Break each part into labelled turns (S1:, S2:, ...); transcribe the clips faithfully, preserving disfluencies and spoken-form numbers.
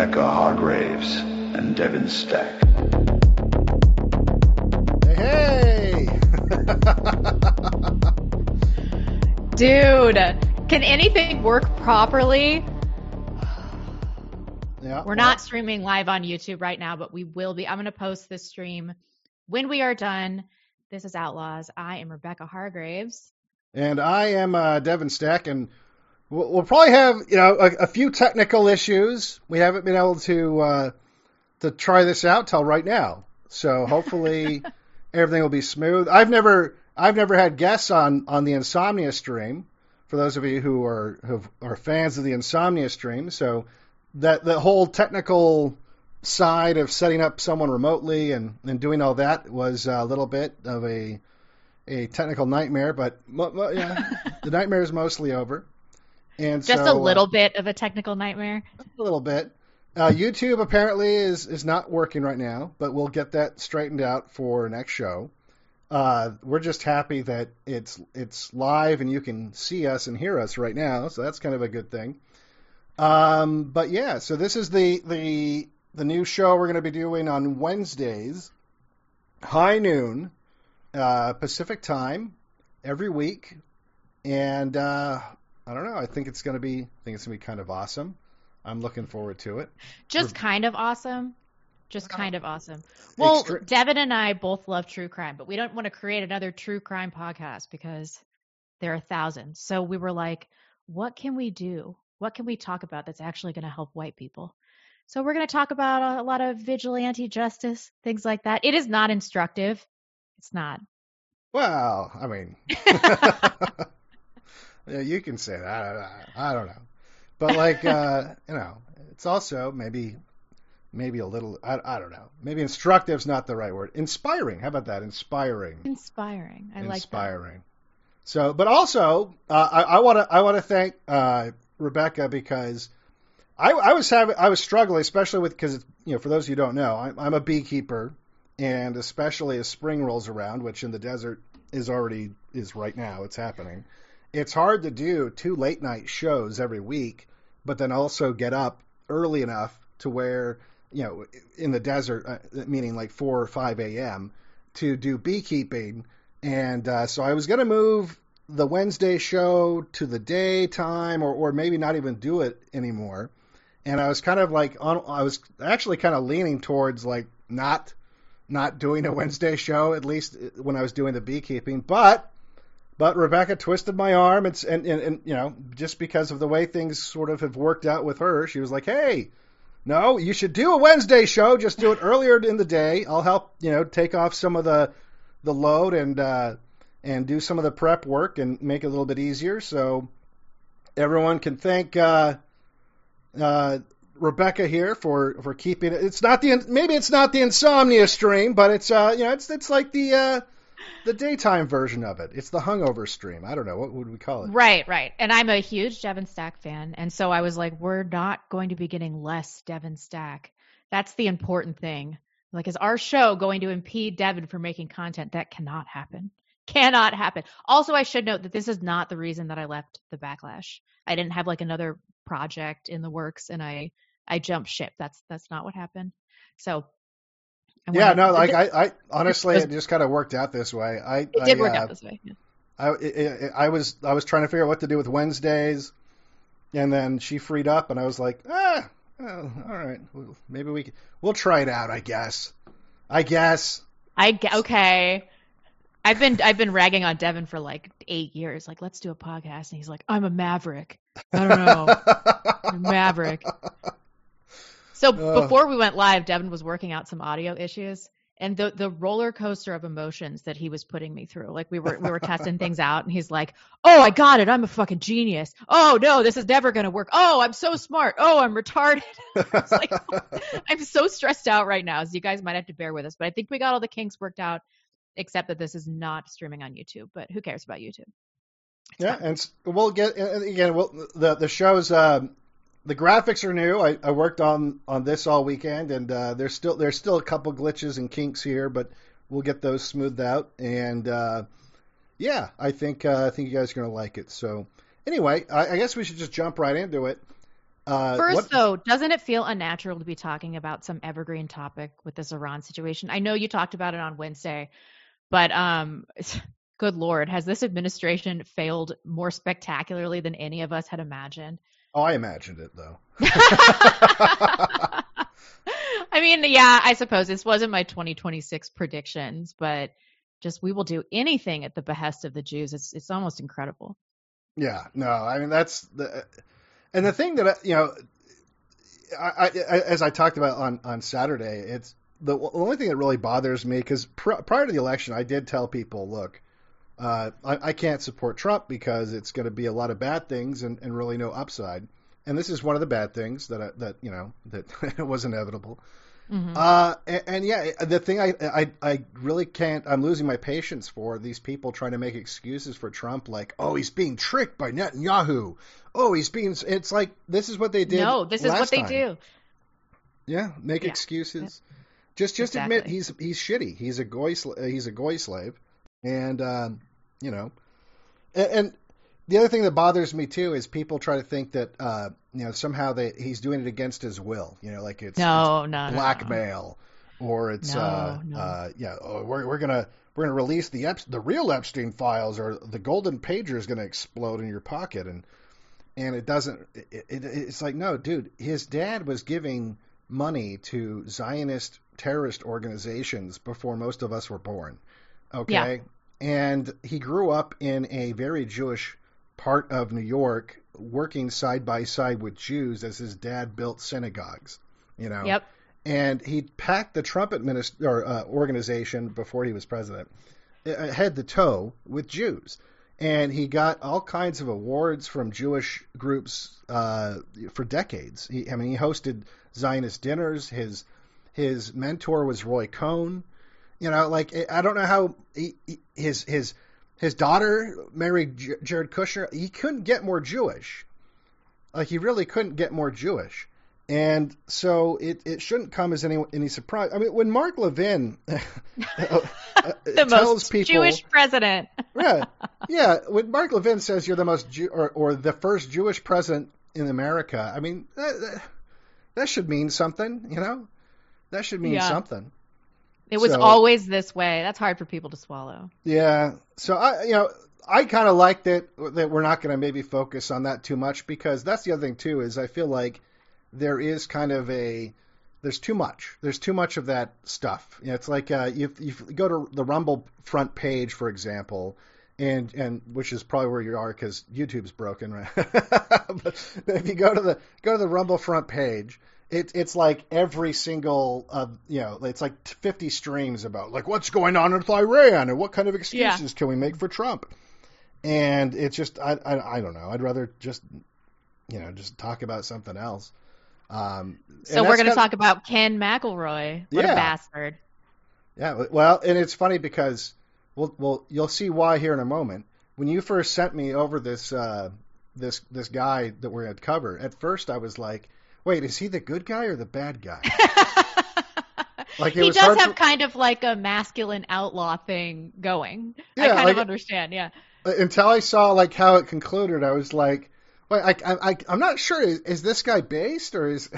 S1: Rebecca Hargraves and Devin Stack.
S2: Hey!
S3: Dude, can anything work properly?
S2: Yeah,
S3: We're
S2: well,
S3: not streaming live on YouTube right now, but we will be. I'm going to post this stream when we are done. This is Outlaws. I am Rebecca Hargraves.
S2: And I am uh, Devin Stack, and we'll, we'll probably have you know a, a few technical issues. We haven't been able to uh, to try this out till right now, so hopefully everything will be smooth. I've never I've never had guests on, on the Insomnia stream. For those of you who are who are fans of the Insomnia stream, so that the whole technical side of setting up someone remotely and, and doing all that was a little bit of a a technical nightmare, but yeah, the nightmare is mostly over. And
S3: Just
S2: so,
S3: a little
S2: uh,
S3: bit of a technical nightmare.
S2: A little bit. Uh, YouTube apparently is, is not working right now, but we'll get that straightened out for next show. Uh, we're just happy that it's it's live and you can see us and hear us right now, so that's kind of a good thing. Um, but yeah, so this is the the the new show we're going to be doing on Wednesdays, high noon, uh, Pacific time, every week, and uh, I don't know. I think it's going to be I think it's going to be kind of awesome. I'm looking forward to it.
S3: Just kind of awesome. Just kind of awesome. Well,
S2: Extre-
S3: Devin and I both love true crime, but we don't want to create another true crime podcast because there are thousands. So we were like, what can we do? What can we talk about that's actually going to help white people? So we're going to talk about a lot of vigilante justice, things like that. It is not instructive. It's not.
S2: Well, I mean, yeah, you can say that. I, I don't know, but like, uh, you know, it's also maybe, maybe a little. I, I don't know. Maybe instructive's not the right word. Inspiring. How about that? Inspiring.
S3: Inspiring. I like that.
S2: Inspiring. So, but also, uh, I want to I want to thank uh, Rebecca because I, I was having I was struggling, especially with because you know for those of you who don't know, I'm, I'm a beekeeper, and especially as spring rolls around, which in the desert is already is right now, it's happening. It's hard to do two late night shows every week, but then also get up early enough to where you know in the desert, uh, meaning like four or five a.m. to do beekeeping. And uh, so I was going to move the Wednesday show to the daytime or, or maybe not even do it anymore. And I was kind of like, on, I was actually kind of leaning towards like not not doing a Wednesday show, at least when I was doing the beekeeping. But but Rebecca twisted my arm. It's, and, and, and, you know, just because of the way things sort of have worked out with her, she was like, hey, no, you should do a Wednesday show. Just do it earlier in the day. I'll help, you know, take off some of the the load and uh, and do some of the prep work and make it a little bit easier. So everyone can thank uh, uh, Rebecca here for, for keeping it. It's not the maybe it's not the Insomnia stream, but it's uh you know it's it's like the uh, the daytime version of it. It's the hungover stream. I don't know what would we call it.
S3: Right, right. And I'm a huge Devin Stack fan, and so I was like, we're not going to be getting less Devin Stack. That's the important thing. Like, is our show going to impede Devin from making content? That cannot happen. Cannot happen. Also, I should note that this is not the reason that I left the Backlash. I didn't have like another project in the works, and I I jumped ship. That's that's not what happened. So, I
S2: yeah,
S3: wanted,
S2: no, like I, I honestly,
S3: it, was,
S2: it just kind of worked out this way. I
S3: it did
S2: I,
S3: work
S2: uh,
S3: out this way. Yeah.
S2: I it, it, I was I was trying to figure out what to do with Wednesdays, and then she freed up, and I was like, ah. Oh, all right. Well, maybe we can, we'll try it out. I guess. I guess.
S3: I okay. I've been I've been ragging on Devin for like eight years. Like, let's do a podcast, and he's like, "I'm a maverick." I don't know, I'm a maverick. So
S2: uh,
S3: before we went live, Devin was working out some audio issues, and the the roller coaster of emotions that he was putting me through. Like we were we were testing things out, and he's like, "Oh, I got it. I'm a fucking genius. Oh no, this is never gonna work. Oh, I'm so smart. Oh, I'm retarded." I was like, I'm so stressed out right now, so you guys might have to bear with us. But I think we got all the kinks worked out, except that this is not streaming on YouTube. But who cares about YouTube? It's
S2: yeah,
S3: fun.
S2: and we'll get again. We'll, the the show's um, the graphics are new. I, I worked on, on this all weekend, and uh, there's still there's still a couple glitches and kinks here, but we'll get those smoothed out. And uh, yeah, I think uh, I think you guys are gonna like it. So anyway, I, I guess we should just jump right into it. Uh,
S3: First,
S2: what,
S3: though, doesn't it feel unnatural to be talking about some evergreen topic with this Iran situation? I know you talked about it on Wednesday, but um, good Lord, has this administration failed more spectacularly than any of us had imagined?
S2: oh, I imagined it though.
S3: I mean, yeah, I suppose this wasn't my twenty twenty-six predictions, but just we will do anything at the behest of the Jews. It's it's almost incredible.
S2: Yeah, no, I mean that's the, and the thing that you know, I, I, as I talked about on on Saturday, it's the, the only thing that really bothers me because pr- prior to the election, I did tell people, look, uh, I, I can't support Trump because it's going to be a lot of bad things and, and really no upside. And this is one of the bad things that I, that you know that was inevitable.
S3: Mm-hmm.
S2: Uh, and, and yeah, the thing I, I I really can't. I'm losing my patience for these people trying to make excuses for Trump, like, oh, he's being tricked by Netanyahu. Oh, he's being. It's like this is what they did.
S3: No, this is
S2: last
S3: what they
S2: time.
S3: do.
S2: Yeah, make
S3: Yeah.
S2: excuses. Just just
S3: Exactly.
S2: admit he's he's shitty. He's a goy sl- he's a goy slave, and um, you know, and, and the other thing that bothers me too is people try to think that uh, you know somehow they he's doing it against his will. You know, like it's,
S3: No,
S2: it's
S3: no, no,
S2: blackmail or it's
S3: No,
S2: uh,
S3: no.
S2: uh, yeah oh, we're we're gonna we're gonna release the Ep- the real Epstein files or the golden pager is gonna explode in your pocket and and it doesn't it, it, it's like no dude, his dad was giving money to Zionist terrorist organizations before most of us were born. Okay, and he grew up in a very Jewish part of New York, working side by side with Jews as his dad built synagogues. You know.
S3: Yep.
S2: And he packed the Trump administ- or, uh, organization before he was president, uh, head to toe with Jews. And he got all kinds of awards from Jewish groups uh, for decades. He, I mean, he hosted Zionist dinners. His his mentor was Roy Cohn. You know, like I don't know how he, he, his his his daughter married J- Jared Kushner. He couldn't get more Jewish. Like he really couldn't get more Jewish. And so it, it shouldn't come as any any surprise. I mean, when Mark Levin uh,
S3: The
S2: tells
S3: most
S2: people,
S3: Jewish president.
S2: yeah, yeah, when Mark Levin says you're the most Jew, or, or the first Jewish president in America, I mean that, that, that should mean something, you know. That should mean
S3: Yeah.
S2: something.
S3: It was
S2: So-
S3: always this way. That's hard for people to swallow.
S2: Yeah. So I, you know, I kind of like that that we're not going to maybe focus on that too much because that's the other thing too is I feel like there is kind of a there's too much. There's too much of that stuff. You know, it's like uh, you you go to the Rumble front page, for example, and and which is probably where you are because YouTube's broken, right? But if you go to the go to the Rumble front page, it's it's like every single uh, you know, it's like fifty streams about like what's going on with Iran and what kind of excuses can we make for Trump, and it's just I, I I don't know. I'd rather just you know just talk about something else. Um,
S3: So we're going to talk about Ken McElroy. What
S2: Yeah.
S3: a bastard.
S2: Yeah, well, and it's funny because well, well, you'll see why here in a moment. When you first sent me over this uh, this this guy that we're going to cover, at first I was like, "Wait, is he the good guy or the bad guy?" Like it
S3: He
S2: was
S3: does
S2: hard
S3: have
S2: to-
S3: kind of like a masculine outlaw thing going. I
S2: Yeah,
S3: kind
S2: like-
S3: of understand. Yeah.
S2: until I saw like how it concluded. I was like, "Wait, I, I, I I'm not sure. Is, is this guy based or is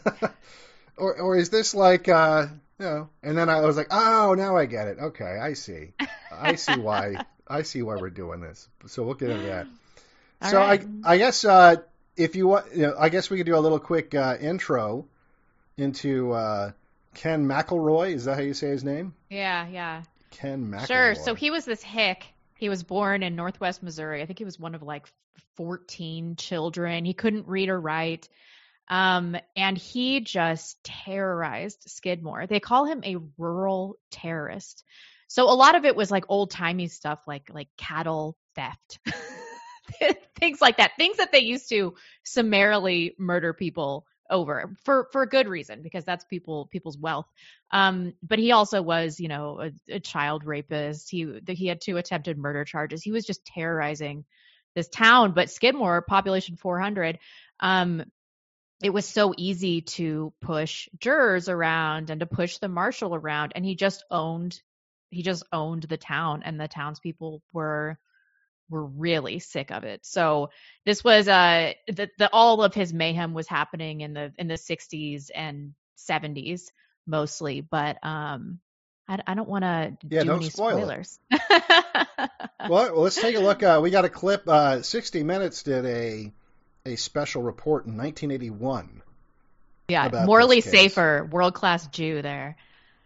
S2: or or is this like uh, you know?" And then I was like, "Oh, now I get it. Okay, I see. I see why. I see why we're doing this." So we'll get into that.
S3: All
S2: so
S3: right.
S2: I I guess uh, if you want, you know, I guess we could do a little quick uh, intro into uh, Ken McElroy. Is that how you say his name?
S3: Yeah, yeah.
S2: Ken McElroy.
S3: Sure. So he was this hick. He was born in Northwest Missouri. I think he was one of like fourteen children. He couldn't read or write. Um, and he just terrorized Skidmore. They call him a rural terrorist. So a lot of it was like old timey stuff, like like cattle theft, things like that, things that they used to summarily murder people over for for a good reason, because that's people people's wealth. Um, but he also was, you know, a, a child rapist. He he had two attempted murder charges. He was just terrorizing this town. But Skidmore, population four hundred, um, it was so easy to push jurors around and to push the marshal around, and he just owned he just owned the town, and the townspeople were were really sick of it. So this was uh the, the all of his mayhem was happening in the in the sixties and seventies mostly, but um I, I don't want to
S2: Yeah,
S3: do
S2: don't
S3: any
S2: spoil it.
S3: spoilers.
S2: Well, well, let's take a look. Uh, we got a clip. Uh, sixty Minutes did a a special report in nineteen eighty-one.
S3: Yeah,
S2: about
S3: Morley
S2: this case.
S3: Safer, world class Jew there.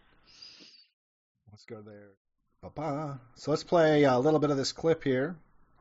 S2: Let's go there. Ba-ba. So let's play a little bit of this clip here.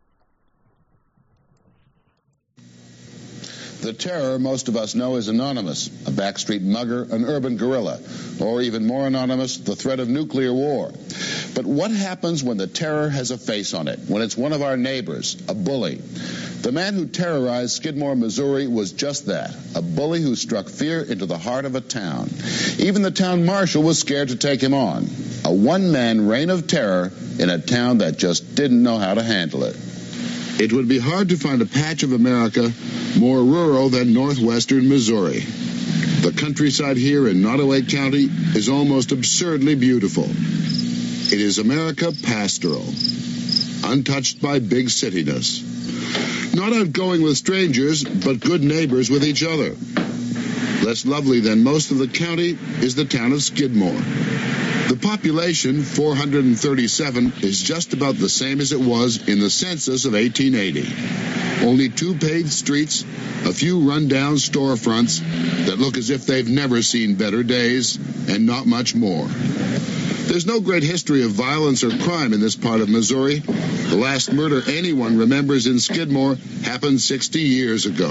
S4: The terror most of us know is anonymous, a backstreet mugger, an urban guerrilla, or even more anonymous, the threat of nuclear war. But what happens when the terror has a face on it, when it's one of our neighbors, a bully? The man who terrorized Skidmore, Missouri was just that, a bully who struck fear into the heart of a town. Even the town marshal was scared to take him on. A one-man reign of terror in a town that just didn't know how to handle it. It would be hard to find a patch of America more rural than northwestern Missouri. The countryside here in Nottoway County is almost absurdly beautiful. It is America pastoral, untouched by big cityness. Not outgoing with strangers, but good neighbors with each other. Less lovely than most of the county is the town of Skidmore. The population, four hundred thirty-seven, is just about the same as it was in the census of eighteen eighty. Only two paved streets, a few run-down storefronts that look as if they've never seen better days, and not much more. There's no great history of violence or crime in this part of Missouri. The last murder anyone remembers in Skidmore happened sixty years ago.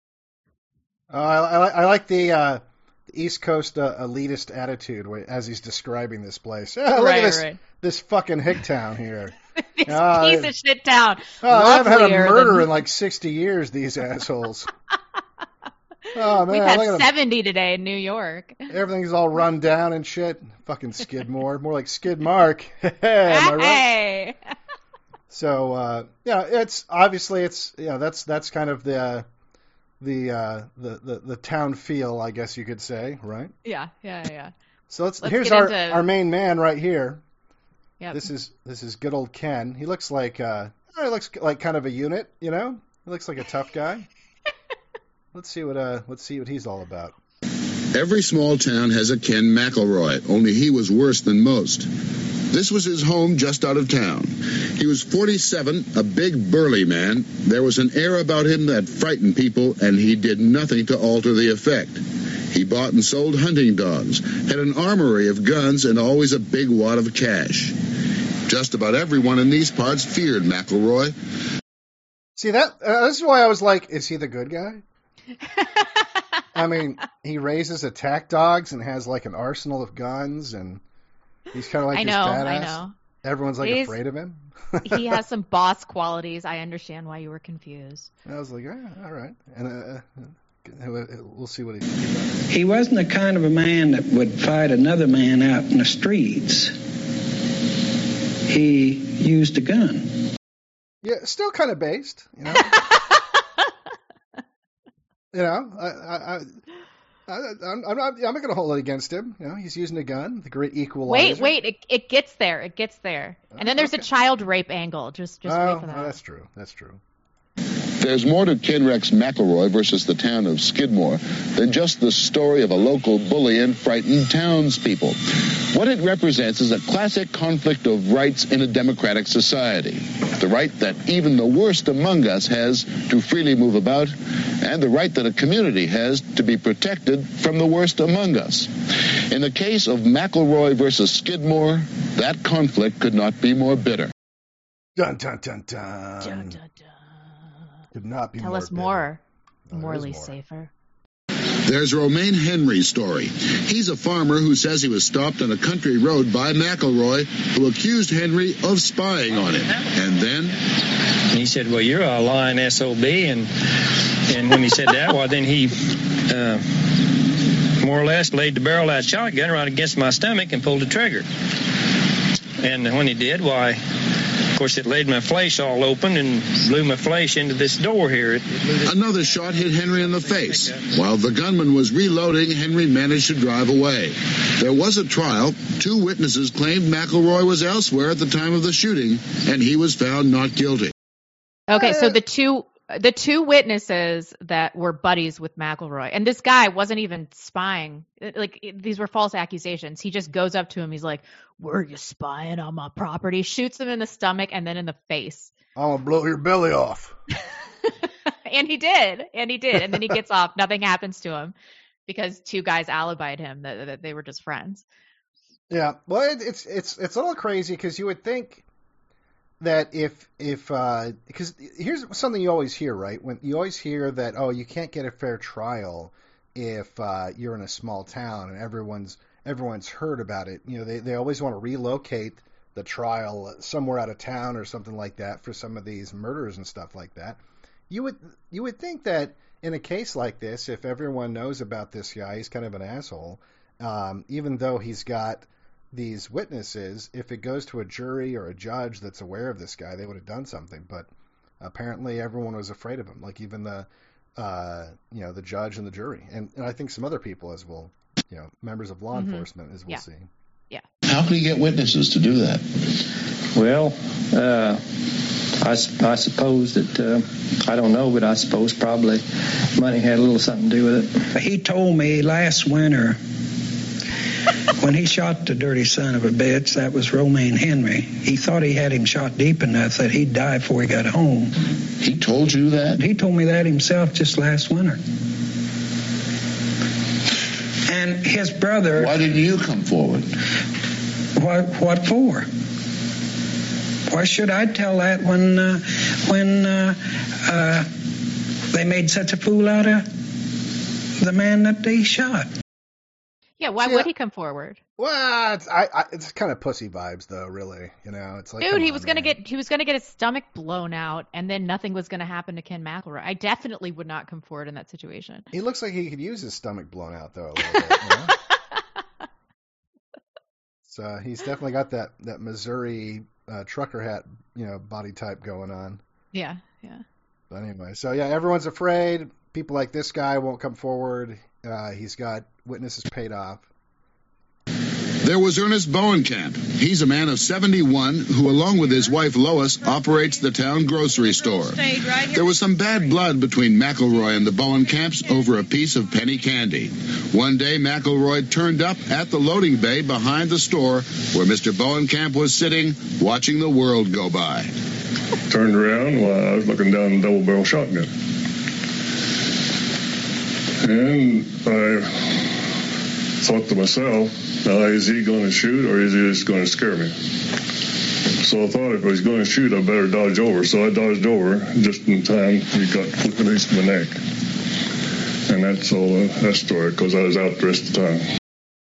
S2: Uh, I, I, I like the, uh, the East Coast uh, elitist attitude as he's describing this place. Yeah, look
S3: Right,
S2: at this
S3: right.
S2: this fucking hick town here.
S3: This
S2: Uh,
S3: piece of shit town.
S2: Oh, they haven't had a
S3: Lovelier
S2: murder
S3: than-
S2: in like sixty years, these assholes. Oh, man,
S3: We've
S2: look
S3: had
S2: at them.
S3: seventy today in New York.
S2: Everything's all run down and shit. Fucking Skidmore. More like Skidmark. Am I right?
S3: Hey.
S2: So, uh, yeah, it's obviously it's, you know, that's, that's kind of the, uh, the, uh, the, the, the town feel, I guess you could say, right?
S3: Yeah, yeah, yeah.
S2: So let's,
S3: Let's
S2: here's
S3: get
S2: our,
S3: into-
S2: our main man right here.
S3: Yep.
S2: This is, this is good old Ken. He looks like, uh, he looks like kind of a unit, you know? He looks like a tough guy. Let's see what, uh, let's see what he's all about.
S4: Every small town has a Ken McElroy, only he was worse than most. This was his home just out of town. He was forty-seven, a big burly man. There was an air about him that frightened people, and he did nothing to alter the effect. He bought and sold hunting dogs, had an armory of guns, and always a big wad of cash. Just about everyone in these parts feared McElroy.
S2: See, that, uh, this is why I was like, is he the good guy? I mean, he raises attack dogs and has like an arsenal of guns, and he's kind of like
S3: I
S2: this
S3: know,
S2: badass.
S3: I know.
S2: Everyone's like
S3: He's-
S2: afraid of him.
S3: He has some boss qualities. I understand why you were confused.
S2: I was like, ah, all right, and uh, we'll see what he thinks.
S5: He wasn't the kind of a man that would fight another man out in the streets. He used a gun.
S2: Yeah, still kind of based, you know. you know, I, I, I, I I'm, I'm not, I'm not going to hold it against him. You know, he's using a gun, the great equalizer.
S3: Wait, wait, it, it gets there. It gets there. And then there's
S2: okay.
S3: a child rape angle. Just just
S2: Oh,
S3: wait for that.
S2: oh, that's true. That's true.
S4: There's more to Kenrex McElroy versus the town of Skidmore than just the story of a local bully and frightened townspeople. What it represents is a classic conflict of rights in a democratic society. The right that even the worst among us has to freely move about, and the right that a community has to be protected from the worst among us. In the case of McElroy versus Skidmore, that conflict could not be more bitter.
S2: Dun dun dun dun.
S3: Dun, dun, dun.
S2: Could not be
S3: Tell
S2: more
S3: us
S2: bitter.
S3: more.
S2: Oh, there is
S3: Morley
S2: more.
S3: Safer.
S4: There's Romaine Henry's story. He's a farmer who says he was stopped on a country road by McElroy, who accused Henry of spying on him. And then...
S6: And he said, well, you're a lying S O B. And and when he said that, well, then he uh, more or less laid the barrel of that shotgun right against my stomach and pulled the trigger. And when he did, why, of course, it laid my flesh all open and blew my flesh into this door here. It, it blew this-
S4: Another shot hit Henry in the face. While the gunman was reloading, Henry managed to drive away. There was a trial. Two witnesses claimed McElroy was elsewhere at the time of the shooting, and he was found not guilty.
S3: Okay, so the two the two witnesses that were buddies with McElroy, and this guy wasn't even spying. Like, these were false accusations. He just goes up to him. He's like, "Were you spying on my property?" Shoots him in the stomach and then in the face.
S2: I'm gonna blow your belly off.
S3: And he did, and he did, and then he gets off. Nothing happens to him because two guys alibied him that, that they were just friends.
S2: Yeah, well, it, it's it's it's a little crazy because you would think that if if uh, because here's something you always hear, right? When you always hear that, oh, you can't get a fair trial if uh, you're in a small town and everyone's everyone's heard about it. You know, they they always want to relocate the trial somewhere out of town or something like that for some of these murders and stuff like that. You would you would think that in a case like this, if everyone knows about this guy, he's kind of an asshole. Um, even though he's got these witnesses, if it goes to a jury or a judge that's aware of this guy, they would have done something. But apparently, everyone was afraid of him. Like even the uh, you know the judge and the jury, and, and I think some other people as well. You know, members of law mm-hmm. enforcement, as we'll
S3: yeah.
S2: see.
S3: Yeah.
S4: How can he get witnesses to do that?
S6: Well, uh, I, I suppose that, uh, I don't know, but I suppose probably money had a little something to do with it.
S5: He told me last winter when he shot the dirty son of a bitch, that was Romaine Henry, he thought he had him shot deep enough that he'd die before he got home.
S4: He told you that?
S5: He told me that himself just last winter. And his brother...
S4: Why didn't you come forward?
S5: What, what for? Why should I tell that when uh, when uh, uh, they made such a fool out of the man that they shot?
S3: Yeah, why
S2: yeah.
S3: would he come forward?
S2: Well, it's, I, I, it's kind of pussy vibes, though. Really, you know, it's like,
S3: dude, he
S2: on,
S3: was gonna
S2: man.
S3: get he was gonna get his stomach blown out, and then nothing was gonna happen to Ken McElroy. I definitely would not come forward in that situation.
S2: He looks like he could use his stomach blown out, though. A little bit, you know? So he's definitely got that that Missouri uh, trucker hat, you know, body type going on.
S3: Yeah, yeah.
S2: But anyway, so yeah, everyone's afraid. People like this guy won't come forward. Uh, he's got witnesses paid off.
S4: There was Ernest Bowenkamp. He's a man of seventy-one who, along with his wife Lois, operates the town grocery store. There was some bad blood between McElroy and the Bowenkamps over a piece of penny candy. One day, McElroy turned up at the loading bay behind the store where Mister Bowenkamp was sitting, watching the world go by.
S7: Turned around while I was looking down the double-barrel shotgun. And I thought to myself, now, is he going to shoot or is he just going to scare me? So I thought if he was going to shoot, I better dodge over. So I dodged over just in time. He got released my neck. And that's all uh, that story, because I was out the rest of the time.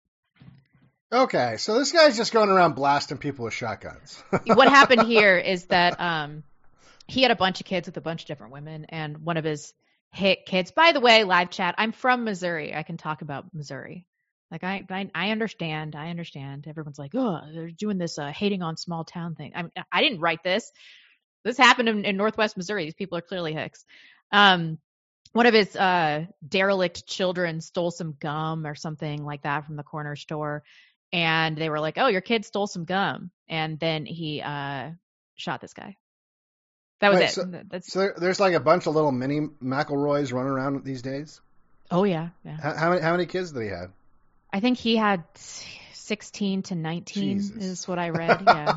S2: Okay, so this guy's just going around blasting people with shotguns.
S3: What happened here is that um, he had a bunch of kids with a bunch of different women, and one of his hit kids, by the way, live chat, I'm from Missouri. I can talk about Missouri. Like, I, I I understand. I understand. Everyone's like, oh, they're doing this uh, hating on small town thing. I mean, I didn't write this. This happened in, in Northwest Missouri. These people are clearly hicks. Um, one of his uh, derelict children stole some gum or something like that from the corner store. And they were like, oh, your kid stole some gum. And then he uh, shot this guy. That was
S2: Wait,
S3: it.
S2: So,
S3: That's...
S2: so there's like a bunch of little mini McElroys running around these days?
S3: Oh, yeah. yeah.
S2: How, how, many, how many kids did he have?
S3: I think he had sixteen to nineteen
S2: Jesus.
S3: Is what I read. Yeah.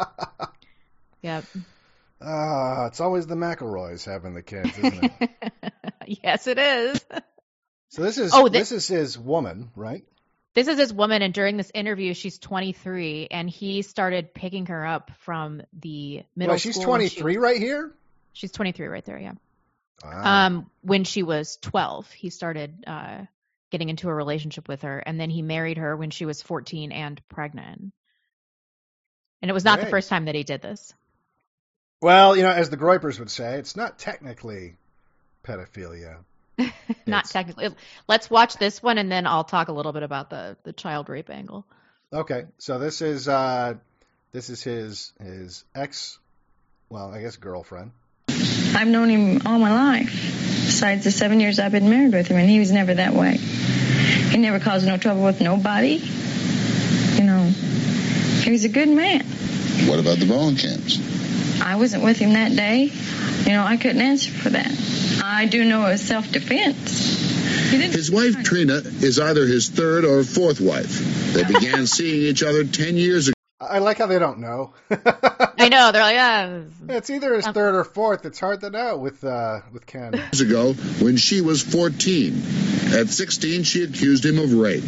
S3: Yep.
S2: Ah, uh, it's always the McElroys having the kids, isn't it?
S3: Yes, it is.
S2: So this is
S3: oh,
S2: this, this is his woman, right?
S3: This is his woman, and during this interview, she's twenty-three, and he started picking her up from the middle
S2: Wait,
S3: school.
S2: she's twenty-three
S3: she,
S2: right here?
S3: She's twenty-three right there, yeah.
S2: Wow.
S3: Um, when she was twelve, he started uh, getting into a relationship with her, and then he married her when she was fourteen and pregnant. And it was not
S2: Great.
S3: the first time that he did this.
S2: Well, you know, as the Groypers would say, it's not technically pedophilia.
S3: Not
S2: It's-
S3: technically. Let's watch this one, and then I'll talk a little bit about the, the child rape angle.
S2: Okay, so this is uh, this is his his ex, well, I guess girlfriend.
S8: I've known him all my life, besides the seven years I've been married with him, and he was never that way. He never caused no trouble with nobody. You know, he was a good man.
S4: What about the Bowenkamps?
S8: I wasn't with him that day. You know, I couldn't answer for that. I do know it was self-defense.
S4: His wife, Trina, is either his third or fourth wife. They began seeing each other ten years ago.
S2: I like how they don't know.
S3: I know. They're like, ah.
S2: It's either his third or fourth. It's hard to know with uh, with Ken.
S4: Years ago, when she was fourteen. At sixteen, she accused him of rape.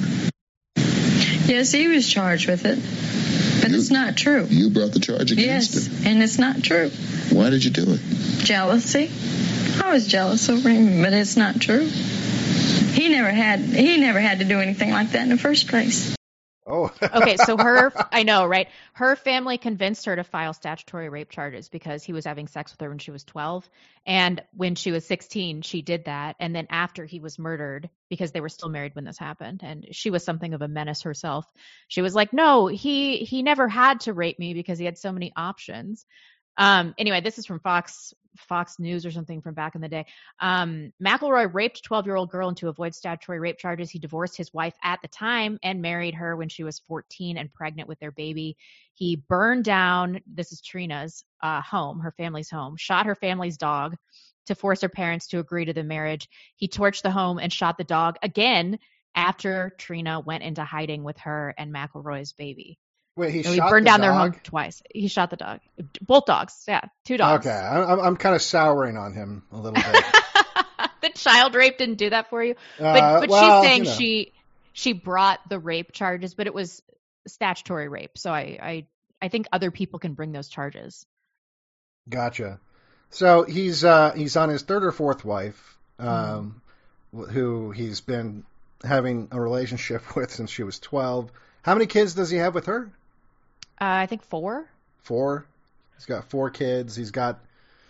S8: Yes, he was charged with it. But
S4: you,
S8: it's not true.
S4: You brought the charge against
S8: yes,
S4: him?
S8: Yes, and it's not true.
S4: Why did you do it?
S8: Jealousy. I was jealous over him, but it's not true. He never had he never had to do anything like that in the first place.
S2: Oh.
S3: Okay, so her, I know, right? Her family convinced her to file statutory rape charges because he was having sex with her when she was twelve. And when she was sixteen, she did that. And then after he was murdered, because they were still married when this happened, and she was something of a menace herself, she was like, no, he he never had to rape me because he had so many options. Um, anyway, this is from Fox Fox News or something from back in the day. Um, McElroy raped a twelve-year-old girl, and to avoid statutory rape charges, he divorced his wife at the time and married her when she was fourteen and pregnant with their baby. He burned down, this is Trina's uh, home, her family's home, shot her family's dog to force her parents to agree to the marriage. He torched the home and shot the dog again after Trina went into hiding with her and McElroy's baby.
S2: Wait, he
S3: so
S2: shot
S3: he burned
S2: the
S3: down
S2: dog?
S3: their home twice. He shot the dog. Both dogs. Yeah, two dogs.
S2: Okay, I'm I'm kind of souring on him a little bit.
S3: The child rape didn't do that for you,
S2: Uh,
S3: but but
S2: well,
S3: she's saying
S2: you know.
S3: she she brought the rape charges, but it was statutory rape. So I I I think other people can bring those charges.
S2: Gotcha. So he's uh, he's on his third or fourth wife, um,
S3: Mm-hmm.
S2: who he's been having a relationship with since she was twelve. How many kids does he have with her?
S3: Uh, I think four.
S2: Four. He's got four kids. He's got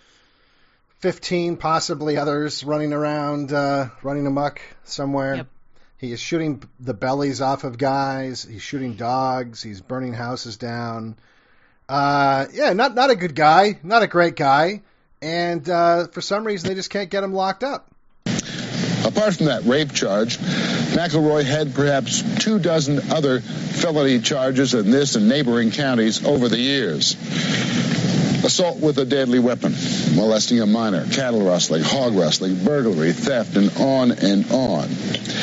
S2: fifteen, possibly others running around, uh, running amok somewhere.
S3: Yep.
S2: He is shooting the bellies off of guys. He's shooting dogs. He's burning houses down. Uh, yeah, not not a good guy, not a great guy. And uh, for some reason, they just can't get him locked up.
S4: Apart from that rape charge, McElroy had perhaps two dozen other felony charges in this and neighboring counties over the years. Assault with a deadly weapon, molesting a minor, cattle rustling, hog rustling, burglary, theft, and on and on.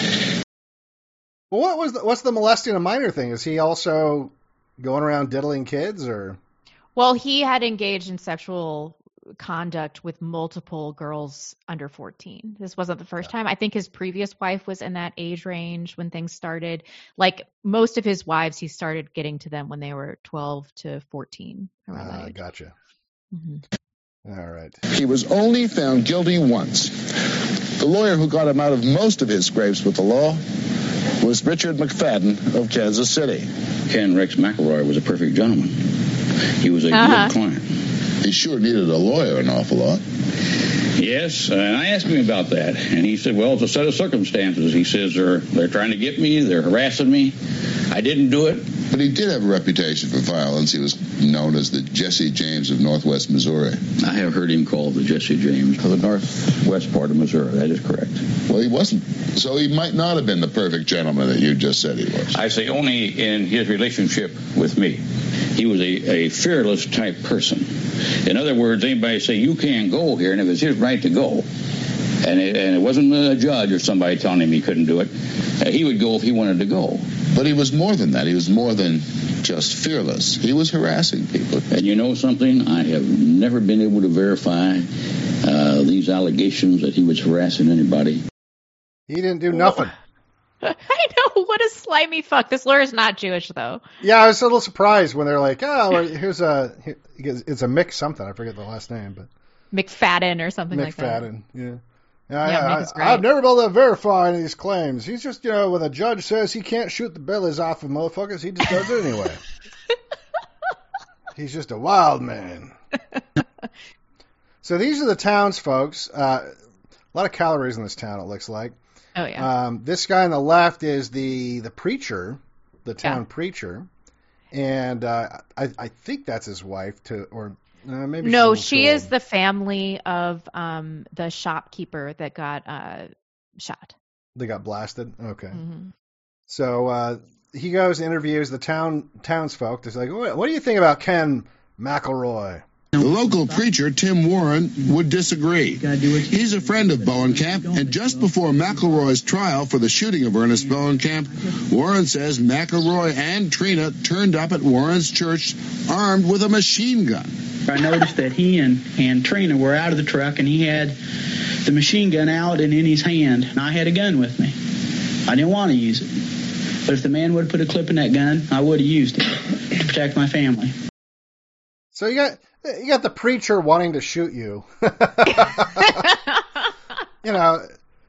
S2: Well, what was the, what's the molesting a minor thing? Is he also going around diddling kids, or?
S3: Well, he had engaged in sexual conduct with multiple girls under fourteen. This wasn't the first time. I think his previous wife was in that age range when things started. Like most of his wives, he started getting to them when they were twelve to fourteen. Around that
S2: Ah,
S3: age.
S2: gotcha.
S3: Mm-hmm.
S2: All right.
S4: He was only found guilty once. The lawyer who got him out of most of his scrapes with the law was Richard McFadden of Kansas City.
S9: Ken Rex McElroy was a perfect gentleman. He was a
S3: Uh-huh.
S9: good client.
S4: He sure needed a lawyer an awful lot.
S9: Yes, and I asked him about that, and he said, well, it's a set of circumstances. He says they're they're trying to get me, they're harassing me. I didn't do it.
S4: But he did have a reputation for violence. He was known as the Jesse James of Northwest Missouri.
S9: I have heard him called the Jesse James of the northwest part of Missouri. That is correct.
S4: Well, he wasn't. So he might not have been the perfect gentleman that you just said he was.
S9: I say only in his relationship with me. He was a, a fearless type person. In other words, anybody say, you can't go here, and if it's his right to go, and it, and it wasn't a judge or somebody telling him he couldn't do it, uh, he would go if he wanted to go.
S4: But he was more than that. He was more than just fearless. He was harassing people.
S9: And you know something? I have never been able to verify uh, these allegations that he was harassing anybody.
S2: He didn't do nothing.
S3: I know. What a slimy fuck. This lawyer's not Jewish, though.
S2: Yeah, I was a little surprised when they're like, oh, well, here's a, here, it's a Mick something. I forget the last name, but
S3: McFadden or something like that.
S2: McFadden, yeah.
S3: Yeah,
S2: Yeah,
S3: Mick is
S2: I,
S3: great.
S2: I've never been able to verify any of these claims. He's just, you know, when a judge says he can't shoot the bellies off of motherfuckers, he just does it anyway. He's just a wild man. So these are the townsfolks. Uh, a lot of calories in this town, it looks like.
S3: Oh, yeah.
S2: Um, this guy on the left is the the preacher, the town
S3: Yeah.
S2: preacher, and uh, I, I think that's his wife, to or uh, maybe
S3: No,
S2: she's a
S3: she
S2: little
S3: is the family of um, the shopkeeper that got uh, shot.
S2: They got blasted. Okay,
S3: Mhm.
S2: so uh, he goes and interviews the town townsfolk. He's like, what, what do you think about Ken McElroy?
S4: The local preacher, Tim Warren, would disagree. He's a friend of Bowenkamp, and just before McElroy's trial for the shooting of Ernest Bowenkamp, Warren says McElroy and Trina turned up at Warren's church armed with a machine gun.
S10: I noticed that he and, and Trina were out of the truck, and he had the machine gun out and in his hand, and I had a gun with me. I didn't want to use it, but if the man would have put a clip in that gun, I would have used it to protect my family.
S2: So you got you got the preacher wanting to shoot you. You know,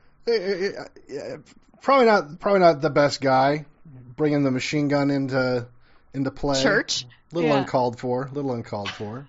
S2: probably not probably not the best guy, bringing the machine gun into into play.
S3: Church,
S2: little
S3: yeah.
S2: uncalled for. Little uncalled for.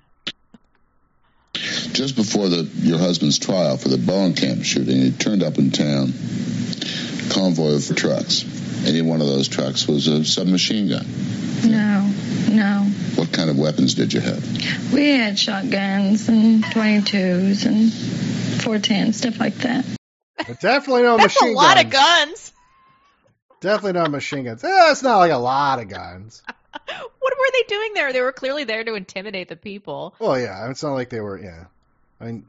S4: Just before the your husband's trial for the Bowenkamp shooting, he turned up in town, convoy of trucks. Any one of those trucks was a submachine gun.
S8: No, no.
S4: What kind of weapons did you have?
S8: We had shotguns and twenty-twos and four ten, stuff like that.
S2: But definitely no
S3: That's
S2: machine
S3: a lot
S2: guns.
S3: of guns.
S2: Definitely not machine guns. Eh, it's not like a lot of guns.
S3: What were they doing there? They were clearly there to intimidate the people.
S2: Well, yeah, it's not like they were. Yeah, I mean,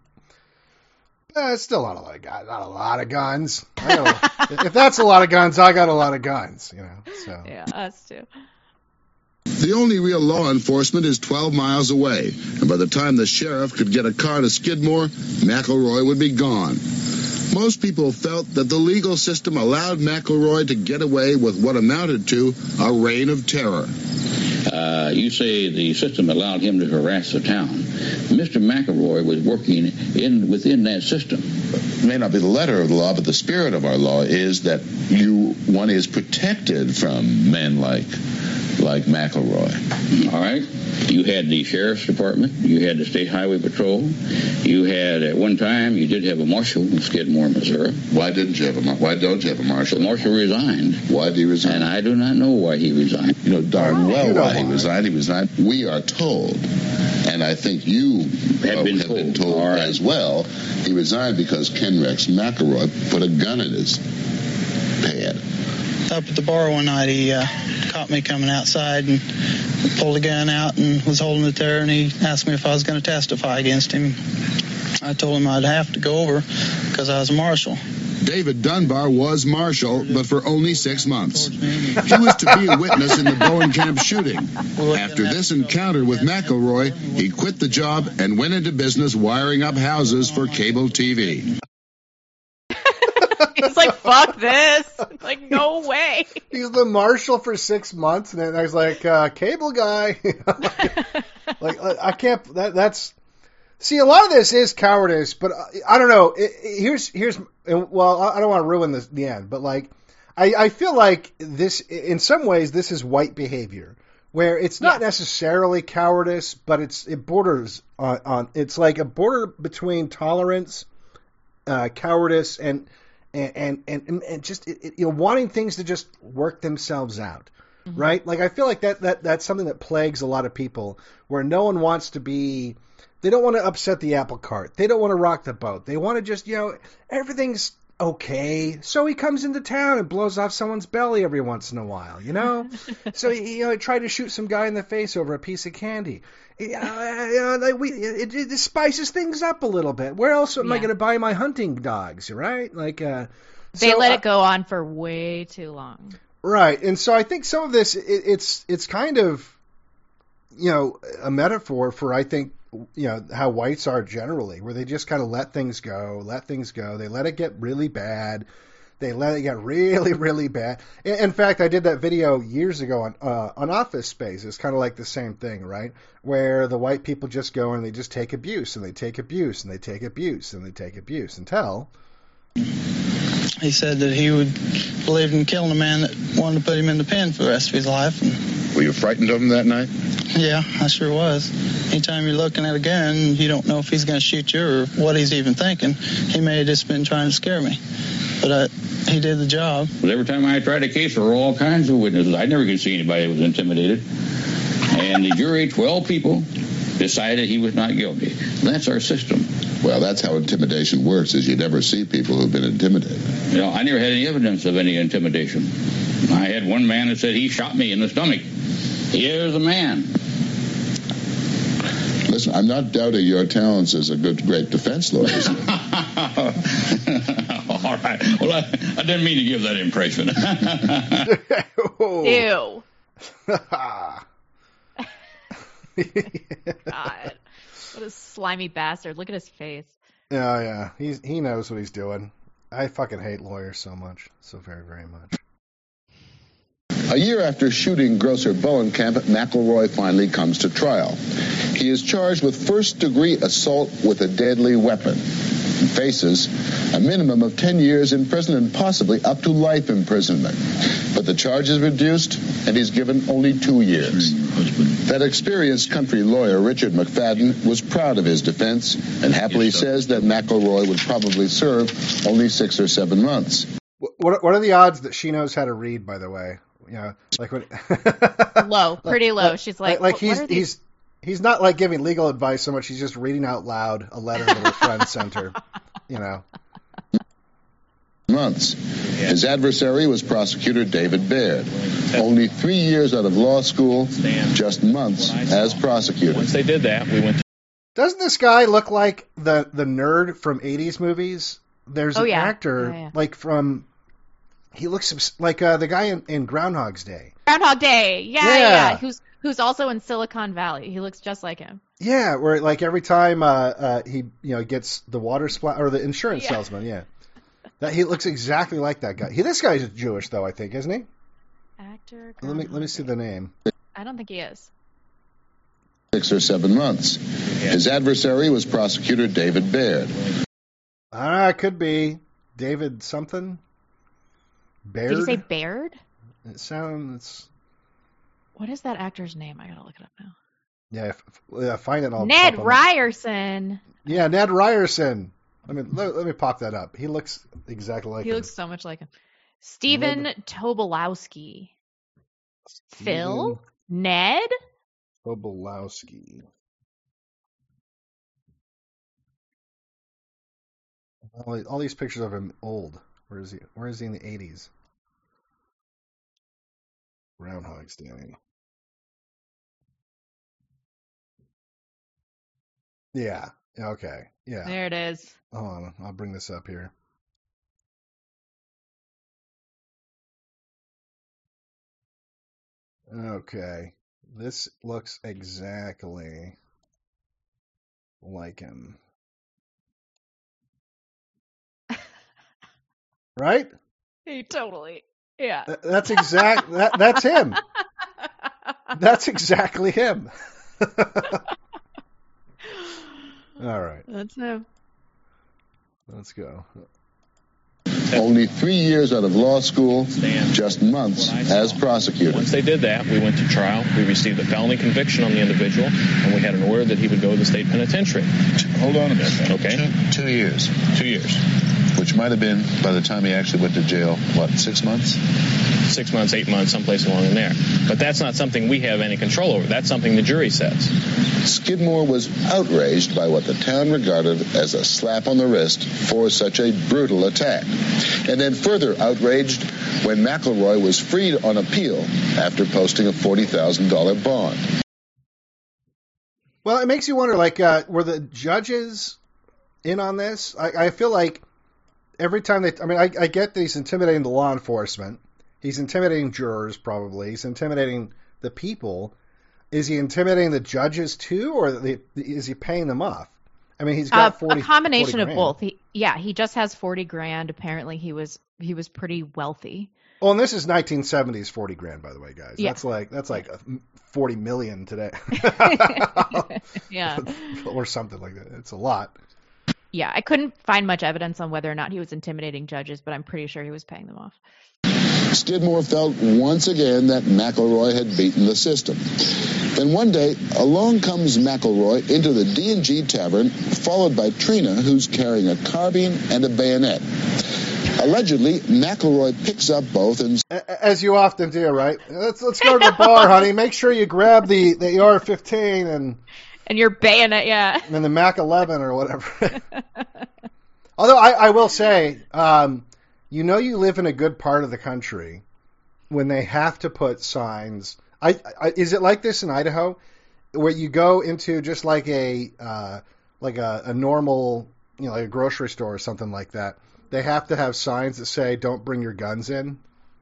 S2: eh, it's still not a lot of guns. Not a lot of guns. I got a, if that's a lot of guns, I got a lot of guns. You know. So
S3: Yeah, us too.
S4: The only real law enforcement is twelve miles away, and by the time the sheriff could get a car to Skidmore, McElroy would be gone. Most people felt that the legal system allowed McElroy to get away with what amounted to a reign of terror.
S9: Uh, you say the system allowed him to harass the town. Mister McElroy was working in within that system.
S4: It may not be the letter of the law, but the spirit of our law is that you one is protected from men like like McElroy.
S9: All right. You had the sheriff's department. You had the state highway patrol. You had, at one time, you did have a marshal in Skidmore, Missouri.
S4: Why didn't you have a mar- Why don't you have a marshal?
S9: The marshal resigned.
S4: Why did he resign?
S9: And I do not know why he resigned.
S4: You know darn well
S2: You know
S4: why he
S2: why.
S4: resigned. He resigned. We are told, and I think you
S9: Have
S4: uh,
S9: been
S4: have
S9: told.
S4: been told
S9: All right.
S4: as well. He resigned because Ken Rex McElroy put a gun in his pad.
S10: Up at the bar one night, he uh, caught me coming outside and pulled a gun out and was holding it there, and he asked me if I was going to testify against him. I told him I'd have to go over because I was a marshal.
S4: David Dunbar was marshal, but for only six months. He was to be a witness in the Bowenkamp shooting. After this encounter with McElroy, he quit the job and went into business wiring up houses for cable T V.
S3: He's like, fuck this. Like, no way.
S2: he's the marshal for six months, and then I was like, uh, cable guy. like, like, I can't. That, that's see, a lot of this is cowardice, but I, I don't know. It, it, here's here's well, I don't want to ruin the the end, but like, I, I feel like this in some ways this is white behavior, where it's not
S3: Yes. necessarily
S2: necessarily cowardice, but it's it borders on, on it's like a border between tolerance, uh, cowardice, and and and and, and just it, it, you know wanting things to just work themselves out,
S3: Mm-hmm.
S2: right? Like I feel like that that that's something that plagues a lot of people, where no one wants to be. They don't want to upset the apple cart. They don't want to rock the boat. They want to just, you know, everything's okay. So he comes into town and blows off someone's belly every once in a while, you know? So, he, you know, he tried to shoot some guy in the face over a piece of candy. You know, you know, like we, it, it spices things up a little bit. Where else am I
S3: Yeah.
S2: going to buy my hunting dogs, right? Like, uh,
S3: They
S2: so
S3: let
S2: I-
S3: it go on for way too long.
S2: Right, and so I think some of this, it, it's it's kind of, you know, a metaphor for, I think, you know, how whites are generally, where they just kind of let things go, let things go. They let it get really bad. They let it get really, really bad. In, in fact, I did that video years ago on uh, on Office Space. It's kind of like the same thing, right? Where the white people just go and they just take abuse, and they take abuse, and they take abuse, and they take abuse until...
S10: He said that he would believe in killing a man that wanted to put him in the pen for the rest of his life. And,
S4: Were you frightened of him that night?
S10: yeah, I sure was. Anytime you're looking at a gun, you don't know if he's going to shoot you or what he's even thinking. He may have just been trying to scare me. But uh, he did the job.
S9: But every time I tried a case, there were all kinds of witnesses. I never could see anybody that was intimidated. And the jury, twelve people, decided he was not guilty. That's our system.
S4: Well, that's how intimidation works, is you never see people who've been intimidated.
S9: You know, I never had any evidence of any intimidation. I had one man that said he shot me in the stomach. Here's a man.
S4: Listen listen, I'm not doubting your talents as a good, great defense lawyer.
S9: All right. Well, I, I didn't mean to give that impression.
S3: Ew. God. What a slimy bastard. Look at his face.
S2: Yeah, yeah. He's, he knows what he's doing. I fucking hate lawyers so much. So very, very much.
S4: A year after shooting Grocer Bowenkamp, McElroy finally comes to trial. He is charged with first-degree assault with a deadly weapon and faces a minimum of ten years in prison and possibly up to life imprisonment. But the charge is reduced, and he's given only two years. That experienced country lawyer, Richard McFadden, was proud of his defense and happily says that McElroy would probably serve only six or seven months.
S2: What, what are the odds that she knows how to read, by the way? You know, like what?
S3: Low, pretty low. She's like,
S2: like, like
S3: what,
S2: he's
S3: what are these?
S2: he's he's not like giving legal advice so much. He's just reading out loud a letter that her friend sent her. You know.
S4: Months. His adversary was prosecutor David Baird. Only three years out of law school, just months as prosecutor.
S11: Once they did that, we went to...
S2: Doesn't this guy look like the the nerd from eighties movies? There's
S3: Oh,
S2: an
S3: yeah.
S2: actor
S3: Yeah, yeah.
S2: like from. He looks like uh, the guy in, in Groundhog's Day.
S3: Groundhog Day. Yeah, yeah,
S2: Yeah.
S3: yeah. Who's who's also in Silicon Valley. He looks just like him.
S2: Yeah, where like every time uh, uh, he you know gets the water splat or the insurance
S3: Yeah.
S2: salesman. Yeah, that he looks exactly like that guy. He this guy's Jewish though, I think, isn't he?
S3: Actor.
S2: Let me let me see the name.
S3: I don't think he is.
S4: Six or seven months. His adversary was prosecutor David Baird.
S2: Ah, it could be David something. Baird.
S3: Did you say Baird?
S2: It sounds.
S3: What is that actor's name? I gotta look it up now.
S2: Yeah, if, yeah find it. I'll
S3: Ned
S2: pop him up.
S3: Ryerson.
S2: Yeah, Ned Ryerson. Let me let, let me pop that up. He looks exactly like
S3: He
S2: him.
S3: looks so much like him. Stephen Tobolowsky. Phil? Ned?
S2: Tobolowsky. All, all these pictures of him old. Where is he? Where is he in the eighties? Groundhog's Day. Yeah. Okay. Yeah.
S3: There it is.
S2: Hold on. I'll bring this up here. Okay. This looks exactly like him. Right?
S3: He totally. Yeah.
S2: Th- That's exact. that, that's him. That's exactly him. All right.
S3: That's him.
S2: Let's go.
S4: Only three years out of law school, just months as prosecutor.
S11: Once they did that, we went to trial. We received a felony conviction on the individual, and we had an order that he would go to the state penitentiary.
S4: Hold on a minute.
S11: Okay.
S4: Two, two years.
S11: Two years.
S4: Which might have been, by the time he actually went to jail, what, six months?
S11: Six months, eight months, someplace along in there. But that's not something we have any control over. That's something the jury says.
S4: Skidmore was outraged by what the town regarded as a slap on the wrist for such a brutal attack. And then further outraged when McElroy was freed on appeal after posting a forty thousand dollars bond.
S2: Well, it makes you wonder, like, uh, were the judges in on this? I, I feel like every time they, I mean, I, I get that he's intimidating the law enforcement. He's intimidating jurors, probably. He's intimidating the people. Is he intimidating the judges, too, or the, is he paying them off? I mean, he's got
S3: Uh,
S2: forty.
S3: a combination
S2: forty
S3: of
S2: grand.
S3: both. He, yeah, he just has forty grand. Apparently, he was he was pretty wealthy.
S2: Well, and this is nineteen seventies forty grand, by the way, guys.
S3: Yeah.
S2: That's like that's like forty million today.
S3: Yeah.
S2: Or something like that. It's a lot.
S3: Yeah, I couldn't find much evidence on whether or not he was intimidating judges, but I'm pretty sure he was paying them off.
S4: Skidmore felt once again that McElroy had beaten the system. Then one day, along comes McElroy into the D and G Tavern, followed by Trina, who's carrying a carbine and a bayonet. Allegedly, McElroy picks up both and...
S2: As you often do, right? Let's let's go to the bar, honey. Make sure you grab the, the A R fifteen and...
S3: And your bayonet, yeah.
S2: And the Mac eleven or whatever. Although I, I will say, um, you know you live in a good part of the country when they have to put signs. I, I Is it like this in Idaho? where you go into just like a uh, like a, a normal, you know, like a grocery store or something like that, they have to have signs that say "Don't bring your guns in"?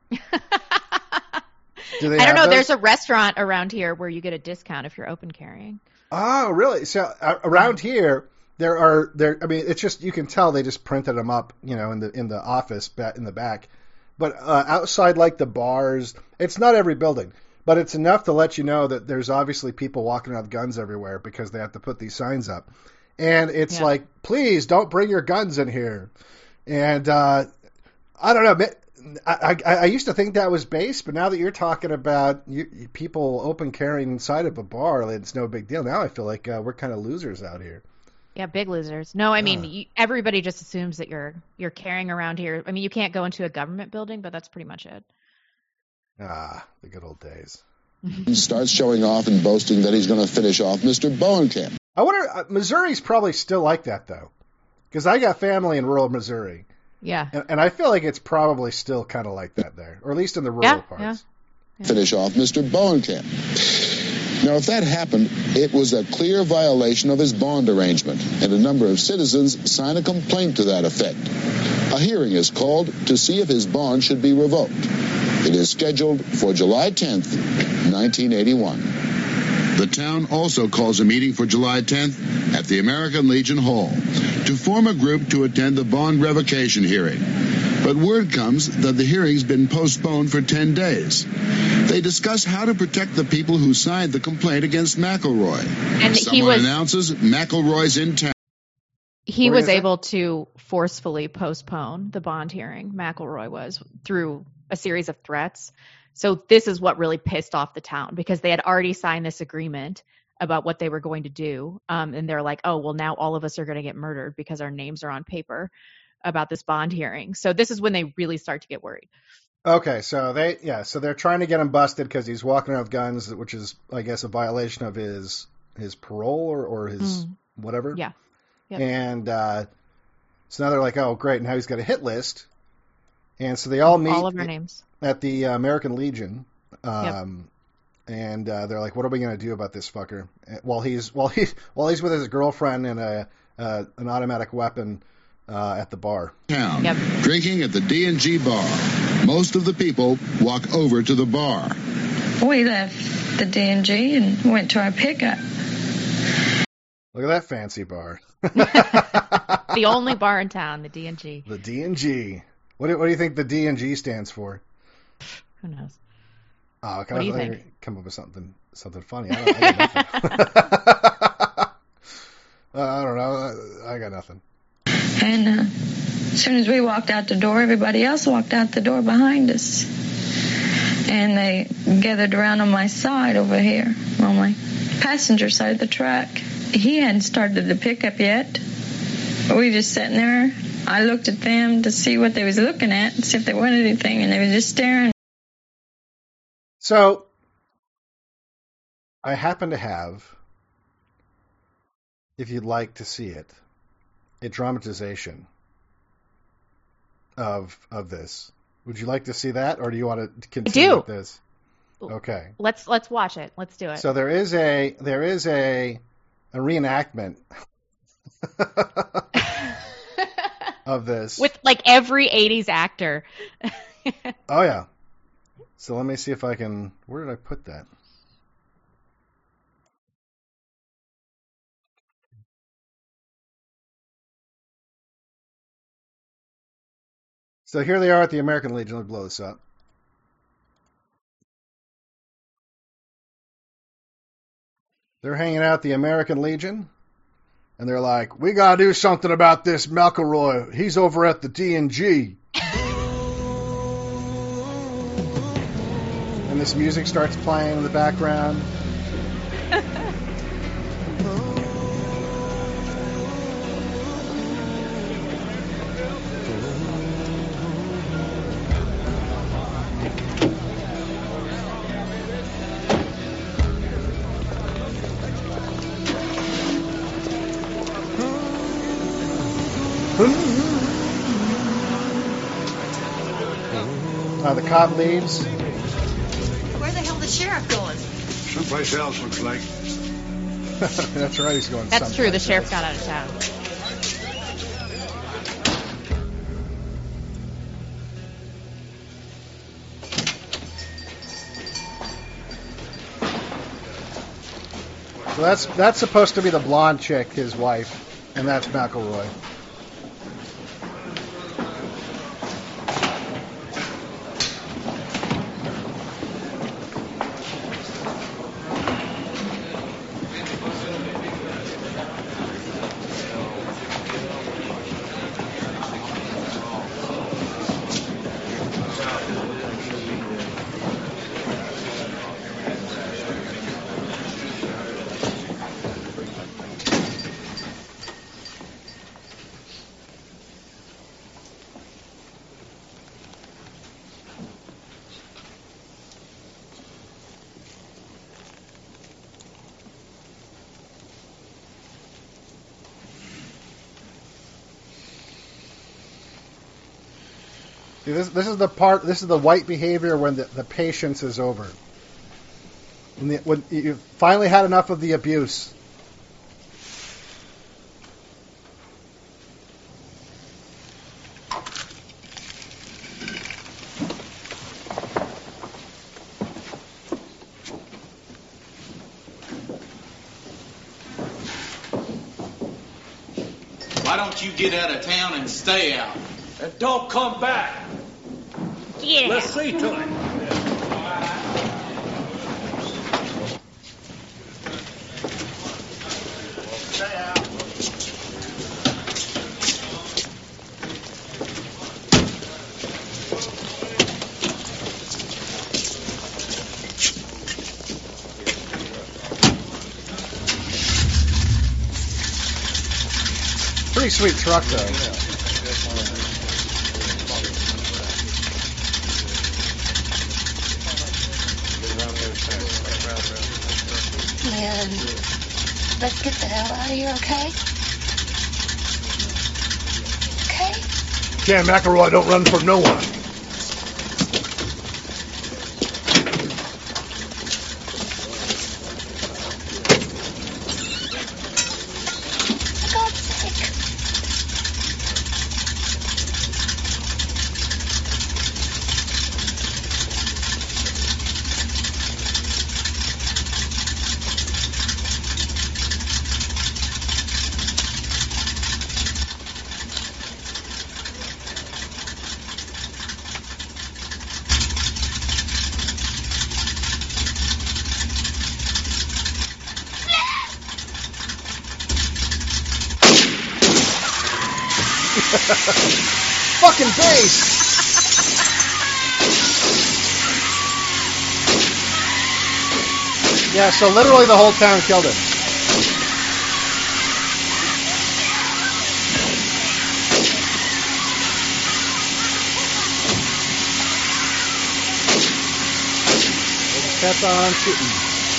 S2: Do they
S3: I don't know.
S2: those?
S3: There's a restaurant around here where you get a discount if you're open carrying.
S2: Oh, really? So uh, around here, there are there. I mean, it's just you can tell they just printed them up, you know, in the in the office in the back. But uh, outside, like the bars, it's not every building, but it's enough to let you know that there's obviously people walking around with guns everywhere because they have to put these signs up. And it's
S3: Yeah.
S2: like, please don't bring your guns in here. And uh, I don't know. I, I, I used to think that was base, but now that you're talking about you, people open carrying inside of a bar, it's no big deal. Now I feel like uh, we're kind of losers out here.
S3: Yeah, big losers. No, I mean,
S2: Uh.
S3: you, everybody just assumes that you're you're carrying around here. I mean, you can't go into a government building, but that's pretty much it.
S2: Ah, the good old days.
S4: He starts showing off and boasting that he's going to finish off Mister Bowenkamp.
S2: I wonder, uh, Missouri's probably still like that, though, because I got family in rural Missouri.
S3: Yeah.
S2: And, and I feel like it's probably still kind of like that there, or at least in the rural
S3: Yeah,
S2: parts.
S3: yeah. Yeah.
S4: Finish off Mister Bowenkamp. Now, if that happened, it was a clear violation of his bond arrangement, and a number of citizens signed a complaint to that effect. A hearing is called to see if his bond should be revoked. It is scheduled for July tenth, nineteen eighty-one. The town also calls a meeting for July tenth at the American Legion Hall to form a group to attend the bond revocation hearing. But word comes that the hearing's been postponed for ten days. They discuss how to protect the people who signed the complaint against McElroy.
S3: And he
S4: Someone
S3: was-
S4: announces McElroy's in town.
S3: He
S2: What do
S3: was
S2: you think?
S3: able to forcefully postpone the bond hearing. McElroy was through a series of threats. So this is what really pissed off the town because they had already signed this agreement about what they were going to do. Um, and they're like, oh, well, now all of us are going to get murdered because our names are on paper about this bond hearing. So this is when they really start to get worried.
S2: Okay, so they yeah, so they're trying to get him busted because he's walking around with guns, which is, I guess, a violation of his his parole or, or his
S3: Mm.
S2: whatever.
S3: Yeah. Yep.
S2: And uh, so now they're like, oh, great, now he's got a hit list. And so they all meet
S3: All of our names.
S2: at the uh, American Legion. Um, And uh, they're like, what are we going to do about this fucker? And While he's while he while he's with his girlfriend and a uh, an automatic weapon uh, at the bar.
S4: Town,
S3: Yep.
S4: drinking at the D and G bar. Most of the people walk over to the bar.
S8: We left the D and G and went to our pickup.
S2: Look at that fancy bar.
S3: The only bar in town, the D and G.
S2: The D and G. What do, what do you think the D and G stands for?
S3: Who knows?
S2: Oh,
S3: What do you think?
S2: Come up with something something funny. I don't, I got nothing. uh, I don't know. I got nothing.
S8: And uh, as soon as we walked out the door, everybody else walked out the door behind us. And they gathered around on my side over here, on my passenger side of the truck. He hadn't started the pickup yet. We just sitting there. I looked at them to see what they was looking at, and see if they wanted anything, and they were just staring.
S2: So, I happen to have, if you'd like to see it, a dramatization of of this. Would you like to see that, or do you want to continue
S3: do.
S2: with this? Okay.
S3: Let's let's watch it. Let's do it.
S2: So there is a there is a a reenactment of this.
S3: With like every eighties actor.
S2: Oh yeah. So let me see if I can. Where did I put that? So here they are at the American Legion. Let me blow this up. They're hanging out at the American Legion, and they're like, "We gotta do something about this McElroy. He's over at the D and G." And this music starts playing in the background. Uh, the cop leaves.
S12: Where the hell is the sheriff going?
S13: Someplace else, looks like.
S2: That's right, he's going
S3: That's true. The
S2: someplace
S3: sheriff
S2: else.
S3: got out of town.
S2: So that's that's supposed to be the blonde chick, his wife, and that's McElroy. See, this, this is the part. This is the white behavior when the, the patience is over. When, the, when you finally had enough of the abuse.
S12: Why don't you get out of town and stay out? And don't come back.
S3: Yeah.
S12: Let's see to it. Stay out.
S2: Pretty sweet truck, though.
S13: Man, let's get the hell out of here, okay? Okay?
S2: Jan McElroy don't run from no one.
S13: For God's sake.
S2: Fucking base! Yeah, so literally the whole town killed him. They just kept on shooting.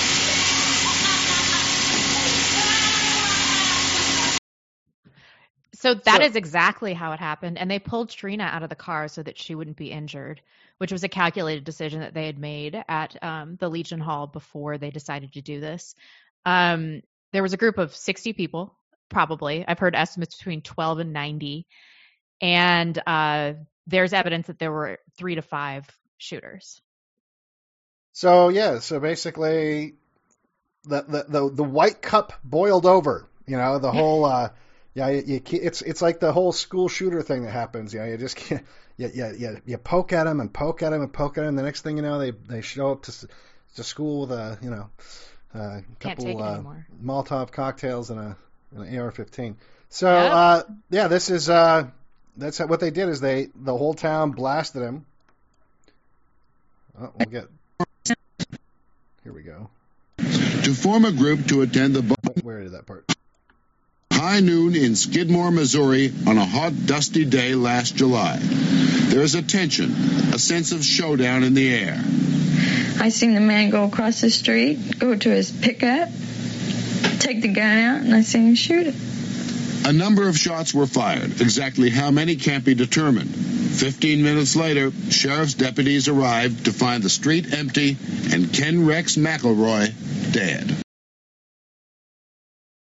S3: So that
S2: So-
S3: is exactly how it happened. And they pulled Trina out of the car so that she wouldn't be injured, which was a calculated decision that they had made at um, the Legion Hall before they decided to do this. Um, there was a group of sixty people, probably. I've heard estimates between twelve and ninety. And uh, there's evidence that there were three to five shooters.
S2: So yeah, so basically, the the the, the white cup boiled over. You know, the whole uh, yeah, you, you, it's it's like the whole school shooter thing that happens. You know, you just can't, you, you, you, you poke at them and poke at them and poke at them. The next thing you know, they they show up to to school with a you know a couple uh, Molotov cocktails and a an A R fifteen. So
S3: Yep.
S2: uh, yeah, this is uh, that's what they did. Is they the whole town blasted him. Oh, we'll get. Here we go.
S4: To form a group to attend the
S2: Where did that part?
S4: high noon in Skidmore, Missouri on a hot, dusty day last July. There is a tension, a sense of showdown in the air.
S8: I seen the man go across the street, go to his pickup, take the gun out, and I seen him shoot it.
S4: A number of shots were fired. Exactly how many can't be determined. Fifteen minutes later, sheriff's deputies arrived to find the street empty and Ken Rex McElroy dead.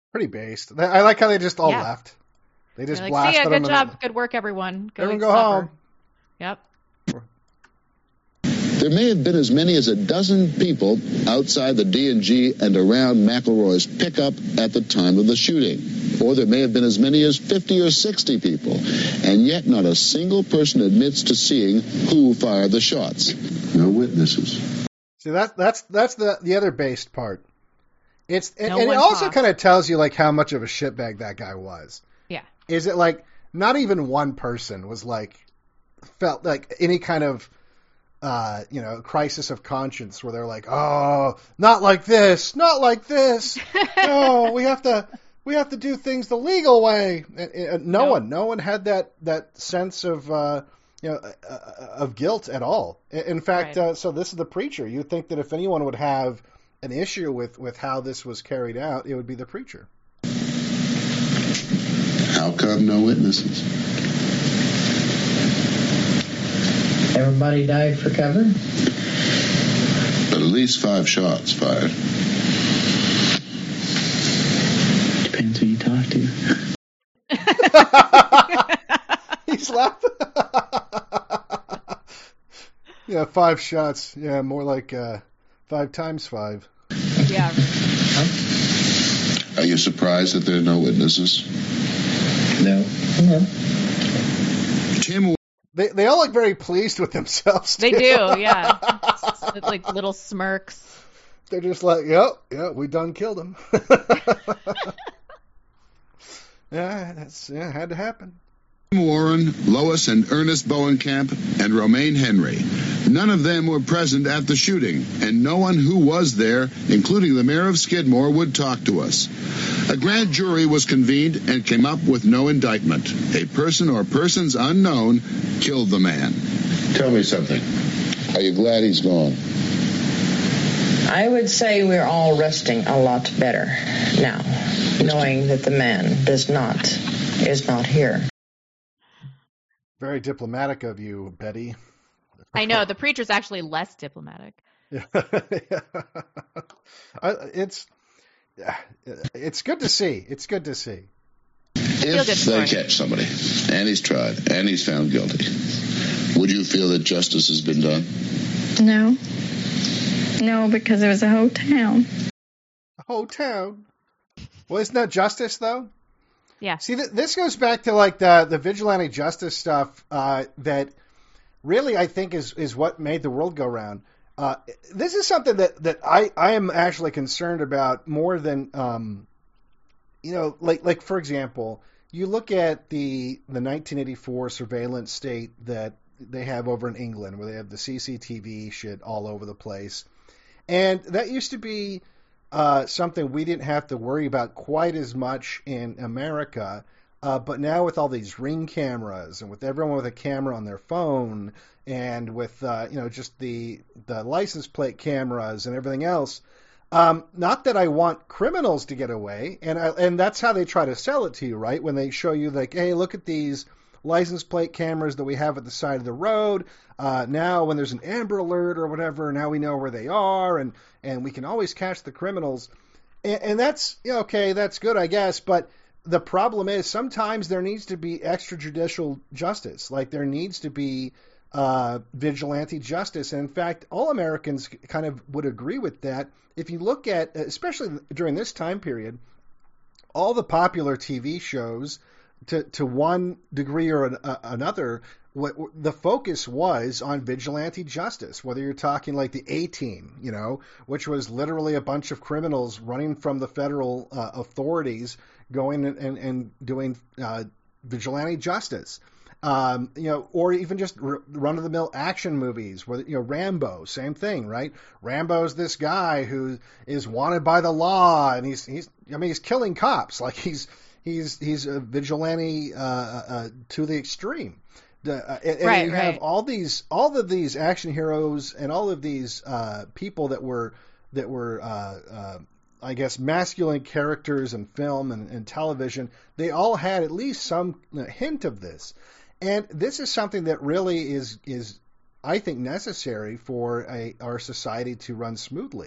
S2: Pretty based. I like how they just all
S3: Yeah.
S2: left. They just
S3: They're like,
S2: blasted
S3: see ya,
S2: them.
S3: good
S2: and
S3: job, good work, everyone. Go
S2: Everyone
S3: eat
S2: go
S3: supper.
S2: home.
S3: Yep.
S4: There may have been as many as a dozen people outside the D and G and around McElroy's pickup at the time of the shooting. Or there may have been as many as fifty or sixty people. And yet not a single person admits to seeing who fired the shots. No witnesses.
S2: See, that, that's that's the, the other based part. It's and,
S3: No
S2: and it
S3: one
S2: also
S3: talked.
S2: kind of tells you like how much of a shitbag that guy was.
S3: Yeah.
S2: Is it like not even one person was like felt like any kind of uh, you know, crisis of conscience where they're like, oh, not like this, not like this. No, we have to we have to do things the legal way. And, and no
S3: Nope.
S2: one, no one had that that sense of uh, you know uh, of guilt at all. In fact,
S3: Right.
S2: uh, so this is the preacher. You'd think that if anyone would have an issue with, with how this was carried out, it would be the preacher.
S4: How come no witnesses?
S14: Everybody died for cover?
S4: But at least five shots fired.
S10: Depends who you talk to.
S2: He's laughing. Yeah, five shots. Yeah, more like uh, five times five.
S3: Yeah.
S4: Are you surprised that there are no witnesses?
S14: No. No.
S4: Tim,
S2: They they all look very pleased with themselves.
S3: They
S2: too.
S3: do, yeah. It's like little smirks.
S2: They're just like, yep, yeah, we done killed him. Yeah, that's yeah, had to happen.
S4: Warren, Lois and Ernest Bowenkamp, and Romaine Henry. None of them were present at the shooting, and no one who was there, including the mayor of Skidmore, would talk to us. A grand jury was convened and came up with no indictment. A person or persons unknown killed the man. Tell me something. Are you glad he's gone?
S15: I would say we're all resting a lot better now, knowing that the man does not, is not here.
S2: Very diplomatic of you, Betty.
S3: I know, the preacher's actually less diplomatic.
S2: Yeah. I- it's it's good to see. It's good to see.
S3: Feel good
S4: If they
S3: story.
S4: catch somebody, and he's tried, and he's found guilty, would you feel that justice has been done?
S8: No. No, because it was a whole town.
S2: The whole town. Well, isn't that justice, though?
S3: Yeah.
S2: See, th- this goes back to like the the vigilante justice stuff uh, that really I think is is what made the world go round. Uh, this is something that, that I, I am actually concerned about more than um, you know, like like for example, you look at the the nineteen eighty-four surveillance state that they have over in England, where they have the C C T V shit all over the place, and that used to be uh, something we didn't have to worry about quite as much in America. Uh, but now with all these Ring cameras and with everyone with a camera on their phone and with uh, you know just the the license plate cameras and everything else, um, not that I want criminals to get away, and I, and that's how they try to sell it to you, right? When they show you like, hey, look at these license plate cameras that we have at the side of the road. Uh, now when there's an Amber Alert or whatever, now we know where they are, and and we can always catch the criminals, and, and that's yeah, okay, that's good, I guess, but the problem is sometimes there needs to be extrajudicial justice. Like there needs to be uh, vigilante justice. And in fact, all Americans kind of would agree with that. If you look at, especially during this time period, all the popular T V shows, to, to one degree or an, uh, another, what the focus was on vigilante justice, whether you're talking like the A-Team, you know, which was literally a bunch of criminals running from the federal uh, authorities going and, and, and doing uh, vigilante justice. Um, you know, or even just r- run-of-the-mill action movies where, you know, Rambo, same thing, right? Rambo's this guy who is wanted by the law, and he's, he's, I mean, he's killing cops. Like he's, he's, he's a vigilante uh, uh, to the extreme. The, uh, and,
S3: Right,
S2: and you have
S3: right.
S2: all these, all of these action heroes and all of these uh, people that were, that were, uh, uh, I guess, masculine characters in film and, and television. They all had at least some hint of this. And this is something that really is, is I think, necessary for a, our society to run smoothly.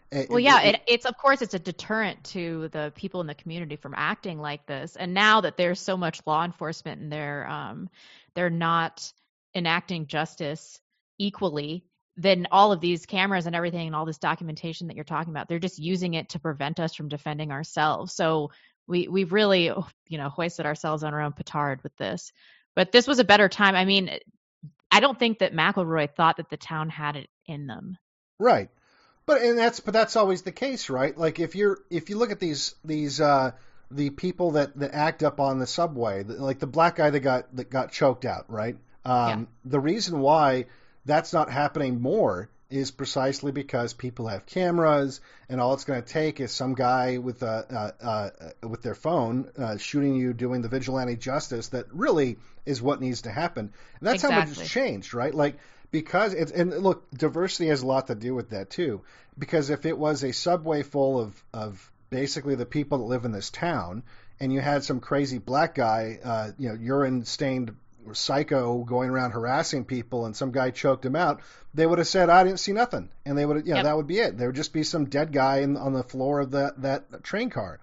S3: Well, yeah, it, it's of course it's a deterrent to the people in the community from acting like this. And now that there's so much law enforcement and they're um, they're not enacting justice equally, then all of these cameras and everything and all this documentation that you're talking about, they're just using it to prevent us from defending ourselves. So we we've really, you know, hoisted ourselves on our own petard with this. But this was a better time. I mean, I don't think that McElroy thought that the town had it in them.
S2: Right. But and that's but that's always the case, right? Like if you're if you look at these these uh, the people that, that act up on the subway, like the black guy that got that got choked out, right? Um,
S3: Yeah.
S2: The reason why that's not happening more is precisely because people have cameras, and all it's going to take is some guy with a uh, uh, with their phone uh, shooting you, doing the vigilante justice. That really is what needs to happen, and that's how much
S3: Exactly.
S2: it's changed, right? Like. Because it's, and look, diversity has a lot to do with that too. Because if it was a subway full of, of basically the people that live in this town, and you had some crazy black guy, uh, you know, urine stained psycho going around harassing people, and some guy choked him out, they would have said, "I didn't see nothing," and they would, have, you know,
S3: Yep.
S2: that would be it. There would just be some dead guy in, on the floor of that that train car,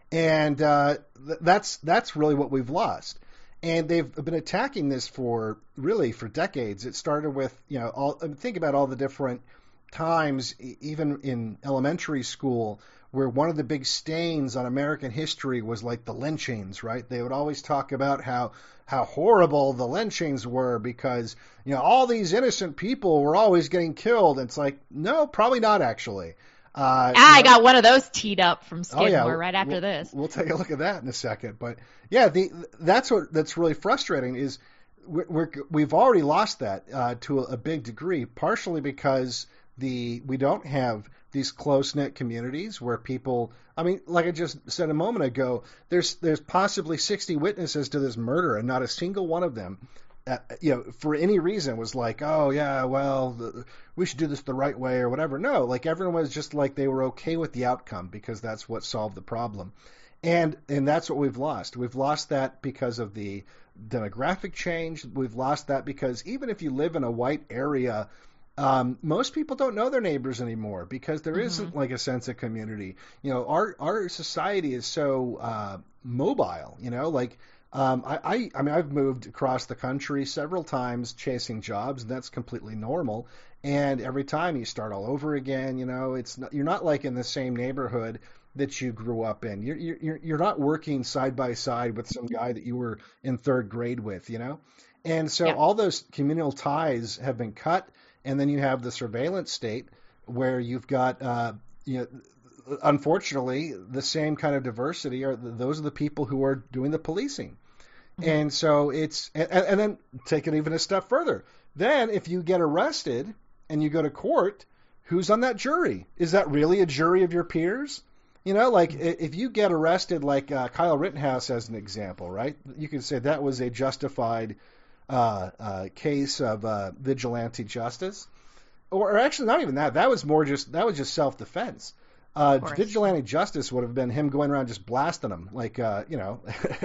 S2: and uh, th- that's that's really what we've lost. And they've been attacking this for really for decades. It started with, you know, all, think about all the different times, e- even in elementary school, where one of the big stains on American history was like the lynchings, right? They would always talk about how how horrible the lynchings were because, you know, all these innocent people were always getting killed. And it's like, no, probably not actually. Uh,
S3: Ah, I
S2: you know-
S3: got one of those teed up from Skidmore
S2: Oh, yeah.
S3: right after
S2: we'll,
S3: this.
S2: We'll take a look at that in a second. But yeah, the that's what that's really frustrating is we're, we're we've already lost that uh, to a, a big degree, partially because the we don't have these close knit communities where people. I mean, like I just said a moment ago, there's there's possibly sixty witnesses to this murder, and not a single one of them. Uh, you know, for any reason was like, oh yeah, well, the, we should do this the right way or whatever. No, like everyone was just like they were okay with the outcome because that's what solved the problem, and and that's what we've lost. We've lost that because of the demographic change. We've lost that because even if you live in a white area, um, most people don't know their neighbors anymore because there
S3: Mhm.
S2: isn't like a sense of community. You know, our our society is so uh, mobile. You know, like. Um, I, I, I mean, I've moved across the country several times chasing jobs, and that's completely normal. And every time you start all over again, you know, it's not, you're not like in the same neighborhood that you grew up in. You're, you're, you're not working side by side with some guy that you were in third grade with, you know? And so
S3: Yeah.
S2: all those communal ties have been cut. And then you have the surveillance state where you've got, uh, you know, unfortunately, the same kind of diversity are those are the people who are doing the policing. Mm-hmm. And so it's and, and then take it even a step further. Then if you get arrested and you go to court, who's on that jury? Is that really a jury of your peers? You know, like if you get arrested, like uh, Kyle Rittenhouse as an example, right? You could say that was a justified uh, uh, case of uh, vigilante justice, or, or actually not even that. That was more just that was just self-defense. Uh, vigilante justice would have been him going around just blasting them, like uh, you know,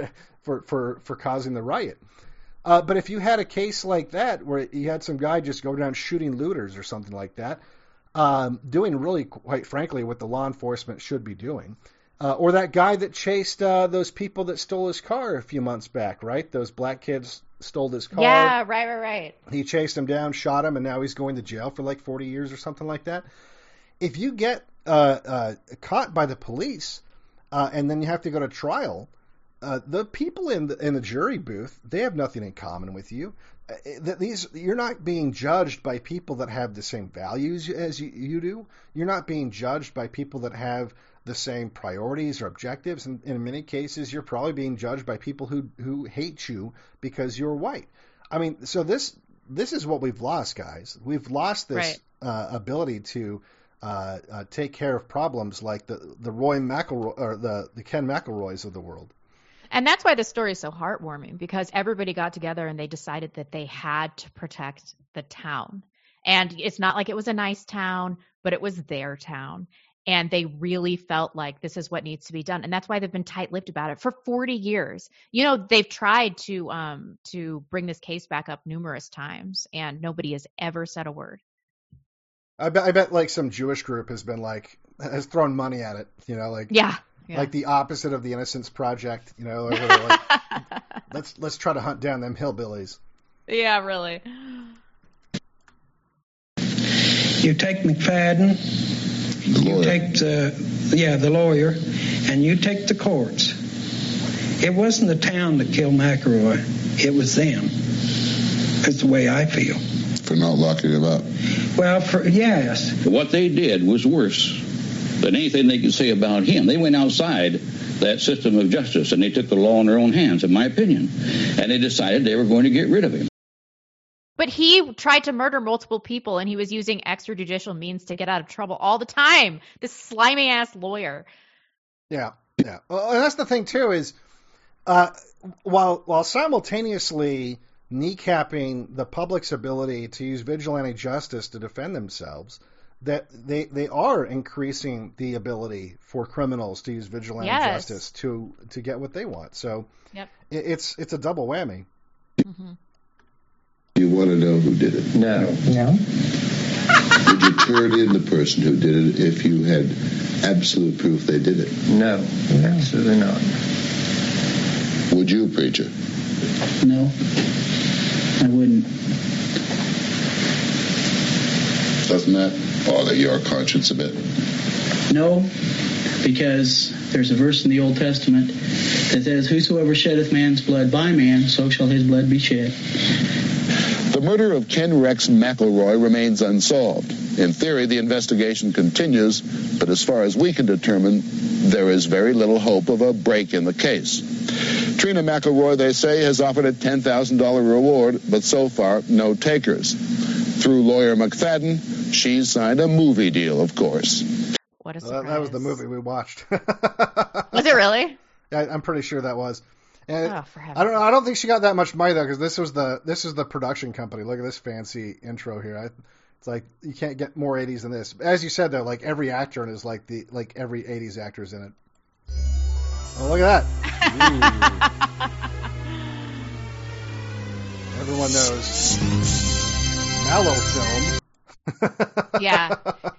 S2: for for for causing the riot. Uh, but if you had a case like that where you had some guy just go around shooting looters or something like that, um, doing really, quite frankly, what the law enforcement should be doing, uh, or that guy that chased uh, those people that stole his car a few months back, right? Those black kids stole his car.
S3: Yeah, right, right, right.
S2: He chased him down, shot him, and now he's going to jail for like forty years or something like that. If you get uh, uh, caught by the police uh, and then you have to go to trial, uh, the people in the, in the jury booth, they have nothing in common with you. Uh, these you're not being judged by people that have the same values as you, you do. You're not being judged by people that have the same priorities or objectives. And in many cases, you're probably being judged by people who who hate you because you're white. I mean, so this this is what we've lost, guys. We've lost this
S3: Right.
S2: uh, ability to uh, uh, take care of problems like the the Roy McElroy or the the Ken McElroys of the world.
S3: And that's why the story is so heartwarming, because everybody got together and they decided that they had to protect the town. And it's not like it was a nice town, but it was their town. And they really felt like this is what needs to be done. And that's why they've been tight-lipped about it for forty years. You know, they've tried to um, to bring this case back up numerous times, and nobody has ever said a word.
S2: I bet, I bet like some Jewish group has been like, has thrown money at it, you know, like,
S3: yeah, yeah.
S2: like the opposite of the Innocence Project, you know, where they're like, let's, let's try to hunt down them hillbillies.
S3: Yeah, really.
S5: You take McFadden, you take the, yeah, the lawyer, and you take the courts. It wasn't the town that killed McElroy. It was them. That's the way I feel.
S4: For not locking him up.
S5: Well, for, yes.
S9: What they did was worse than anything they could say about him. They went outside that system of justice, and they took the law in their own hands, in my opinion. And they decided they were going to get rid of him.
S3: But he tried to murder multiple people, and he was using extrajudicial means to get out of trouble all the time. This slimy-ass lawyer.
S2: Yeah, yeah. Well, and that's the thing, too, is uh, while while simultaneously kneecapping the public's ability to use vigilante justice to defend themselves, that they, they are increasing the ability for criminals to use vigilante
S3: yes.
S2: justice to to get what they want. So
S3: yep.
S2: it, it's it's a double whammy.
S3: Mm-hmm.
S4: You want to know who did it?
S14: No. No.
S4: Would you turn in the person who did it if you had absolute proof they did it?
S14: No, absolutely not.
S4: Would you, preacher?
S10: No, I wouldn't.
S4: Doesn't that bother your conscience a bit?
S10: No, because there's a verse in the Old Testament that says, whosoever sheddeth man's blood by man, so shall his blood be shed.
S4: The murder of Ken Rex McElroy remains unsolved. In theory, the investigation continues, but as far as we can determine, there is very little hope of a break in the case. Trina McElroy, they say, has offered a ten thousand dollars reward, but so far, no takers. Through lawyer McFadden, she's signed a movie deal, of course.
S3: What a
S2: So
S3: surprise.
S2: that, that was the movie we watched.
S3: Was it really?
S2: Yeah, I'm pretty sure that was. And
S3: oh, for heaven's
S2: I don't know. I don't think she got that much money though, because this was the this is the production company. Look at this fancy intro here. I, it's like you can't get more eighties than this. As you said though, like every actor is like the like every eighties actor's in it. Oh, look at that! Everyone knows Mallow film.
S3: Yeah.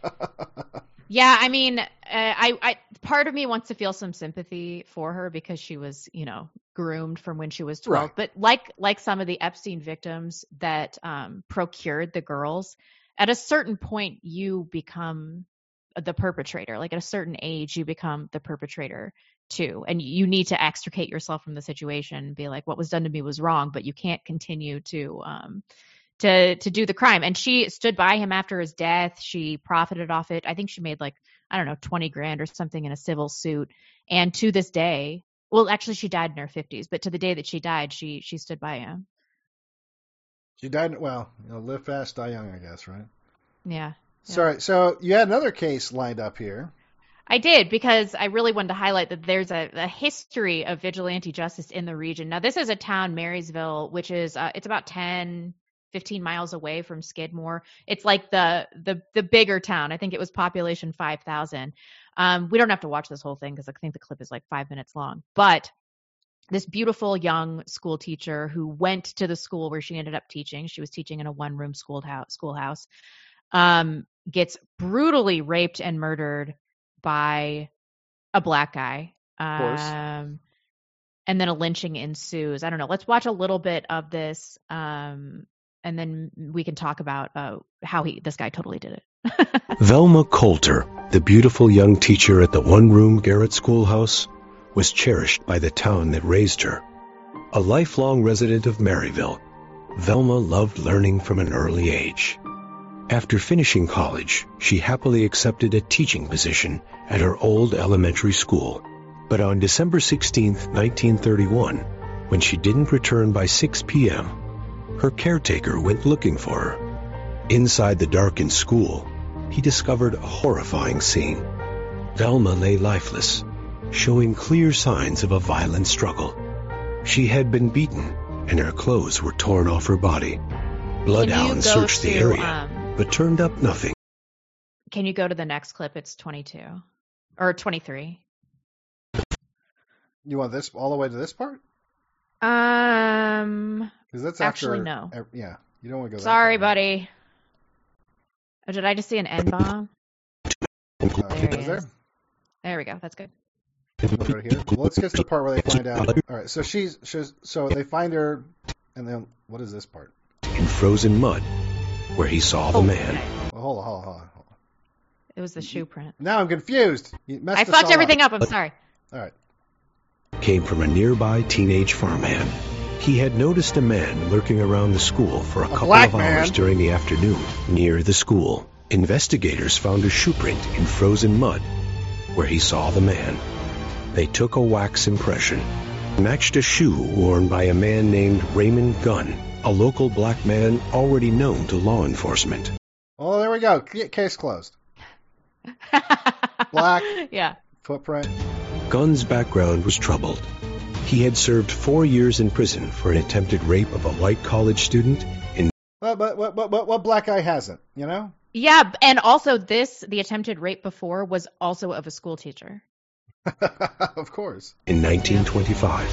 S3: Yeah, I mean, uh, I, I, part of me wants to feel some sympathy for her because she was, you know, groomed from when she was twelve.
S2: Right.
S3: But like, like some of the Epstein victims that um, procured the girls, at a certain point, you become the perpetrator. Like at a certain age, you become the perpetrator too, and you need to extricate yourself from the situation and be like, what was done to me was wrong, but you can't continue to. Um, to to do the crime. And she stood by him after his death. She profited off it. I think she made like, I don't know, twenty grand or something in a civil suit. And to this day, well, actually she died in her fifties, but to the day that she died, she she stood by him.
S2: She died, well, you know, live fast, die young, I guess, right?
S3: Yeah. yeah.
S2: Sorry, so you had another case lined up here.
S3: I did, because I really wanted to highlight that there's a, a history of vigilante justice in the region. Now, this is a town, Marysville, which is, uh, it's about ten, fifteen miles away from Skidmore. It's like the the the bigger town. I think it was population five thousand. Um, we don't have to watch this whole thing because I think the clip is like five minutes long. But this beautiful young school teacher who went to the school where she ended up teaching, she was teaching in a one-room schoolhouse, schoolhouse, um, gets brutally raped and murdered by a black guy.
S2: Of course.
S3: Um, and then a lynching ensues. I don't know. Let's watch a little bit of this. Um, And then we can talk about uh, how he this guy totally did it.
S16: Velma Coulter, the beautiful young teacher at the one-room Garrett Schoolhouse, was cherished by the town that raised her. A lifelong resident of Maryville, Velma loved learning from an early age. After finishing college, she happily accepted a teaching position at her old elementary school. But on December sixteenth, nineteen thirty-one, when she didn't return by six p.m., her caretaker went looking for her. Inside the darkened school, he discovered a horrifying scene. Velma lay lifeless, showing clear signs of a violent struggle. She had been beaten, and her clothes were torn off her body. Bloodhounds searched the area,
S3: um,
S16: but turned up nothing.
S3: Can you go to the next clip? It's twenty-two or twenty-three.
S2: You want this all the way to this part?
S3: Um,
S2: Because that's
S3: actually
S2: after,
S3: no.
S2: Yeah, you don't want to go.
S3: Sorry,
S2: that far.
S3: buddy. Oh, did I just see an N-bomb?
S2: Uh,
S3: There he
S2: is there?
S3: is. There we go. That's good.
S2: We'll go to here. Well, let's get to the part where they find out. All right, so she's, she's so they find her, and then what is this part?
S16: In frozen mud, where he saw the man.
S2: Well, hold on, hold on, hold on. Hold on.
S3: It was the shoe print.
S2: Now I'm confused. You messed
S3: I
S2: us
S3: fucked
S2: all
S3: everything up. I'm sorry.
S2: All right.
S16: Came from a nearby teenage farmhand. He had noticed a man lurking around the school for a, couple
S2: black
S16: of hours
S2: man.
S16: during the afternoon. Near the school, investigators found a shoe print in frozen mud where he saw the man. They took a wax impression, matched a shoe worn by a man named Raymond Gunn, a local black man already known to law enforcement.
S2: Oh, there we go. C- Case closed. Black
S3: Yeah.
S2: footprint.
S16: Gunn's background was troubled. He had served four years in prison for an attempted rape of a white college student in
S2: But but what what what, what black guy hasn't? You know.
S3: Yeah, and also this, the attempted rape before, was also of a school teacher.
S2: Of course.
S16: in nineteen twenty-five.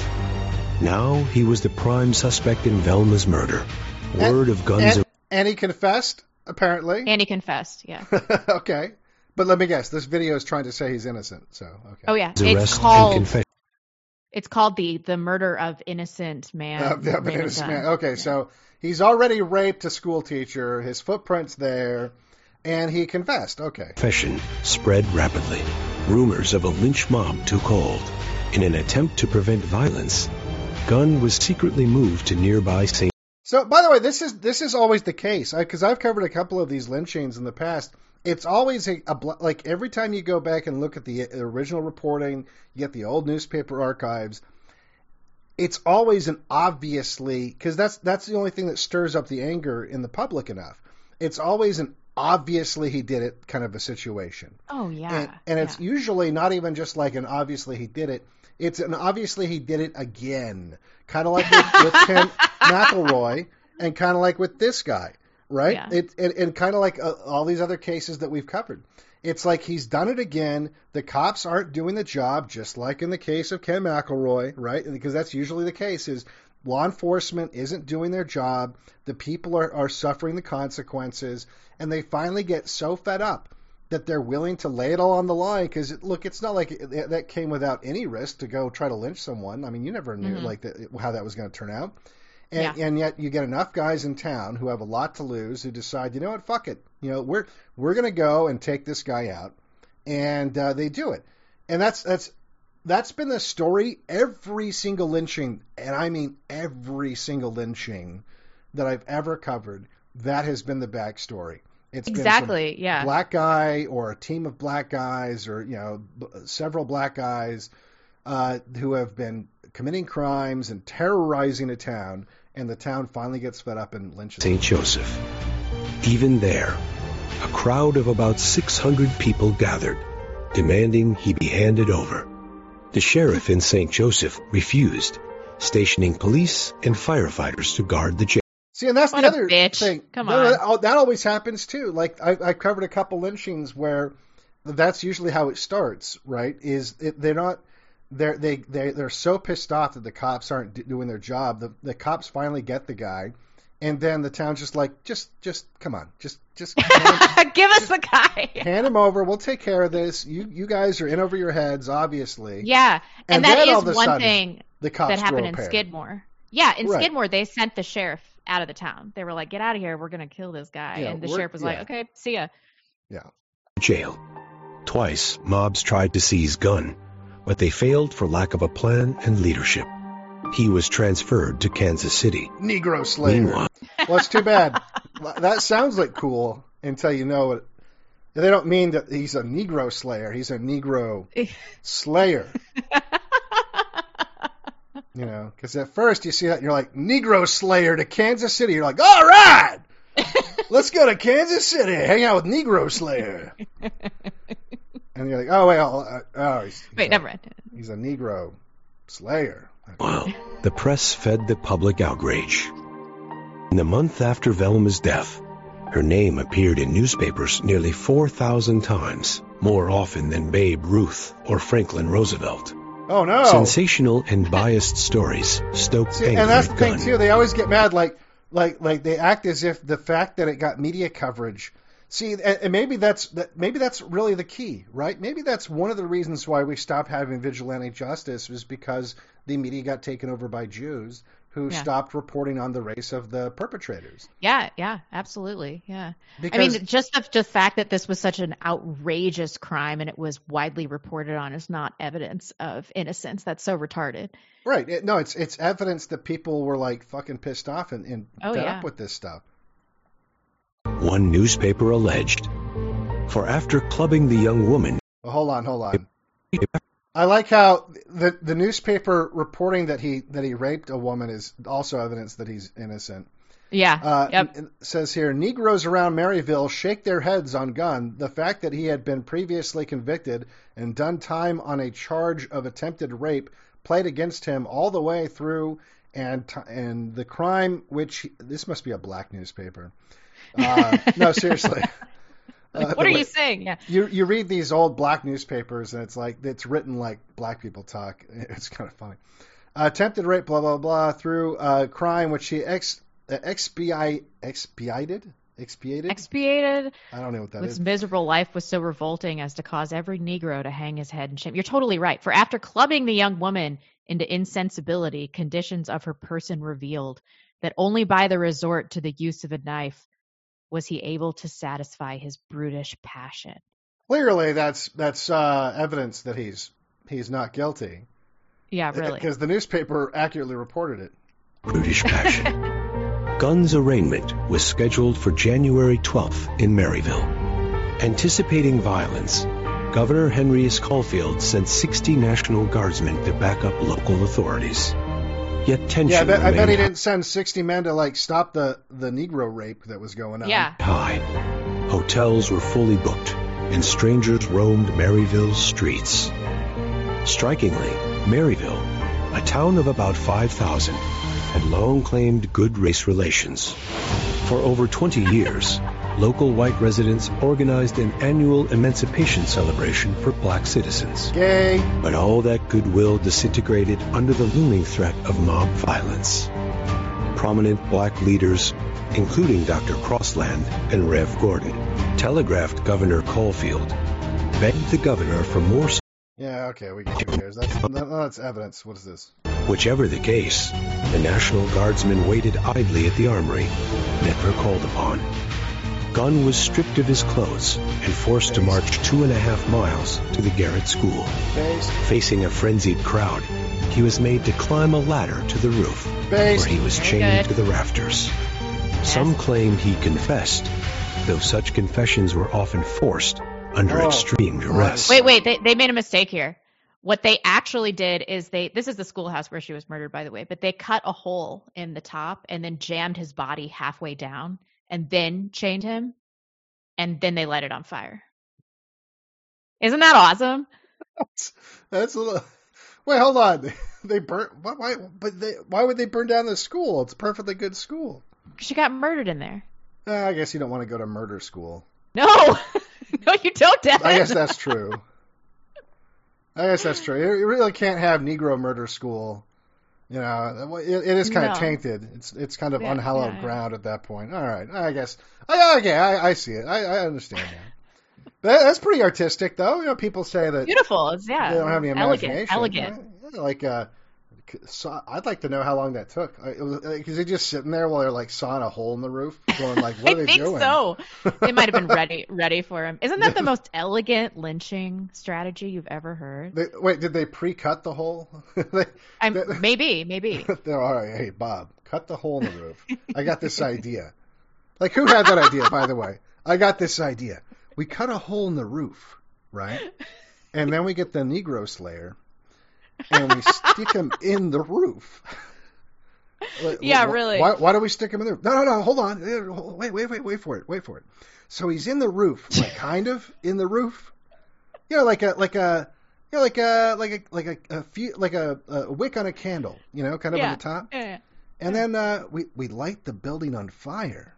S16: Now he was the prime suspect in Velma's murder. Word of Gunn's
S2: And, and he confessed, apparently.
S3: And he confessed, yeah.
S2: Okay. But let me guess, this video is trying to say he's innocent, so okay.
S3: Oh, yeah. It's
S16: arrest and
S3: called,
S16: confession.
S3: it's called the the murder of innocent man.
S2: Uh, yeah, but
S3: Raymond
S2: innocent
S3: Gunn.
S2: man. Okay, so he's already raped a school teacher, his footprint's there, and he confessed. Okay.
S16: Confession spread rapidly. Rumors of a lynch mob took hold. In an attempt to prevent violence, Gunn was secretly moved to nearby Saint
S2: So, by the way, this is this is always the case because I've covered a couple of these lynchings in the past. It's always a, a bl- like every time you go back and look at the original reporting, you get the old newspaper archives. It's always an obviously because that's that's the only thing that stirs up the anger in the public enough. It's always an obviously he did it kind of a situation.
S3: Oh, yeah.
S2: And, and it's
S3: yeah.
S2: usually not even just like an obviously he did it. It's an obviously he did it again. Kind of like with, with Ken McElroy and kind of like with this guy, right?
S3: Yeah.
S2: It, and, and kind of like uh, all these other cases that we've covered. It's like he's done it again. The cops aren't doing the job, just like in the case of Ken McElroy, right? Because that's usually the case is law enforcement isn't doing their job. The people are, are suffering the consequences. And they finally get so fed up that they're willing to lay it all on the line. Because, it, look, it's not like it, that came without any risk to go try to lynch someone. I mean, you never knew
S3: Mm-hmm.
S2: like the, how that was going to turn out. And,
S3: Yeah.
S2: and yet you get enough guys in town who have a lot to lose who decide, you know what, fuck it. You know, we're we're going to go and take this guy out. And uh, they do it. And that's that's that's been the story every single lynching, and I mean every single lynching that I've ever covered. That has been the backstory. It's
S3: Exactly,
S2: been some
S3: yeah.
S2: black guy or a team of black guys or, you know, b- several black guys uh, who have been committing crimes and terrorizing a town, and the town finally gets fed up and lynches
S16: Saint Joseph. Even there, a crowd of about six hundred people gathered, demanding he be handed over. The sheriff in Saint Joseph refused, stationing police and firefighters to guard the jail.
S2: See, and that's
S3: What
S2: the
S3: a
S2: other
S3: bitch.
S2: thing.
S3: Come
S2: No,
S3: on.
S2: That, that always happens too. Like I, I've covered a couple lynchings where that's usually how it starts. Right? Is it, they're not they're they they they're so pissed off that the cops aren't d- doing their job. The the cops finally get the guy, and then the town's just like, just just come on, just just hand,
S3: Give us the guy.
S2: hand him over. We'll take care of this. You you guys are in over your heads, obviously.
S3: Yeah, and,
S2: And
S3: that
S2: then all
S3: is
S2: of a
S3: one
S2: sudden,
S3: thing
S2: the cops
S3: that happened
S2: grow a
S3: in
S2: pair.
S3: Skidmore. Yeah, in
S2: Right.
S3: Skidmore, they sent the sheriff out of the town. They were like, "Get out of here! We're gonna kill this guy."
S2: Yeah,
S3: and the
S2: we're-
S3: sheriff was
S2: yeah.
S3: like, "Okay, see ya."
S2: Yeah.
S16: Jail. Twice, mobs tried to seize Gunn, but they failed for lack of a plan and leadership. He was transferred to Kansas City.
S2: Negro Slayer.
S16: Meanwhile,
S2: Well, it's too bad. That sounds like cool until you know it. They don't mean that he's a Negro Slayer. He's a Negro Slayer. You know, because at first you see that and you're like, Negro Slayer to Kansas City. You're like, all right, let's go to Kansas City, hang out with Negro Slayer. And you're like, oh, wait, oh, uh, oh he's, he's
S3: Wait,
S2: a,
S3: never mind.
S2: He's a Negro Slayer.
S16: Well, the press fed the public outrage. In the month after Velma's death, her name appeared in newspapers nearly four thousand times, more often than Babe Ruth or Franklin Roosevelt.
S2: Oh, no.
S16: Sensational and biased stories stoked
S2: See,
S16: anger
S2: and that's
S16: at
S2: the thing,
S16: Gunn.
S2: too. They always get mad, like, like, like they act as if the fact that it got media coverage See, and, and maybe that's that. Maybe that's really the key, right? Maybe that's one of the reasons why we stopped having vigilante justice, was because the media got taken over by Jews who
S3: Yeah.
S2: stopped reporting on the race of the perpetrators.
S3: Yeah, yeah, absolutely. Yeah.
S2: Because-
S3: I mean, just the, the fact that this was such an outrageous crime and it was widely reported on is not evidence of innocence. That's so retarded.
S2: Right. It- no, it's it's evidence that people were like fucking pissed off and, and
S3: Oh,
S2: fed
S3: yeah.
S2: up with this stuff.
S16: One newspaper alleged. For after clubbing the young woman,
S2: Well, hold on, hold on. I like how the the newspaper reporting that he that he raped a woman is also evidence that he's innocent.
S3: Yeah.
S2: Uh,
S3: Yep.
S2: It says here, Negroes around Maryville shake their heads on Gunn. The fact that he had been previously convicted and done time on a charge of attempted rape played against him all the way through, and t- and the crime which he, this must be a black newspaper. Uh, no, seriously.
S3: Like,
S2: Uh,
S3: what are
S2: the
S3: you
S2: way-
S3: saying? Yeah.
S2: You you read these old black newspapers and it's like it's written like black people talk. It's kind of funny. Uh, attempted rape, blah blah blah, through uh, crime which he ex uh, expi expiated expiated.
S3: Expiated.
S2: I don't know what that
S3: This
S2: is.
S3: miserable life was so revolting as to cause every Negro to hang his head in shame. You're totally right. For after clubbing the young woman into insensibility, conditions of her person revealed that only by the resort to the use of a knife was he able to satisfy his brutish passion.
S2: Clearly, that's that's uh, evidence that he's he's not guilty.
S3: Yeah, really.
S2: Because the newspaper accurately reported it.
S16: brutish passion. Gunn's arraignment was scheduled for January twelfth in Maryville. Anticipating violence, Governor Henry S. Caulfield sent sixty National Guardsmen to back up local authorities. Yet tension
S2: Yeah, I bet, I bet he
S16: remained
S2: didn't send sixty men to like stop the the Negro rape that was going on.
S3: Yeah.
S16: high. Hotels were fully booked, and strangers roamed Maryville's streets. Strikingly, Maryville, a town of about five thousand, had long claimed good race relations. For over twenty years, local white residents organized an annual emancipation celebration for black citizens.
S2: Gay.
S16: But all that goodwill disintegrated under the looming threat of mob violence. Prominent black leaders, including Doctor Crossland and Rev Gordon, telegraphed Governor Caulfield, begged the governor for more.
S2: Yeah, okay, we get it. That's that- that's evidence. What is this?
S16: Whichever the case, the National Guardsmen waited idly at the armory, never called upon. Gunn was stripped of his clothes and forced to march two and a half miles to the Garrett School.
S2: Based.
S16: Facing a frenzied crowd, he was made to climb a ladder to the roof,
S2: Based.
S16: where he was
S3: Very
S16: chained
S3: good.
S16: to the rafters. Some claim he confessed, though such confessions were often forced under
S2: Oh,
S16: extreme duress.
S3: Wait, wait, they, they made a mistake here. What they actually did is they, this is the schoolhouse where she was murdered, by the way, but they cut a hole in the top and then jammed his body halfway down and then chained him and then they light it on fire. Isn't that awesome?
S2: That's a little. Wait, hold on. They burnt. Why? why but they, why would they burn down the school? It's a perfectly good school.
S3: She got murdered in there.
S2: Uh, I guess you don't want to go to murder school.
S3: No, no, you don't, Devin.
S2: I guess that's true. I guess that's true. You really can't have Negro murder school. You know, it, it is kind of
S3: No.
S2: tainted. It's it's kind of
S3: Yeah,
S2: unhallowed
S3: yeah, yeah.
S2: ground at that point. All right, I guess. I, okay, I, I see it. I, I understand that. That- That's pretty artistic, though. You know, people say that
S3: Beautiful. It's, yeah.
S2: they don't have any
S3: Elegant,
S2: imagination.
S3: elegant.
S2: Yeah, Like, uh, saw, I'd like to know how long that took. Because they're just sitting there while they're like sawing a hole in the roof, going like, "What are
S3: I
S2: they
S3: think
S2: doing?"
S3: so. They might have been ready ready for him. Isn't that the most elegant lynching strategy you've ever heard?
S2: They, wait, did they pre-cut the hole? they,
S3: I'm,
S2: they-
S3: maybe, maybe.
S2: they're all right. Hey, Bob, cut the hole in the roof. I got this idea. Like, who had that idea, by the way? I got this idea. We cut a hole in the roof, right? And then we get the Negro Slayer, and we stick him in the roof. Like,
S3: Yeah,
S2: wh-
S3: really.
S2: Why, why do we stick him in the roof? No, no, no, hold on. Wait, wait, wait, wait for it. Wait for it. So he's in the roof, like kind of in the roof. You know, like a like a you know, like a like a like a, a few like a, a wick on a candle. You know, kind of
S3: Yeah.
S2: on the top.
S3: Yeah, yeah.
S2: And then uh, we we light the building on fire.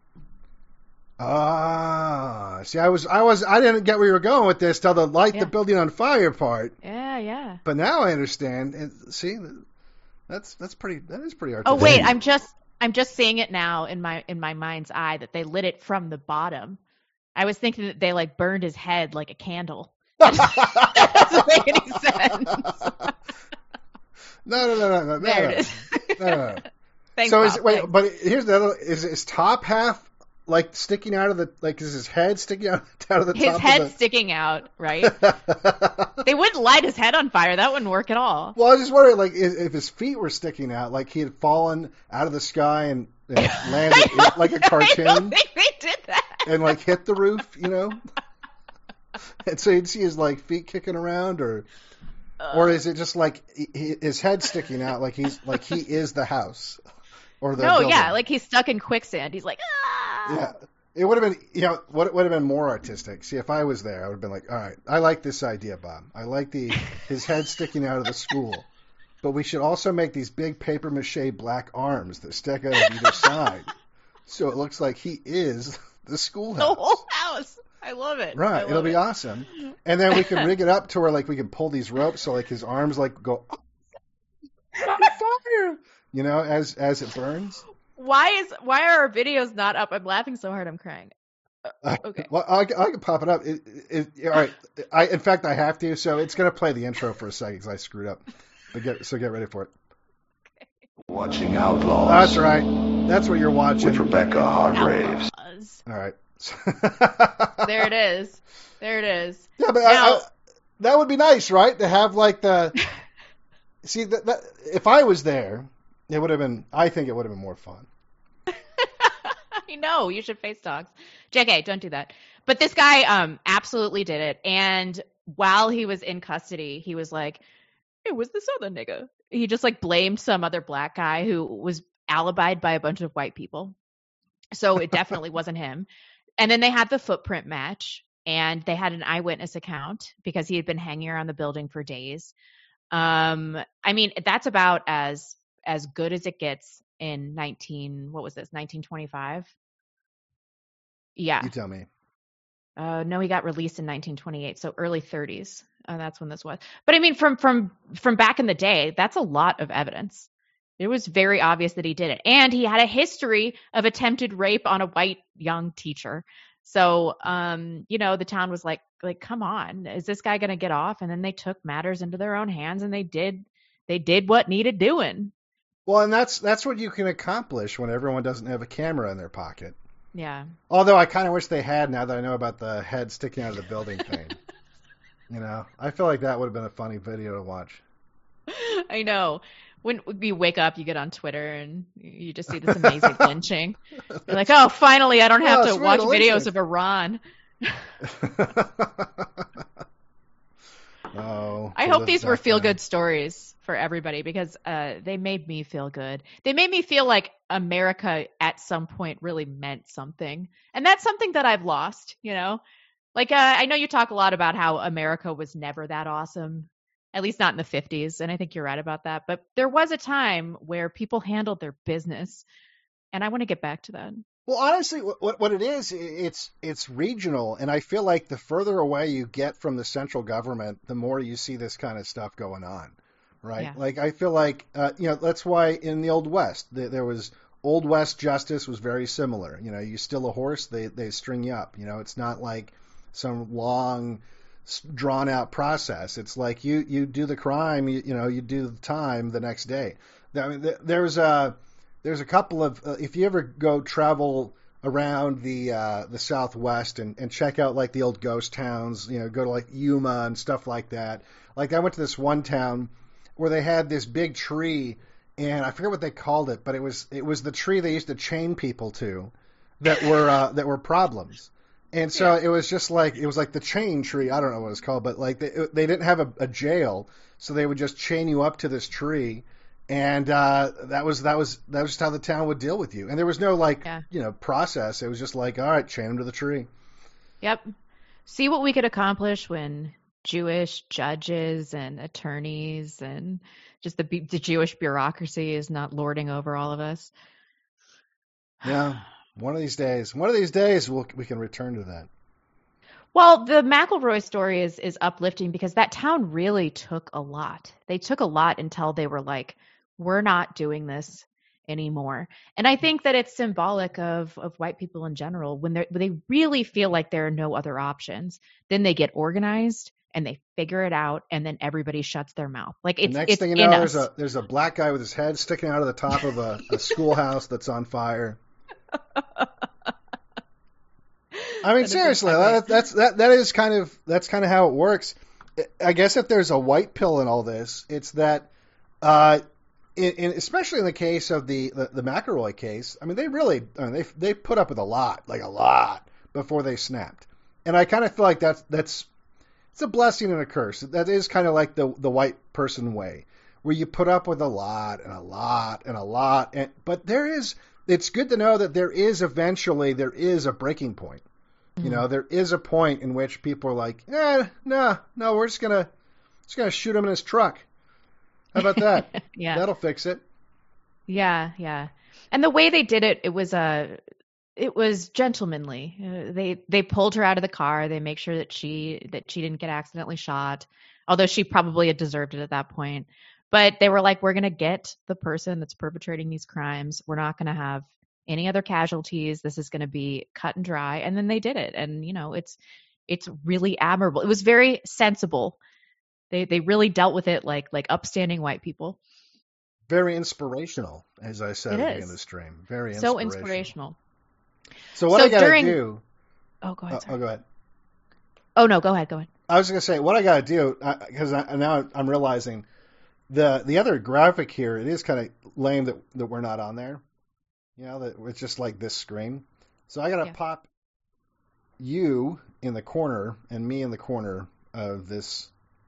S2: Ah, see, I was I was I didn't get where you were going with this till the light
S3: Yeah.
S2: the building on fire part.
S3: Yeah, yeah.
S2: But now I understand. And see, that's that's pretty that is pretty
S3: Oh
S2: artistic.
S3: wait, I'm just I'm just seeing it now in my in my mind's eye that they lit it from the bottom I was thinking that they like burned his head like a candle. That doesn't make any sense.
S2: No, no, no, no, no,
S3: There
S2: no,
S3: it is.
S2: no, no, no.
S3: Thanks,
S2: so
S3: Bob,
S2: is it, wait,
S3: thanks.
S2: but here's the other: is his top half like sticking out of the like? Is his head sticking out, out of the
S3: His
S2: top?
S3: head
S2: of the...
S3: sticking out, right? They wouldn't light his head on fire. That wouldn't work at all.
S2: Well, I was just wondering, like, if, if his feet were sticking out, like he had fallen out of the sky and, and landed like a cartoon,
S3: I don't think they did that.
S2: and like hit the roof, you know. And so you'd see his like feet kicking around, or or is it just like he, his head sticking out, like he's like he is the house, or the
S3: No,
S2: building?
S3: yeah, like he's stuck in quicksand. He's like, ah.
S2: Yeah. It would have been, you know, what would have been more artistic. See, if I was there, I would have been like, all right, I like this idea, Bob. I like the his head sticking out of the school, but we should also make these big paper mache black arms that stick out of either side, so it looks like he is the schoolhouse.
S3: The whole house. I love it.
S2: Right,
S3: I love
S2: it'll be
S3: it.
S2: awesome. And then we can rig it up to where like we can pull these ropes so like his arms like go on fire, you know, as as it burns.
S3: Why is why are our videos not up? I'm laughing so hard I'm crying. Uh, okay.
S2: Well, I, I can pop it up. It, it, it, all right. I, in fact, I have to. So it's going to play the intro for a second because I screwed up. But get, so get ready for it.
S1: Watching Outlaws.
S2: That's right. That's what you're watching.
S1: With Rebecca Hargraves.
S2: All right.
S3: There it is. There it is.
S2: Yeah, but
S3: now,
S2: I, I, that would be nice, right? To have like the. See, that, that, if I was there, it would have been. I think it would have been more fun.
S3: I know you should face dogs. J K, don't do that. But this guy um absolutely did it. And while he was in custody, he was like, it was this other nigga. He just like blamed some other black guy who was alibied by a bunch of white people. So it definitely wasn't him. And then they had the footprint match, and they had an eyewitness account because he had been hanging around the building for days. Um, I mean, that's about as as good as it gets in nineteen, what was this, nineteen twenty-five? Yeah.
S2: You tell me.
S3: Uh, no, he got released in nineteen twenty-eight, so early thirties. Uh, that's when this was. But I mean, from from from back in the day, that's a lot of evidence. It was very obvious that he did it, and he had a history of attempted rape on a white young teacher. So, um, you know, the town was like, like, come on, is this guy going to get off? And then they took matters into their own hands, and they did, they did what needed doing.
S2: Well, and that's that's what you can accomplish when everyone doesn't have a camera in their pocket.
S3: Yeah.
S2: Although I kind of wish they had now that I know about the head sticking out of the building thing. You know, I feel like that would have been a funny video to watch.
S3: I know. When you wake up, you get on Twitter and you just see this amazing lynching. You're like, oh, finally, I don't have
S2: Oh,
S3: to
S2: sweet,
S3: watch
S2: a
S3: videos
S2: lynching.
S3: of Iran.
S2: Oh,
S3: I
S2: to
S3: hope
S2: live
S3: these
S2: that
S3: were
S2: down.
S3: feel-good stories for everybody because uh, they made me feel good. They made me feel like America at some point really meant something. And that's something that I've lost, you know? Like, uh, I know you talk a lot about how America was never that awesome, at least not in the fifties. And I think you're right about that. But there was a time where people handled their business. And I want to get back to that.
S2: Well, honestly, what what it is, it's it's regional, and I feel like the further away you get from the central government, the more you see this kind of stuff going on, right?
S3: Yeah.
S2: Like I feel like uh, you know that's why in the Old West there, there was Old West justice was very similar. You know, you steal a horse, they they string you up. You know, it's not like some long drawn out process. It's like you you do the crime, you, you know, you do the time the next day. I mean, there's a There's a couple of uh, if you ever go travel around the uh, the Southwest and, and check out like the old ghost towns, you know, go to like Yuma and stuff like that. Like I went to this one town where they had this big tree, and I forget what they called it, but it was it was the tree they used to chain people to that were uh, that were problems. And so it was just like it was like the chain tree. I don't know what it was called, but like they they didn't have a, a jail, so they would just chain you up to this tree. And uh, that was that was that was just how the town would deal with you, and there was no like
S3: Yeah.
S2: you know process. It was just like, all right, chain him to the tree.
S3: Yep. See what we could accomplish when Jewish judges and attorneys and just the the Jewish bureaucracy is not lording over all of us.
S2: Yeah, one of these days, one of these days, we'll we can return to that.
S3: Well, the McElroy story is is uplifting because that town really took a lot. They took a lot until they were like, we're not doing this anymore. And I think that it's symbolic of of white people in general. When they when they really feel like there are no other options, then they get organized and they figure it out, and then everybody shuts their mouth. Like it's
S2: the next
S3: it's
S2: thing you
S3: in
S2: know,
S3: us.
S2: there's a there's a black guy with his head sticking out of the top of a, a schoolhouse that's on fire. I mean, seriously, that, that's that that is kind of that's kind of how it works. I guess if there's a white pill in all this, it's that, uh, in, in, especially in the case of the, the the McElroy case. I mean, they really I mean, they they put up with a lot, like a lot, before they snapped. And I kind of feel like that's that's it's a blessing and a curse. That is kind of like the the white person way, where you put up with a lot and a lot and a lot. And but there is, it's good to know that there is eventually there is a breaking point. You know, there is a point in which people are like, eh, no, no, we're just gonna, just gonna shoot him in his truck. How about that?
S3: Yeah,
S2: that'll fix it.
S3: Yeah, yeah. And the way they did it, it was uh, it was gentlemanly. Uh, they they pulled her out of the car. They make sure that she that she didn't get accidentally shot, although she probably had deserved it at that point. But they were like, we're gonna get the person that's perpetrating these crimes. We're not gonna have any other casualties. This is going to be cut and dry. And then they did it. And, you know, it's, it's really admirable. It was very sensible. They, they really dealt with it like, like upstanding white people.
S2: Very inspirational, as I said
S3: it
S2: at the
S3: is.
S2: beginning of the stream. Very
S3: so
S2: inspirational.
S3: inspirational.
S2: So what
S3: so
S2: I got to
S3: during...
S2: do.
S3: Oh, go ahead.
S2: Oh, oh, go ahead.
S3: Oh, no, go ahead. Go ahead. I
S2: was going to say, what I got to do, because uh, now I'm realizing the, the other graphic here, it is kind of lame that, that we're not on there. You know, that it's just like this screen. So I got to yeah. pop you in the corner and me in the corner of this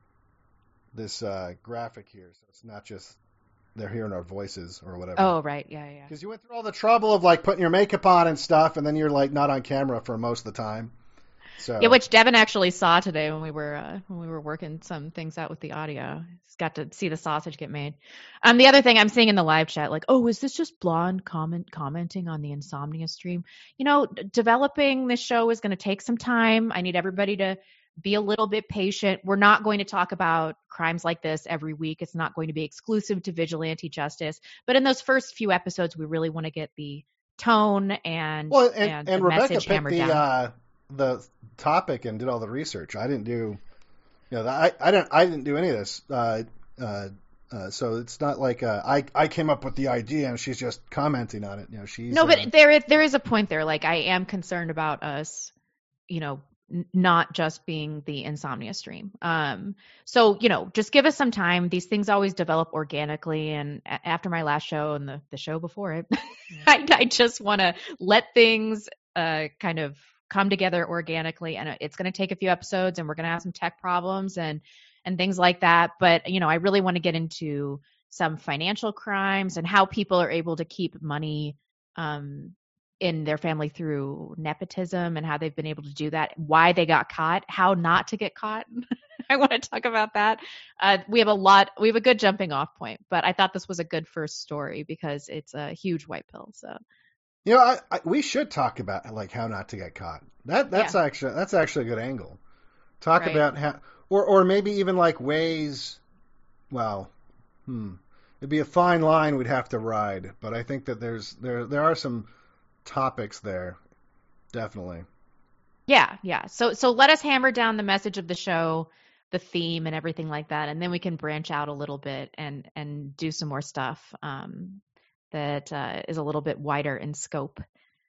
S2: this uh, graphic here. So it's not just they're hearing our voices or whatever.
S3: Oh, right. Yeah, yeah.
S2: Because you went through all the trouble of like putting your makeup on and stuff, and then you're like not on camera for most of the time. So
S3: yeah, which Devin actually saw today when we were uh, when we were working some things out with the audio. He's got to see the sausage get made. Um, the other thing I'm seeing in the live chat, like, oh, is this just blonde comment commenting on the Insomnia stream? You know, d- developing this show is going to take some time. I need everybody to be a little bit patient. We're not going to talk about crimes like this every week. It's not going to be exclusive to Vigilante Justice. But in those first few episodes, we really want to get the tone and
S2: well, and,
S3: and,
S2: and
S3: the
S2: Rebecca
S3: message
S2: picked
S3: hammered
S2: the
S3: down.
S2: uh, the topic and did all the research. I didn't do, you know, I I didn't I didn't do any of this. Uh, uh, uh, so it's not like uh, I I came up with the idea and she's just commenting on it. You know, she's
S3: no, but
S2: uh,
S3: there is there is a point there. Like I am concerned about us, you know, n- not just being the Insomnia stream. Um, so you know, just give us some time. These things always develop organically, and a- after my last show and the the show before it, I, I just want to let things uh kind of come together organically, and it's going to take a few episodes, and we're going to have some tech problems and and things like that. But you know, I really want to get into some financial crimes and how people are able to keep money um, in their family through nepotism and how they've been able to do that, why they got caught, how not to get caught. I want to talk about that. Uh, we have a lot, we have a good jumping off point, but I thought this was a good first story because it's a huge white pill. So.
S2: You know, I, I, we should talk about like how not to get caught. That that's yeah. actually that's actually a good angle. Talk right. about how, or or maybe even like ways. Well, hmm, it'd be a fine line we'd have to ride, but I think that there's there there are some topics there, definitely.
S3: Yeah, yeah. So so let us hammer down the message of the show, the theme, and everything like that, and then we can branch out a little bit and and do some more stuff. Um, that uh, is a little bit wider in scope.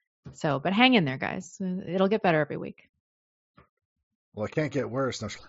S3: So, but hang in there, guys. It'll get better every week.
S2: Well, it can't get worse. No.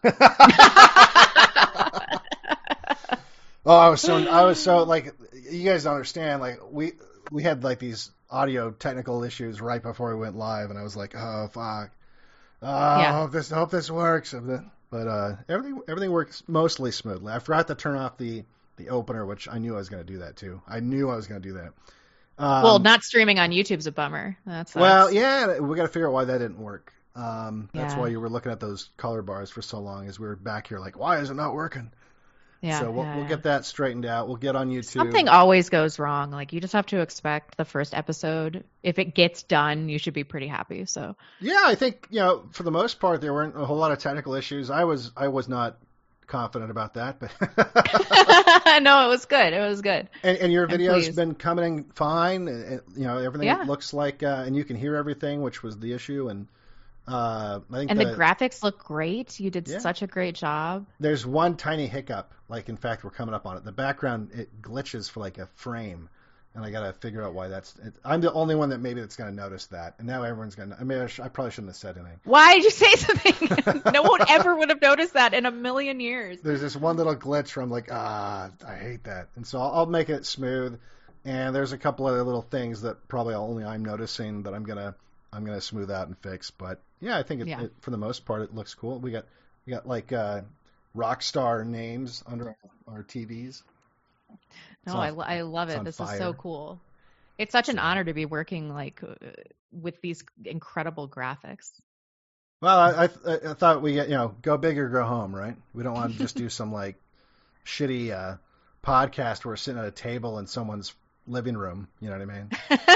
S2: Oh, I was so, I was so like, you guys don't understand. Like we, we had like these audio technical issues right before we went live, and I was like, oh fuck. Oh, yeah. I hope this, I hope this works. But uh, everything, everything works mostly smoothly. I forgot to turn off the. the opener, which I knew I was going to do that too. I knew I was going to do that. Um,
S3: well, not streaming on YouTube's a bummer. That's
S2: well, yeah, we got to figure out why that didn't work. Um, that's
S3: yeah.
S2: why you were looking at those color bars for so long, as we were back here like, why is it not working?
S3: Yeah.
S2: So we'll,
S3: yeah,
S2: we'll
S3: yeah.
S2: get that straightened out. We'll get on YouTube.
S3: Something always goes wrong. Like you just have to expect the first episode. If it gets done, you should be pretty happy. So
S2: yeah, I think, you know, for the most part, there weren't a whole lot of technical issues. I was, I was not confident about that, but
S3: no, it was good. It was good.
S2: And, and your
S3: I'm
S2: video's
S3: pleased.
S2: been coming fine. and, You know, everything
S3: Yeah.
S2: looks like, uh, and you can hear everything, which was the issue. And uh, I think
S3: And
S2: the,
S3: the graphics look great. You did
S2: Yeah.
S3: such a great job.
S2: there's one tiny hiccup. Like, in fact, we're coming up on it. The background, it glitches for like a frame. And I got to figure out why that's. It, I'm the only one that maybe that's going to notice that. And now everyone's going to. I mean, I, sh- I probably shouldn't have said anything.
S3: Why did you say something? No one ever would have noticed that in a million years.
S2: There's this one little glitch where I'm like, ah, I hate that. And so I'll, I'll make it smooth. And there's a couple other little things that probably only I'm noticing that I'm gonna I'm gonna smooth out and fix. But yeah, I think it,
S3: Yeah.
S2: it, for the most part it looks cool. We got we got like uh, rock star names under our T Vs.
S3: No,
S2: It's
S3: I,
S2: on-
S3: lo- I love
S2: it's
S3: it.
S2: on
S3: This is
S2: fire.
S3: so cool. It's such an honor to be working like uh, with these incredible graphics.
S2: Well, I, I, I thought we get, you know, go big or go home, right? We don't want to just do some like shitty uh, podcast where we're sitting at a table in someone's living room. You know what I mean?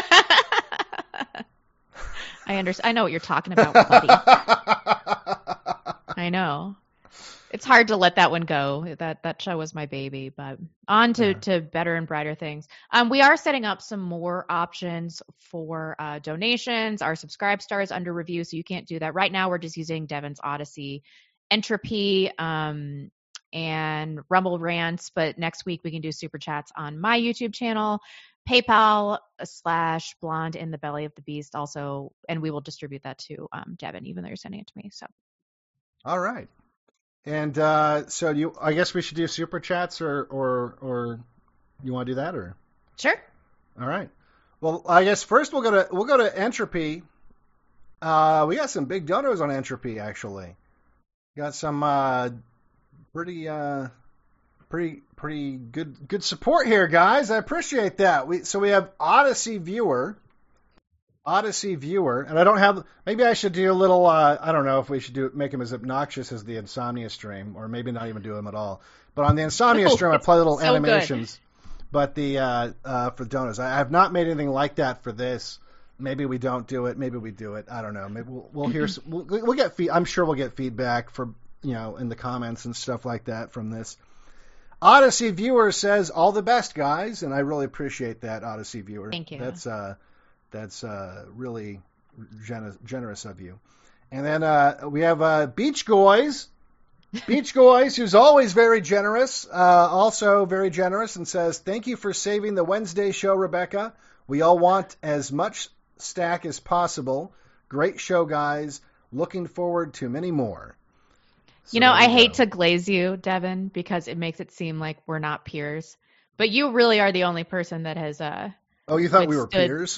S3: I understand. I know what you're talking about, buddy. I know. It's hard to let that one go. That that show was my baby, but on to,
S2: Yeah.
S3: to better and brighter things. Um, we are setting up some more options for uh, donations. Our subscribe star is under review, so you can't do that right now. We're just using Devin's Odyssey, Entropy, um, and Rumble Rants. But next week we can do super chats on my YouTube channel, PayPal slash Blonde in the Belly of the Beast. Also, and we will distribute that to um, Devin, even though you're sending it to me. So.
S2: All right. And uh, so you, I guess we should do super chats, or or or you want to do that, or
S3: Sure.
S2: all right. Well, I guess first we'll go to we'll go to Entropy. Uh, we got some big donors on Entropy, actually. Got some uh, pretty uh, pretty pretty good good support here, guys. I appreciate that. We so we have Odyssey Viewer. Odyssey Viewer, and I don't have. Maybe I should do a little. Uh, I don't know if we should do make him as obnoxious as the Insomnia stream, or maybe not even do him at all. But on the Insomnia
S3: No,
S2: stream, I
S3: it's
S2: play little
S3: so
S2: animations. But the uh, uh, for donors, I have not made anything like that for this. Maybe we don't do it. Maybe we do it. I don't know. Maybe we'll, we'll hear. Some, we'll, we'll get. Feed, I'm sure we'll get feedback from you know in the comments and stuff like that from this. Odyssey Viewer says all the best, guys, and I really appreciate that, Odyssey Viewer.
S3: Thank you.
S2: That's uh. That's uh, really gen- generous of you. And then uh, we have uh, Beach Goys. Beach Goys, who's always very generous, uh, also very generous, and says, thank you for saving the Wednesday show, Rebecca. We all want as much stack as possible. Great show, guys. Looking forward to many more. So
S3: You know,
S2: there
S3: I
S2: we
S3: hate
S2: go.
S3: to glaze you, Devin, because it makes it seem like we're not peers. But you really are the only person that has uh,
S2: Oh, you thought we were
S3: withstood-
S2: peers?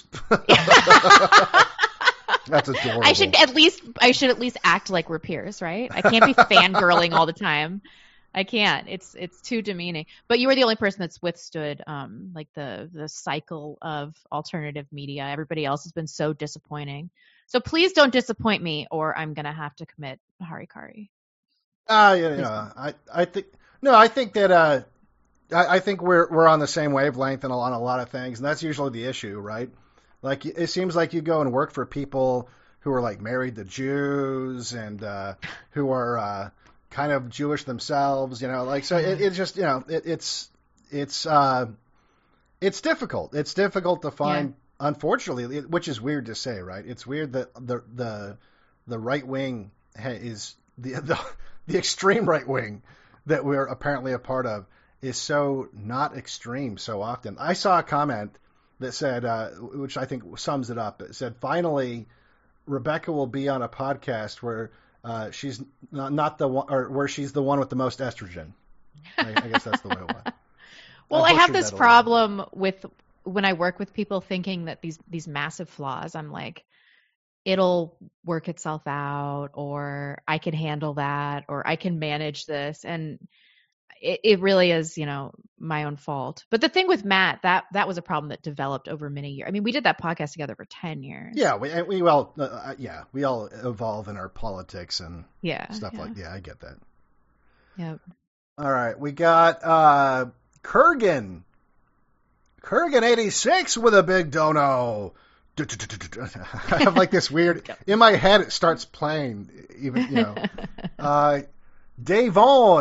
S2: That's adorable.
S3: I should at least I should at least act like we're peers, right? I can't be fangirling all the time. I can't. It's it's too demeaning. But you were the only person that's withstood um like the the cycle of alternative media. Everybody else has been so disappointing. So please don't disappoint me, or I'm gonna have to commit harikari.
S2: Uh, yeah, yeah. I, I think no, I think that uh, I, I think we're we're on the same wavelength and on a lot of things, and that's usually the issue, right? Like it seems like you go and work for people who are like married to Jews and uh, who are uh, kind of Jewish themselves, you know. Like so, it, it's just you know, it, it's it's uh, it's difficult. It's difficult to find, unfortunately, it, which is weird to say, right? It's weird that the the the right wing ha- is the the the extreme right wing that we're apparently a part of is so not extreme so often. I saw a comment that said, uh, which I think sums it up. It said, finally, Rebecca will be on a podcast where uh, she's not, not the one, or where she's the one with the most estrogen. I, I guess that's the way it went.
S3: Well, I, have
S2: butchered
S3: this
S2: that a little.
S3: problem with when I work with people thinking that these these massive flaws, I'm like, it'll work itself out, or I can handle that, or I can manage this. And it, it really is, you know, my own fault. But the thing with Matt, that that was a problem that developed over many years. I mean, we did that podcast together for ten years.
S2: Yeah, we we all uh, yeah we all evolve in our politics and
S3: Yeah,
S2: stuff
S3: yeah.
S2: like yeah I get that.
S3: Yep.
S2: All right, we got uh, Kurgan. Kurgan eighty-six with a big dono. I have like this weird in my head. It starts playing, even you know. uh, Davon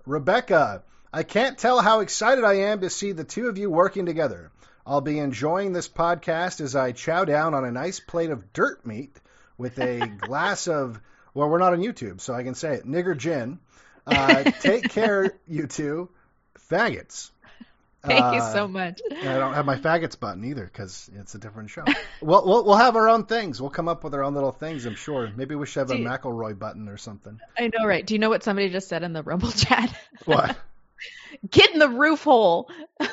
S2: Rebecca, I can't tell how excited I am to see the two of you working together. I'll be enjoying this podcast as I chow down on a nice plate of dirt meat with a glass of, well, we're not on YouTube, so I can say it, nigger gin. Uh, take care, you two. Faggots.
S3: Thank
S2: uh,
S3: you so much.
S2: And I don't have my faggots button either because it's a different show. we'll, we'll we'll have our own things. We'll come up with our own little things, I'm sure. Maybe we should have
S3: Do
S2: a
S3: you,
S2: McElroy button or something.
S3: I know, right? Do you know what somebody just said in the Rumble chat?
S2: What?
S3: Get in the roof hole.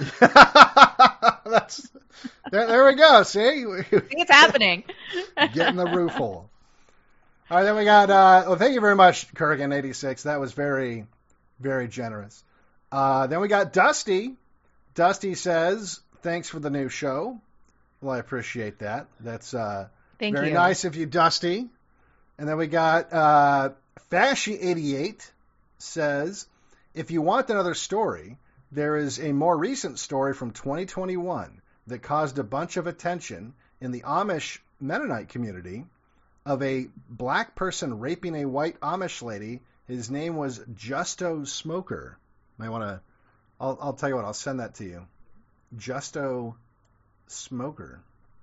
S2: That's there, there we go. See?
S3: It's happening.
S2: Get in the roof hole. All right, then we got, uh, well, thank you very much, Kurgan eighty-six. That was very, very generous. Uh, then we got Dusty. Dusty says, thanks for the new show. Well, I appreciate that. That's uh,
S3: Thank
S2: very
S3: you.
S2: nice of you, Dusty. And then we got uh, Fashy eighty-eight says, if you want another story, there is a more recent story from twenty twenty-one that caused a bunch of attention in the Amish Mennonite community of a black person raping a white Amish lady. His name was Justo Smoker. Might want to, I'll, I'll tell you what, I'll send that to you. Justo Smoker.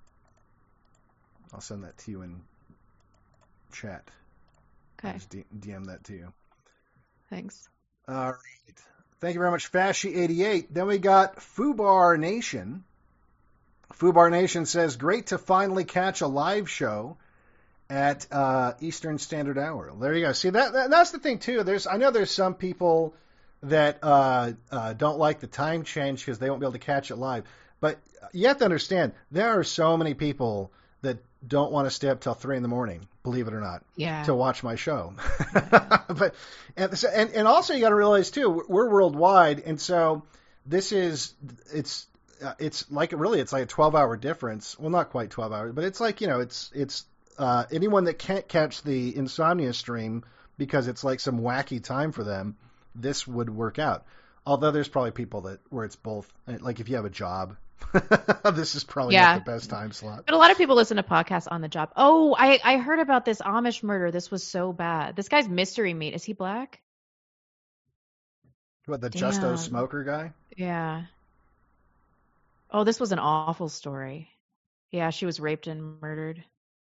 S2: I'll send that to you in chat.
S3: Okay.
S2: I'll just D- DM that to you.
S3: Thanks.
S2: All right. Thank you very much, Fashy eighty-eight. Then we got Fubar Nation. Fubar Nation says, great to finally catch a live show at uh, Eastern Standard Hour. There you go. See, that, that that's the thing, too. There's I know there's some people that uh, uh, don't like the time change because they won't be able to catch it live. But you have to understand, there are so many people that don't want to stay up till three in the morning, believe it or not,
S3: yeah.
S2: to watch my show. but and, and and also you got to realize too, we're worldwide, and so this is it's uh, it's like really it's like a twelve hour difference. Well, not quite twelve hours, but it's like you know it's it's uh, anyone that can't catch the Insomnia stream because it's like some wacky time for them, this would work out. Although there's probably people that where it's both, like if you have a job. This is probably
S3: yeah.
S2: not the best time slot.
S3: But a lot of people listen to podcasts on the job. Oh, I, I heard about this Amish murder. This was so bad. This guy's mystery meat. Is he black?
S2: What, the
S3: Damn.
S2: Justo Smoker guy?
S3: Yeah. Oh, this was an awful story. Yeah, she was raped and murdered.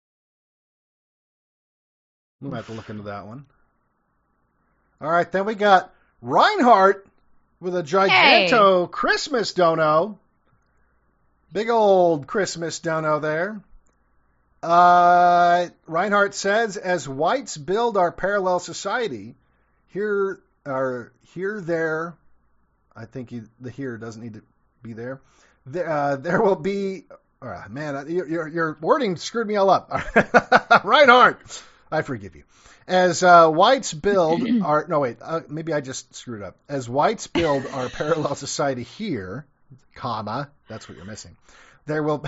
S2: We might have to look into that one. All right, then we got Reinhardt with a giganto hey. Christmas dono. Big old Christmas dono there. Uh, Reinhardt says, as whites build our parallel society, here are here there. I think he, the here doesn't need to be there. There, uh, there will be. Oh, man, your your wording screwed me all up. Reinhardt, I forgive you. As uh, whites build our no wait, uh, maybe I just screwed up. As whites build our parallel society here, comma, that's what you're missing. There will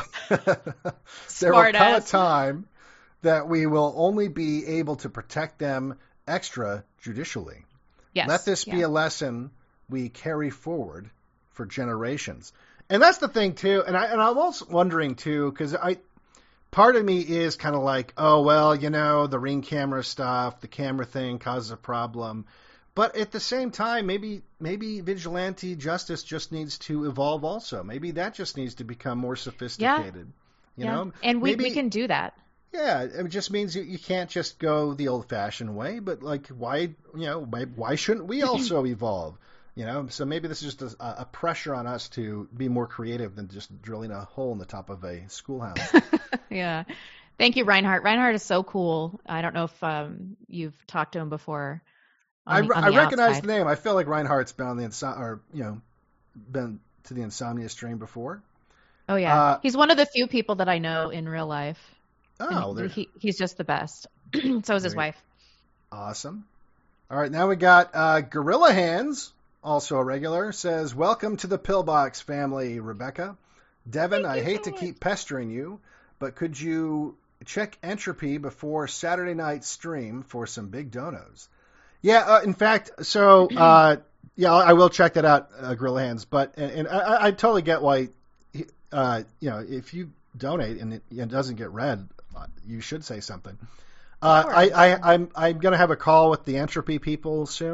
S2: there will come a time that we will only be able to protect them extra judicially.
S3: Yes.
S2: Let this be
S3: yeah.
S2: a lesson we carry forward for generations. And that's the thing too. And I and I'm also wondering too, because I part of me is kind of like, oh well, you know, the Ring camera stuff, the camera thing causes a problem. But at the same time, maybe maybe vigilante justice just needs to evolve also. Maybe that just needs to become more sophisticated.
S3: Yeah.
S2: You
S3: yeah.
S2: know?
S3: And we,
S2: maybe,
S3: we can do that.
S2: Yeah, it just means you, you can't just go the old-fashioned way, but like why, you know, why, why shouldn't we also evolve? You know, so maybe this is just a, a pressure on us to be more creative than just drilling a hole in the top of a schoolhouse.
S3: Yeah. Thank you, Reinhardt. Reinhardt is so cool. I don't know if um, you've talked to him before.
S2: I,
S3: the,
S2: I recognize
S3: outside.
S2: the name. I feel like Reinhardt's been on the inso- or you know, been to the Insomnia stream before.
S3: Oh yeah,
S2: uh,
S3: he's one of the few people that I know in real life.
S2: Oh,
S3: he, he, he's just the best. So is his wife.
S2: Awesome. All right, now we got uh, Gorilla Hands, also a regular, says, welcome to the Pillbox family, Rebecca. Devin, I hate to keep pestering you, but could you check Entropy before Saturday night stream for some big donos? Yeah, uh, in fact, so, uh, yeah, I will check that out, uh, Gorilla Hands, but, and, and I, I totally get why, uh, you know, if you donate and it, it doesn't get read, you should say something. Uh, I, I, I'm I'm going to have a call with the Entropy people soon,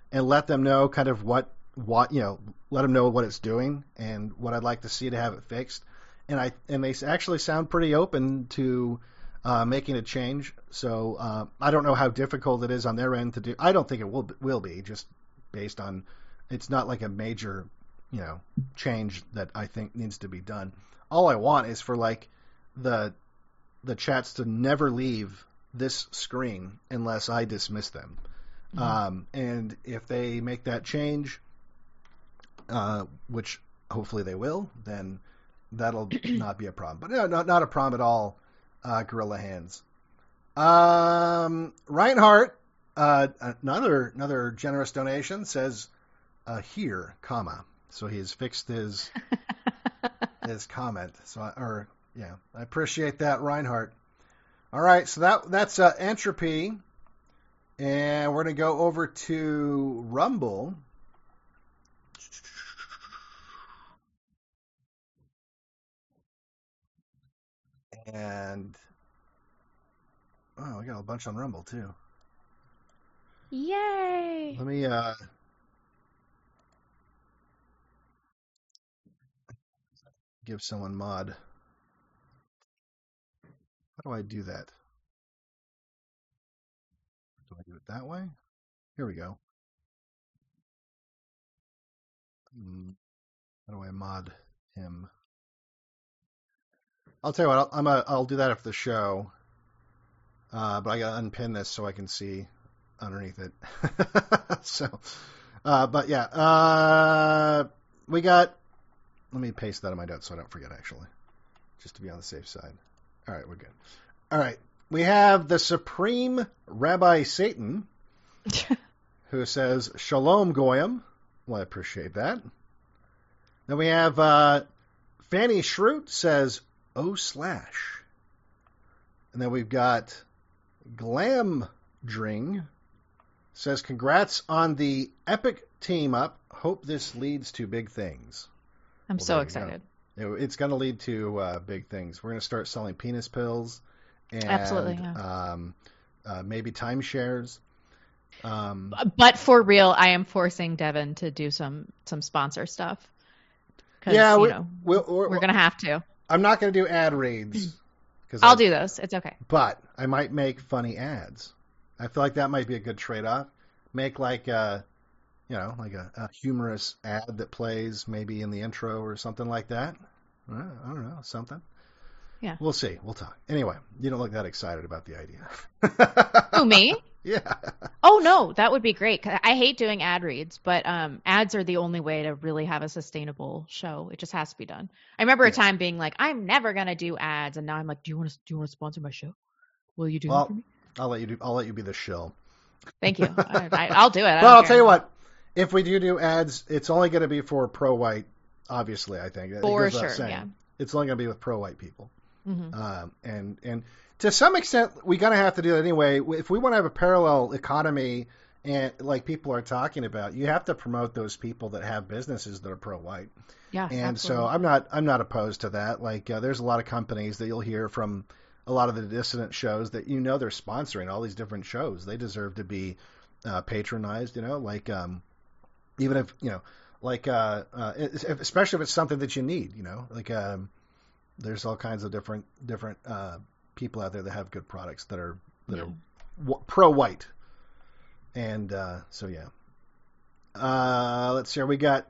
S2: and let them know kind of what what you know, let them know what it's doing and what I'd like to see to have it fixed. And I and they actually sound pretty open to uh, making a change. So uh, I don't know how difficult it is on their end to do. I don't think it will will be, just based on it's not like a major, you know, change that I think needs to be done. All I want is for like the the chats to never leave this screen unless I dismiss them. Mm-hmm. Um, and if they make that change, uh, which hopefully they will, then that'll not be a problem. But no, not not a problem at all. Uh, Gorilla Hands. Um, Reinhardt, uh, another another generous donation, says uh, here, comma. So he's fixed his his comment. So I, or yeah, I appreciate that, Reinhardt. All right, so that that's uh, Entropy, and we're gonna go over to Rumble. And oh, we got a bunch on Rumble too.
S3: Yay!
S2: Let me uh give someone mod. How do I do that? Do I do it that way? Here we go. Hmm. How do I mod him? I'll tell you what. I'll, I'm a, I'll do that after the show. Uh, but I gotta unpin this so I can see underneath it. so, uh, but yeah, uh, we got. Let me paste that in my notes so I don't forget. Actually, just to be on the safe side. All right, we're good. All right, we have the Supreme Rabbi Satan, who says Shalom Goyim. Well, I appreciate that. Then we have uh, Fanny Schrute says O slash. And then we've got Glamdring says congrats on the epic team up. Hope this leads to big things.
S3: I'm
S2: well,
S3: so excited.
S2: Go. It's going to lead to uh, big things. We're going to start selling penis pills and
S3: Absolutely, yeah.
S2: um, uh, maybe timeshares. Um,
S3: but for real, I am forcing Devin to do some some sponsor stuff.
S2: Yeah, we,
S3: you know,
S2: we're, we're,
S3: we're going to have to.
S2: I'm not going to do ad reads.
S3: I'll
S2: I,
S3: do those. It's okay.
S2: But I might make funny ads. I feel like that might be a good trade-off. Make like a, you know, like a, a humorous ad that plays maybe in the intro or something like that. I don't know, something.
S3: Yeah.
S2: We'll see. We'll talk. Anyway, you don't look that excited about the idea.
S3: Who, me?
S2: Yeah.
S3: Oh, no, that would be great. I hate doing ad reads, but um, ads are the only way to really have a sustainable show. It just has to be done. I remember yeah. a time being like, I'm never going to do ads. And now I'm like, do you want to do you want to sponsor my show? Will you do
S2: well,
S3: that for me?
S2: I'll let you do. I'll let you be the shill.
S3: Thank you. I, I, I'll do it. I
S2: well, I'll
S3: care.
S2: tell you what. If we do do ads, it's only going to be for pro-white, obviously, I think.
S3: For sure, yeah.
S2: It's only going to be with pro-white people.
S3: Mm-hmm.
S2: Um, and and to some extent, we're going to have to do that anyway. If we want to have a parallel economy, and like people are talking about, you have to promote those people that have businesses that are pro-white.
S3: Yeah,
S2: and
S3: absolutely.
S2: so I'm not I'm not opposed to that. Like uh, there's a lot of companies that you'll hear from a lot of the dissident shows that you know they're sponsoring all these different shows. They deserve to be uh, patronized. You know, like um, even if you know, like uh, uh, especially if it's something that you need. You know, like. Um, There's all kinds of different different uh, people out there that have good products that are that yeah. are w- pro-white, and uh, so yeah. Uh, let's see. We got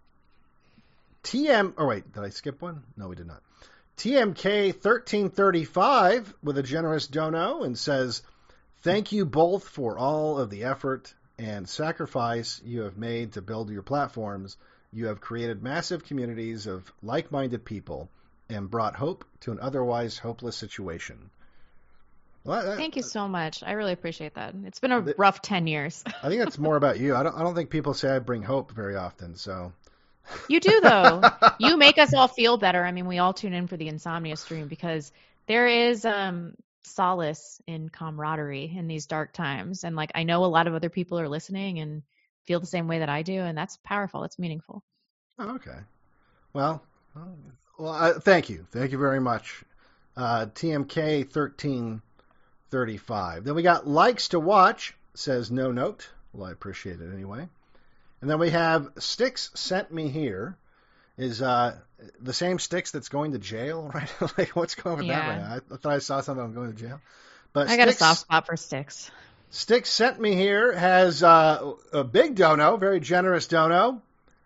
S2: T M. Oh wait, did I skip one? No, we did not. T M K thirteen thirty-five with a generous dono and says, "Thank you both for all of the effort and sacrifice you have made to build your platforms. You have created massive communities of like-minded people and brought hope to an otherwise hopeless situation." Well, that,
S3: Thank you so much. I really appreciate that. It's been a that, rough ten years.
S2: I think that's more about you. I don't. I don't think people say I bring hope very often. So
S3: you do, though. You make us all feel better. I mean, we all tune in for the Insomnia stream because there is um, solace in camaraderie in these dark times, and like I know a lot of other people are listening and feel the same way that I do, and that's powerful. It's meaningful.
S2: Oh, okay. Well. Well, uh, thank you. Thank you very much. Uh, T M K thirteen thirty-five. Then we got likes to watch, says no note. Well, I appreciate it anyway. And then we have Sticks Sent Me Here. Is uh, the same Sticks that's going to jail, right? Like, what's going on with
S3: Yeah.
S2: that right? I, I thought I saw something on going to jail. But
S3: I got a
S2: Sticks,
S3: soft spot for Sticks.
S2: Sticks Sent Me Here has uh, a big dono, very generous dono.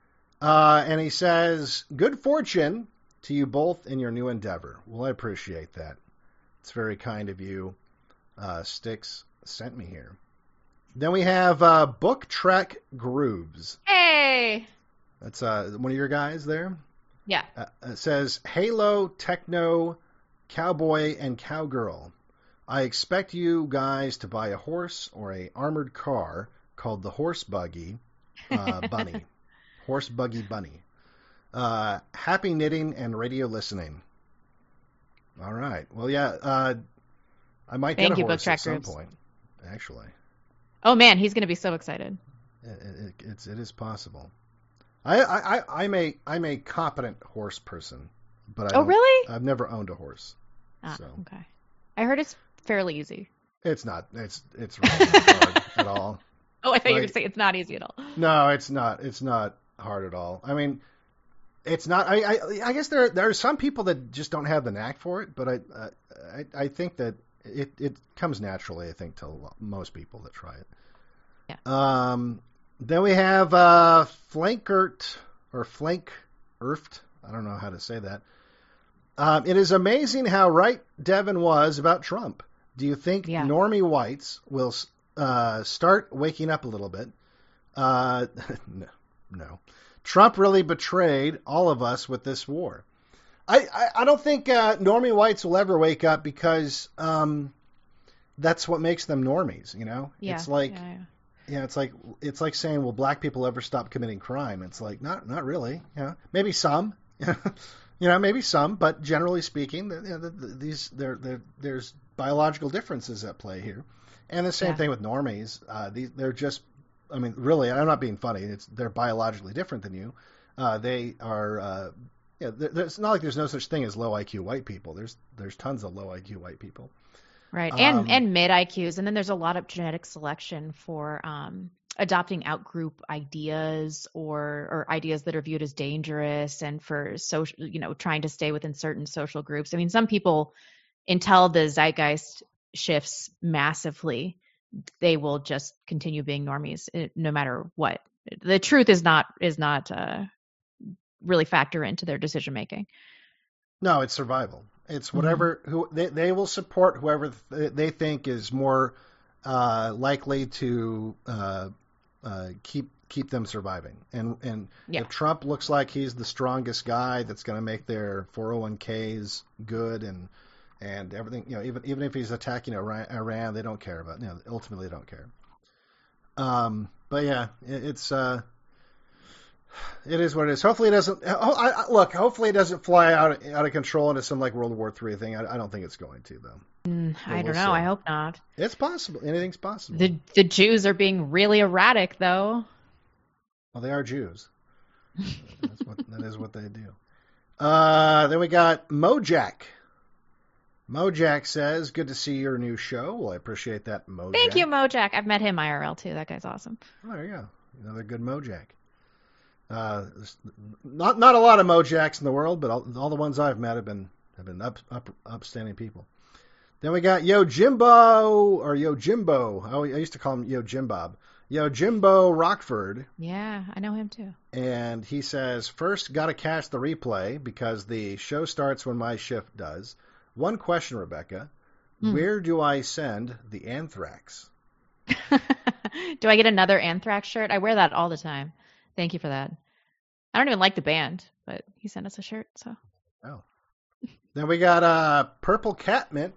S2: Uh, and he says, good fortune to you both in your new endeavor. Well, I appreciate that. It's very kind of you. Uh, Sticks Sent Me Here. Then we have uh, Book Trek Grooves.
S3: Hey!
S2: That's uh, one of your guys there.
S3: Yeah.
S2: Uh, it says, Halo, Techno, Cowboy, and Cowgirl. I expect you guys to buy a horse or a armored car called the Horse Buggy uh, Bunny. Horse Buggy Bunny. Uh, happy knitting and radio listening. All right. Well, yeah, uh, I might
S3: Thank
S2: get a
S3: you,
S2: horse
S3: Book Track
S2: at some
S3: Groups.
S2: point, actually.
S3: Oh man, he's going to be so excited.
S2: It, it, it's, it is possible. I, I, I'm a I'm a competent horse person, but I
S3: Oh,
S2: don't-
S3: really?
S2: I've never owned a horse.
S3: Ah,
S2: So
S3: okay. I heard it's fairly easy.
S2: it's not it's it's really not hard at all.
S3: Oh, I thought you were
S2: Like-
S3: going to say it's not easy at all.
S2: No, it's not. It's not hard at all. I mean, it's not. I I, I guess there there are some people that just don't have the knack for it, but I uh, I, I think that it it comes naturally. I think to a lot- most people that try it.
S3: Yeah.
S2: Um. Then we have uh, Flankert or Flank Erft. I don't know how to say that. Um, it is amazing how right Devin was about Trump. Do you think
S3: Yeah.
S2: normie whites will uh, start waking up a little bit? Uh, no, no. Trump really betrayed all of us with this war. I, I, I don't think uh, normie whites will ever wake up because um, that's what makes them normies. You know,
S3: Yeah.
S2: it's like
S3: yeah, yeah.
S2: yeah, it's like it's like saying, will black people ever stop committing crime? It's like not not really. You know, maybe some. You know, maybe some, but generally speaking, you know, the, the, these there there there's biological differences at play here, and the same
S3: Yeah.
S2: thing with normies. Uh, these they're just, I mean, really, I'm not being funny. It's they're biologically different than you. Uh, they are. Uh, yeah, there, it's not like there's no such thing as low I Q white people. There's there's tons of low I Q white people.
S3: Right.
S2: Um,
S3: And and mid I Qs. And then there's a lot of genetic selection for um, adopting outgroup ideas or or ideas that are viewed as dangerous and for social, you know, trying to stay within certain social groups. I mean, some people, until the zeitgeist shifts massively, they will just continue being normies eh, no matter what. The truth is not is not uh, really factor into their decision making.
S2: No, it's survival. It's whatever who they they will support whoever th- they think is more uh, likely to uh, uh, keep keep them surviving. And and
S3: Yeah.
S2: if Trump looks like he's the strongest guy that's going to make their four oh one k's good and and everything, you know, even even if he's attacking Iran, Iran they don't care about. You know, ultimately they don't care. Um, but yeah, it, it's. Uh, It is what it is. Hopefully it doesn't. Oh, I, I, look, hopefully it doesn't fly out out of control into some like World War Three thing. I, I don't think it's going to though.
S3: Mm,
S2: But
S3: I don't
S2: we'll
S3: know.
S2: see.
S3: I hope not.
S2: It's possible. Anything's possible.
S3: The the Jews are being really erratic, though.
S2: Well, they are Jews. That's what, that is what they do. Uh, then we got Mojack. Mojack says, "Good to see your new show." Well, I appreciate that, Mojack.
S3: Thank you, Mojack. I've met him I R L too. That guy's awesome.
S2: Oh, there you go. Another good Mojack. Uh, there's not not a lot of Mojacks in the world, but all, all the ones I've met have been have been up, up upstanding people. Then we got Yo Jimbo or Yo Jimbo. I, I used to call him Yo Jimbob. Yo Jimbo Rockford,
S3: Yeah, I know him too.
S2: and he says, first got to catch the replay because the show starts when my shift does. One question, Rebecca.
S3: Hmm.
S2: Where do I send the anthrax?
S3: Do I get another Anthrax shirt? I wear that all the time. Thank you for that. I don't even like the band, but he sent us a shirt, so.
S2: Oh. Then we got uh, Purple Cat Mint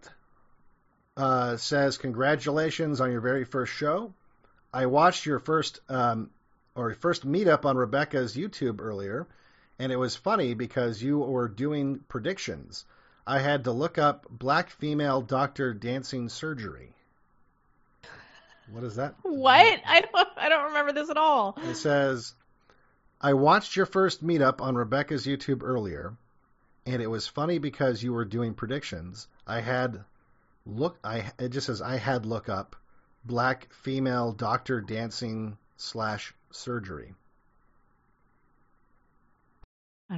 S2: uh, says, congratulations on your very first show. I watched your first um, or first meetup on Rebecca's YouTube earlier, and it was funny because you were doing predictions. I had to look up black female doctor dancing surgery. What is that?
S3: What? I don't. I don't remember this at all.
S2: It says, I watched your first meetup on Rebecca's YouTube earlier, and it was funny because you were doing predictions. I had look. I it just says I had look up black female doctor dancing slash surgery.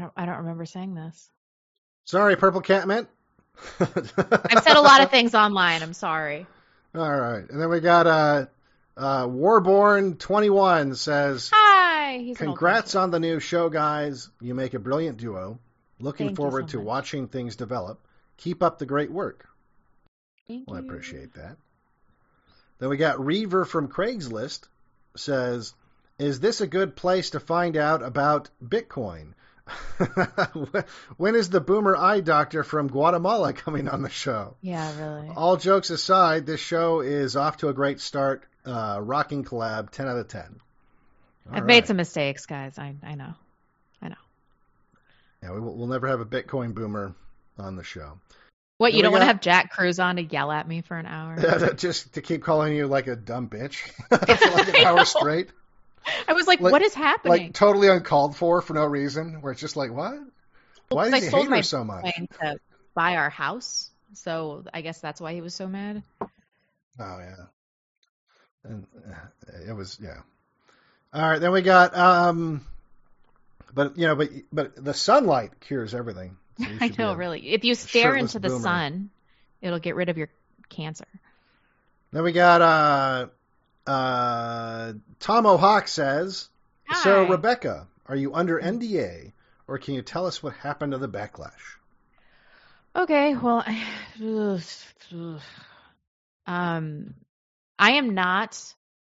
S3: don't I don't remember saying this.
S2: Sorry, Purple Cat Mint.
S3: I've said a lot of things online. I'm sorry.
S2: All right. And then we got uh, uh, Warborn twenty-one says,
S3: Hi. He's
S2: congrats on the new show, guys. You make a brilliant duo. Looking
S3: Thank you
S2: forward
S3: so
S2: to
S3: much.
S2: watching things develop. Keep up the great work.
S3: Thank
S2: Well, I
S3: you.
S2: appreciate that. Then we got Reaver from Craigslist says, is this a good place to find out about Bitcoin? When is the boomer eye doctor from Guatemala coming on the show?
S3: Yeah, really.
S2: All jokes aside, this show is off to a great start. Uh, rocking collab, ten out of ten. All
S3: I've
S2: right.
S3: made some mistakes, guys. I I know. I know.
S2: Yeah, we, we'll never have a Bitcoin boomer on the show.
S3: What,
S2: Then
S3: you
S2: we
S3: don't want to
S2: got-
S3: have Jack Cruz on to yell at me for an hour?
S2: Just to keep calling you like a dumb bitch for like an hour straight.
S3: I was like,
S2: Like-
S3: what is happening?
S2: Like totally uncalled for for no reason. Where it's just like, what? Why
S3: Because
S2: does
S3: I
S2: he
S3: sold
S2: hate
S3: my
S2: her so much?
S3: Bitcoin to buy our house, so I guess that's why he was so mad.
S2: Oh yeah, and uh, it was yeah. All right, then we got um, but you know, but but the sunlight cures everything. So you
S3: I
S2: should be
S3: know,
S2: a-
S3: really. If you stare
S2: shirtless
S3: into the
S2: boomer.
S3: sun, it'll get rid of your cancer.
S2: Then we got uh, uh, Tom O'Hawk says, so
S3: Hi.
S2: Rebecca, are you under N D A, or can you tell us what happened to the backlash?
S3: Okay, well, I, ugh, ugh. um, I am not,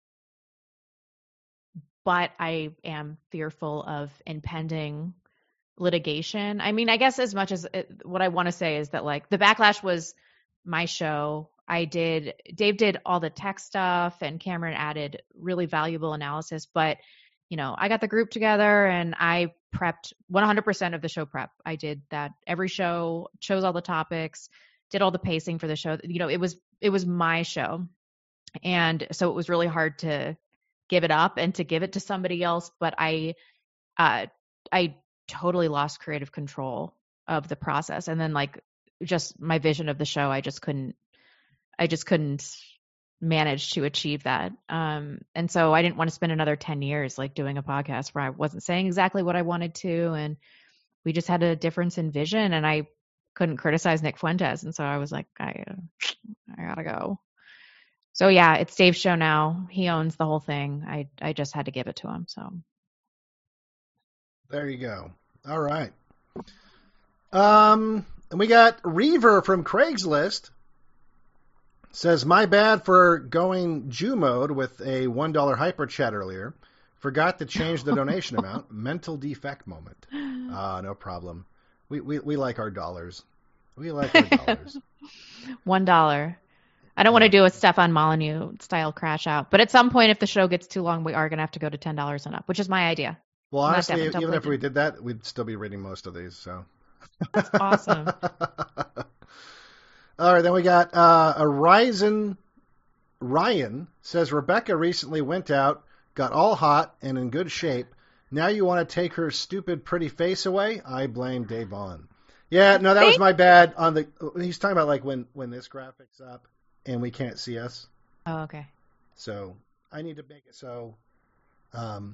S3: but I am fearful of impending litigation. I mean, I guess as much as it, what I want to say is that like the backlash was my show. I did, Dave did all the tech stuff and Cameron added really valuable analysis, but you know, I got the group together and I prepped one hundred percent of the show prep. I did that every show, chose all the topics, did all the pacing for the show. You know, it was, it was my show. And so it was really hard to give it up and to give it to somebody else. But I, uh, I totally lost creative control of the process. And then like just my vision of the show, I just couldn't, I just couldn't manage to achieve that. Um, and so I didn't want to spend another ten years like doing a podcast where I wasn't saying exactly what I wanted to. And we just had a difference in vision and I couldn't criticize Nick Fuentes. And so I was like, I, uh, I gotta go. So yeah, it's Dave's show now. He owns the whole thing. I, I just had to give it to him. So
S2: There you go. All right. Um, and we got Reaver from Craigslist says, my bad for going Jew mode with a one dollar hyper chat earlier. Forgot to change the donation amount. Mental defect moment. Ah, uh, no problem. We, we we like our dollars. We like our dollars.
S3: One dollar. I don't want to do a Stefan Molyneux style crash out, but at some point, if the show gets too long, we are going to have to go to ten dollars and up, which is my idea.
S2: Well,
S3: Not
S2: honestly,
S3: definitely,
S2: even if
S3: definitely.
S2: we did that, we'd still be reading most of these. So
S3: That's awesome.
S2: All right, then we got uh, a Ryzen. Ryan says, Rebecca recently went out, got all hot and in good shape. Now you want to take her stupid pretty face away? I blame Dave Vaughn. Yeah, no, that was my bad. On the he's talking about like when when this graphic's up and we can't see us.
S3: Oh, okay.
S2: So I need to make it so. Um,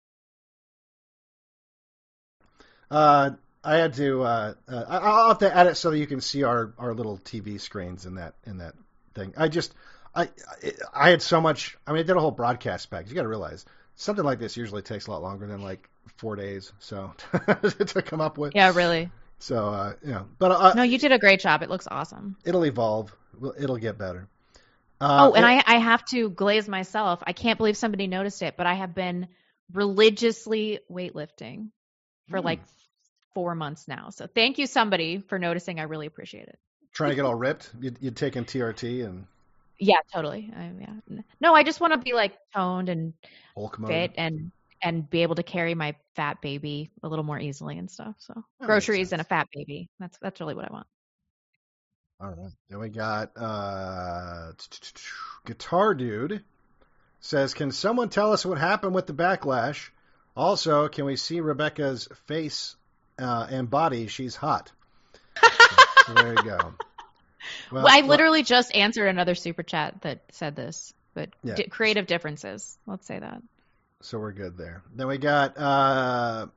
S2: uh, I had to. Uh, uh, I'll have to add it so that you can see our, our little T V screens in that in that thing. I just I I had so much. I mean, I did a whole broadcast package. You got to realize something like this usually takes a lot longer than like four days. So to come up with.
S3: Yeah, really.
S2: So uh, you know, but uh,
S3: No, you did a great job. It looks awesome.
S2: it'll evolve. It'll get better. Uh,
S3: Oh, and
S2: it-
S3: I, I have to glaze myself. I can't believe somebody noticed it, but I have been religiously weightlifting for
S2: Hmm.
S3: like four months now. So thank you, somebody, for noticing. I really appreciate it.
S2: trying to get all ripped. You'd, you'd taken T R T and
S3: Yeah, totally. I, yeah. No, I just want to be like toned and
S2: Hulk mode.
S3: fit and and be able to carry my fat baby a little more easily and stuff. So
S2: makes
S3: groceries and a fat baby. That's that's really what I want.
S2: All right. Then we got uh, Guitar Dude says, can someone tell us what happened with the backlash? Also, can we see Rebecca's face uh, and body? She's hot. So there you go. Well,
S3: Well, I
S2: well,
S3: literally just answered another super chat that said this, but
S2: Yeah.
S3: di- creative differences. Let's say that.
S2: so we're good there. Then we got uh,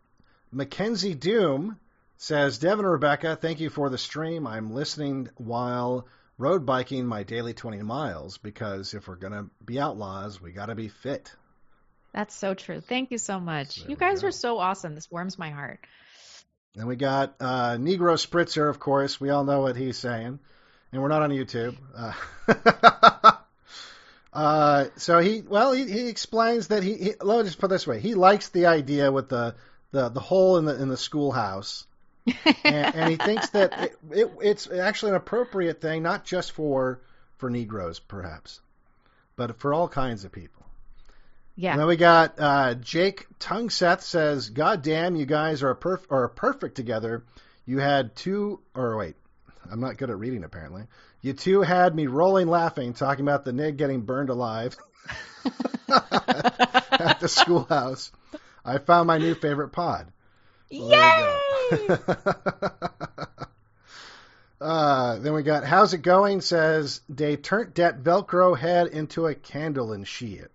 S2: Mackenzie Doom says, Devin and Rebecca, thank you for the stream. I'm listening while road biking my daily twenty miles because if we're going to be outlaws, we got to be fit.
S3: That's so true. Thank you so much.
S2: There
S3: you
S2: we
S3: guys
S2: go.
S3: are so awesome. This warms my heart.
S2: And we got uh, Negro Spritzer, of course. We all know what he's saying. And we're not on YouTube. Uh, uh, so he, well, he, he explains that he, he, let me just put it this way. He likes the idea with the, the, the hole in the in the schoolhouse. and, and he thinks that it, it, it's actually an appropriate thing, not just for for Negroes, perhaps, but for all kinds of people.
S3: Yeah.
S2: And then we got uh, Jake Tungseth says, God damn, you guys are, perf- are perfect together. You had two, or wait, I'm not good at reading apparently. You two had me rolling laughing talking about the Nig getting burned alive at the schoolhouse. I found my new favorite pod. So
S3: Yay!
S2: uh, then we got How's It Going says, they turned that Velcro head into a candle and shit.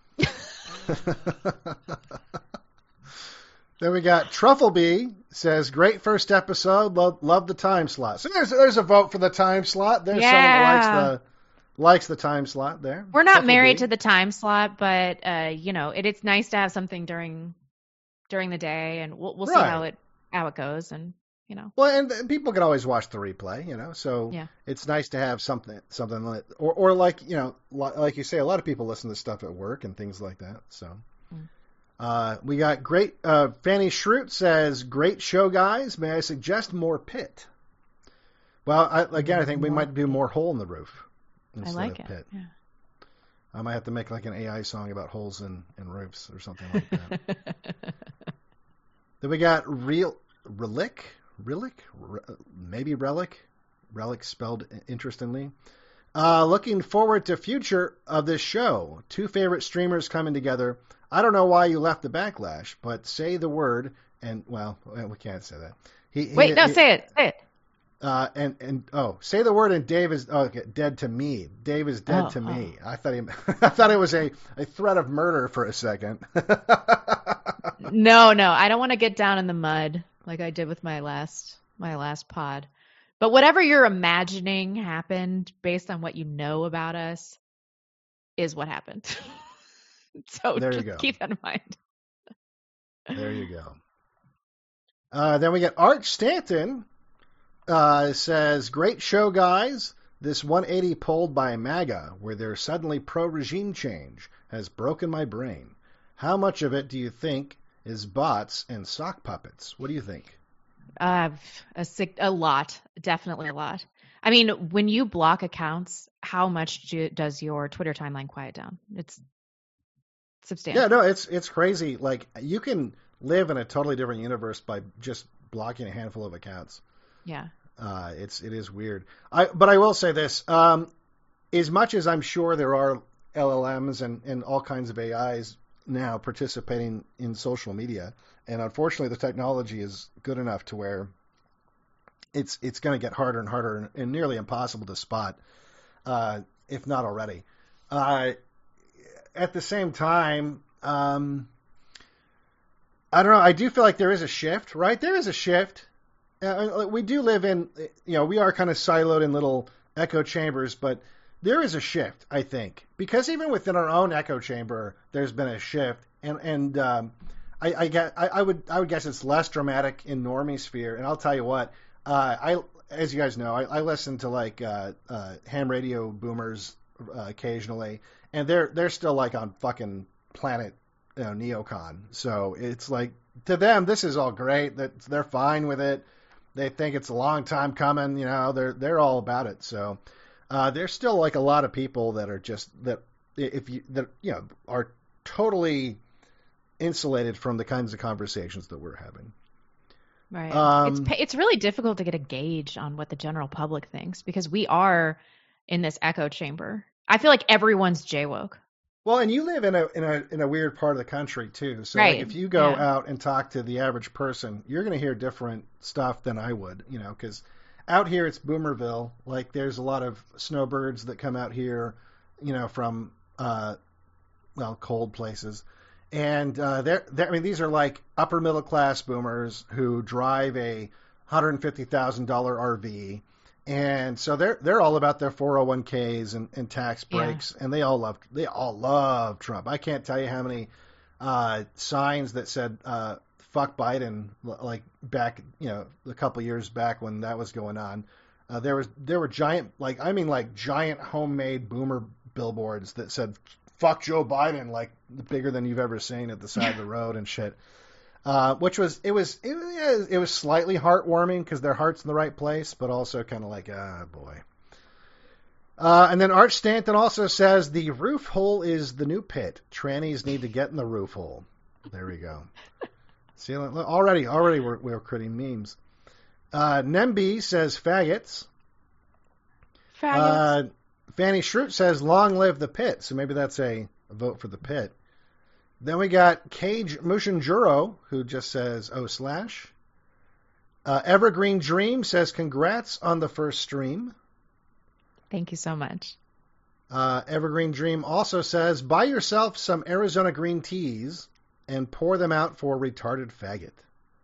S2: Then we got Trufflebee says, great first episode, love, love the time slot. So there's there's a vote for the time slot. There's
S3: yeah.
S2: someone that likes the likes the time slot there.
S3: We're not
S2: Trufflebee.
S3: married to the time slot, but uh, you know, it, it's nice to have something during during the day, and we'll we'll see
S2: Right.
S3: how it how it goes, and you know.
S2: Well, and, and people can always watch the replay, you know. So
S3: Yeah.
S2: it's nice to have something something like, or or like you know, li- like you say, a lot of people listen to stuff at work and things like that. So.
S3: Mm.
S2: Uh, we got great, uh, Fanny Schrute says, great show, guys. May I suggest more pit? Well, I, again, I think we might do more hole in the roof
S3: I
S2: instead
S3: like
S2: of
S3: it.
S2: pit.
S3: Yeah.
S2: I might have to make like an A I song about holes in, in roofs or something like that. Then we got real, relic, relic, Re, maybe relic, relic spelled interestingly. Uh, looking forward to future of this show. Two favorite streamers coming together. I don't know why you left the backlash, but say the word and, well, we can't say that. He,
S3: Wait,
S2: he,
S3: no,
S2: he,
S3: say it. Say it.
S2: Uh, and, and, oh, say the word and Dave is, oh, okay, dead to me. Dave is dead
S3: Oh,
S2: to
S3: oh.
S2: me. I thought he, I thought it was a, a threat of murder for a second.
S3: No, no, I don't want to get down in the mud like I did with my last my last pod. But whatever you're imagining happened based on what you know about us is what happened. So
S2: There you
S3: just
S2: go.
S3: keep that in mind.
S2: There you go. Uh, then we get Art Stanton uh, says, great show, guys. This one eighty pulled by MAGA, where they're suddenly pro-regime change, has broken my brain. How much of it do you think is bots and sock puppets? What do you think?
S3: Uh, a sick, a lot, definitely a lot. I mean, when you block accounts, how much do, does your Twitter timeline quiet down? It's substantial.
S2: Yeah, no, it's it's crazy. Like, you can live in a totally different universe by just blocking a handful of accounts.
S3: Yeah.
S2: Uh, it's it is weird. I but I will say this: um, as much as I'm sure there are L L Ms and, and all kinds of A Is now participating in social media, and unfortunately the technology is good enough to where it's it's going to get harder and harder and, and nearly impossible to spot, uh, if not already. Uh, at the same time, um, I don't know. I do feel like there is a shift, right? There is a shift. Uh, we do live in, you know, we are kind of siloed in little echo chambers, but there is a shift, I think, because even within our own echo chamber, there's been a shift, and and um, I, I get, I, I would, I would guess it's less dramatic in normie sphere, and I'll tell you what, uh, I, as you guys know, I, I listen to like uh, uh, ham radio boomers uh, occasionally, and they're they're still like on fucking planet, you know, neocon, so it's like to them this is all great, that they're fine with it. They think it's a long time coming, you know, they're they're all about it. So uh, there's still like a lot of people that are just that if you that you know are totally insulated from the kinds of conversations that we're having.
S3: Right.
S2: Um,
S3: it's it's really difficult to get a gauge on what the general public thinks because we are in this echo chamber. I feel like everyone's jaywalk.
S2: Well, and you live in a in a in a weird part of the country too. So
S3: Right.
S2: like if you go
S3: Yeah.
S2: out and talk to the average person, you're going to hear different stuff than I would, you know, because out here it's Boomerville. Like there's a lot of snowbirds that come out here, you know, from uh, well cold places, And uh, they're, they're, I mean, these are like upper middle class boomers who drive a one hundred fifty thousand dollars R V. And so they're they're all about their four oh one k's and, and tax breaks, yeah. and they all love they all love Trump. I can't tell you how many uh, signs that said uh, "fuck Biden" like back you know a couple years back when that was going on. Uh, there was there were giant like I mean like giant homemade boomer billboards that said "fuck Joe Biden" like bigger than you've ever seen at the side of the road and shit. Uh, which was it was it, was- it was slightly heartwarming because their heart's in the right place, but also kind of like ah boy. Uh, and then Arch Stanton also says the roof hole is the new pit. Trannies need to get in the roof hole. There we go. See, already already we're we're creating memes. Uh, Nemby says faggots.
S3: Faggots.
S2: Uh, Fanny Schrute says long live the pit. So maybe that's a, a vote for the pit. Then we got Cage Mushinjuro, who just says, oh, slash. Uh, Evergreen Dream says, congrats on the first stream.
S3: Thank you so much.
S2: Uh, Evergreen Dream also says, buy yourself some Arizona green teas and pour them out for retarded faggot.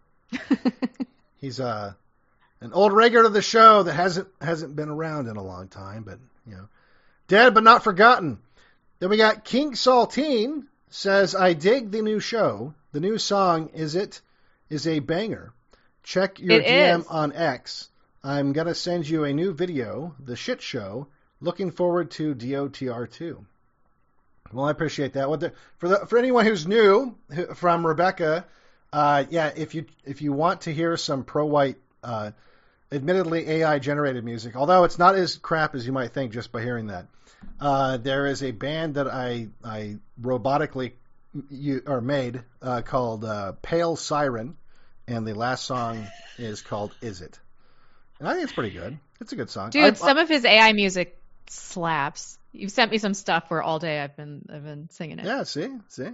S2: He's uh, an old regular of the show that hasn't hasn't been around in a long time, but, you know, dead but not forgotten. Then we got King Saltine. Says, I dig the new show. The new song, Is It, is a banger. Check your
S3: It
S2: D M
S3: is.
S2: on X. I'm going to send you a new video, The Shit Show. Looking forward to D O T R two. Well, I appreciate that. What the, for the, for anyone who's new who, from Rebecca, uh, yeah, if you if you want to hear some pro-white, uh, admittedly A I-generated music, although it's not as crap as you might think just by hearing that, Uh, there is a band that I I robotically you, or made uh, called uh, Pale Siren, and the last song is called Is It? And I think it's pretty good. It's a good song.
S3: Dude,
S2: I,
S3: some of his A I music slaps. You've sent me some stuff where all day I've been I've been singing it.
S2: Yeah, see, see.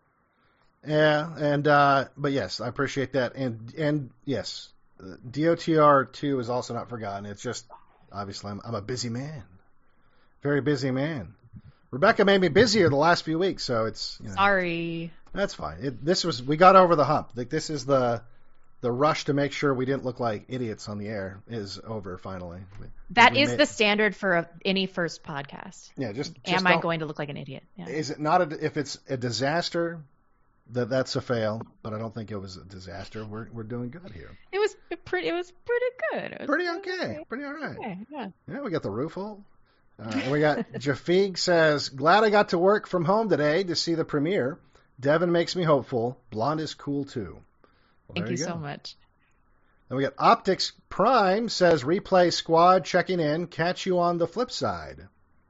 S2: Yeah, and uh, but yes, I appreciate that, and and yes, D O T R two is also not forgotten. It's just obviously I'm, I'm a busy man. Very busy man. Rebecca made me busier the last few weeks, so it's you know,
S3: Sorry.
S2: That's fine. It, this was we got over the hump. Like this is the the rush to make sure we didn't look like idiots on the air is over finally. We,
S3: That
S2: we
S3: is
S2: made,
S3: the standard for a, any first podcast.
S2: yeah. Just, just
S3: Am I
S2: don't-
S3: going to look like an idiot? Yeah.
S2: Is it not a, if it's a disaster? That that's a fail, but I don't think it was a disaster. We're we're doing good here.
S3: It was pretty. It was pretty good. It was
S2: Pretty okay. Pretty all right.
S3: okay, yeah.
S2: Yeah, we got the roof hole. Uh, and we got Jafig says, glad I got to work from home today to see the premiere. Devin makes me hopeful. Blonde is cool too. Well,
S3: Thank
S2: there
S3: you
S2: go.
S3: so much.
S2: Then we got Optics Prime says, replay squad checking in. Catch you on the flip side.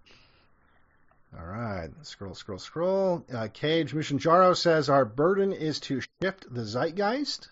S2: All right. Scroll, scroll, scroll. Uh, Cage Mushinjaro says, our burden is to shift the zeitgeist.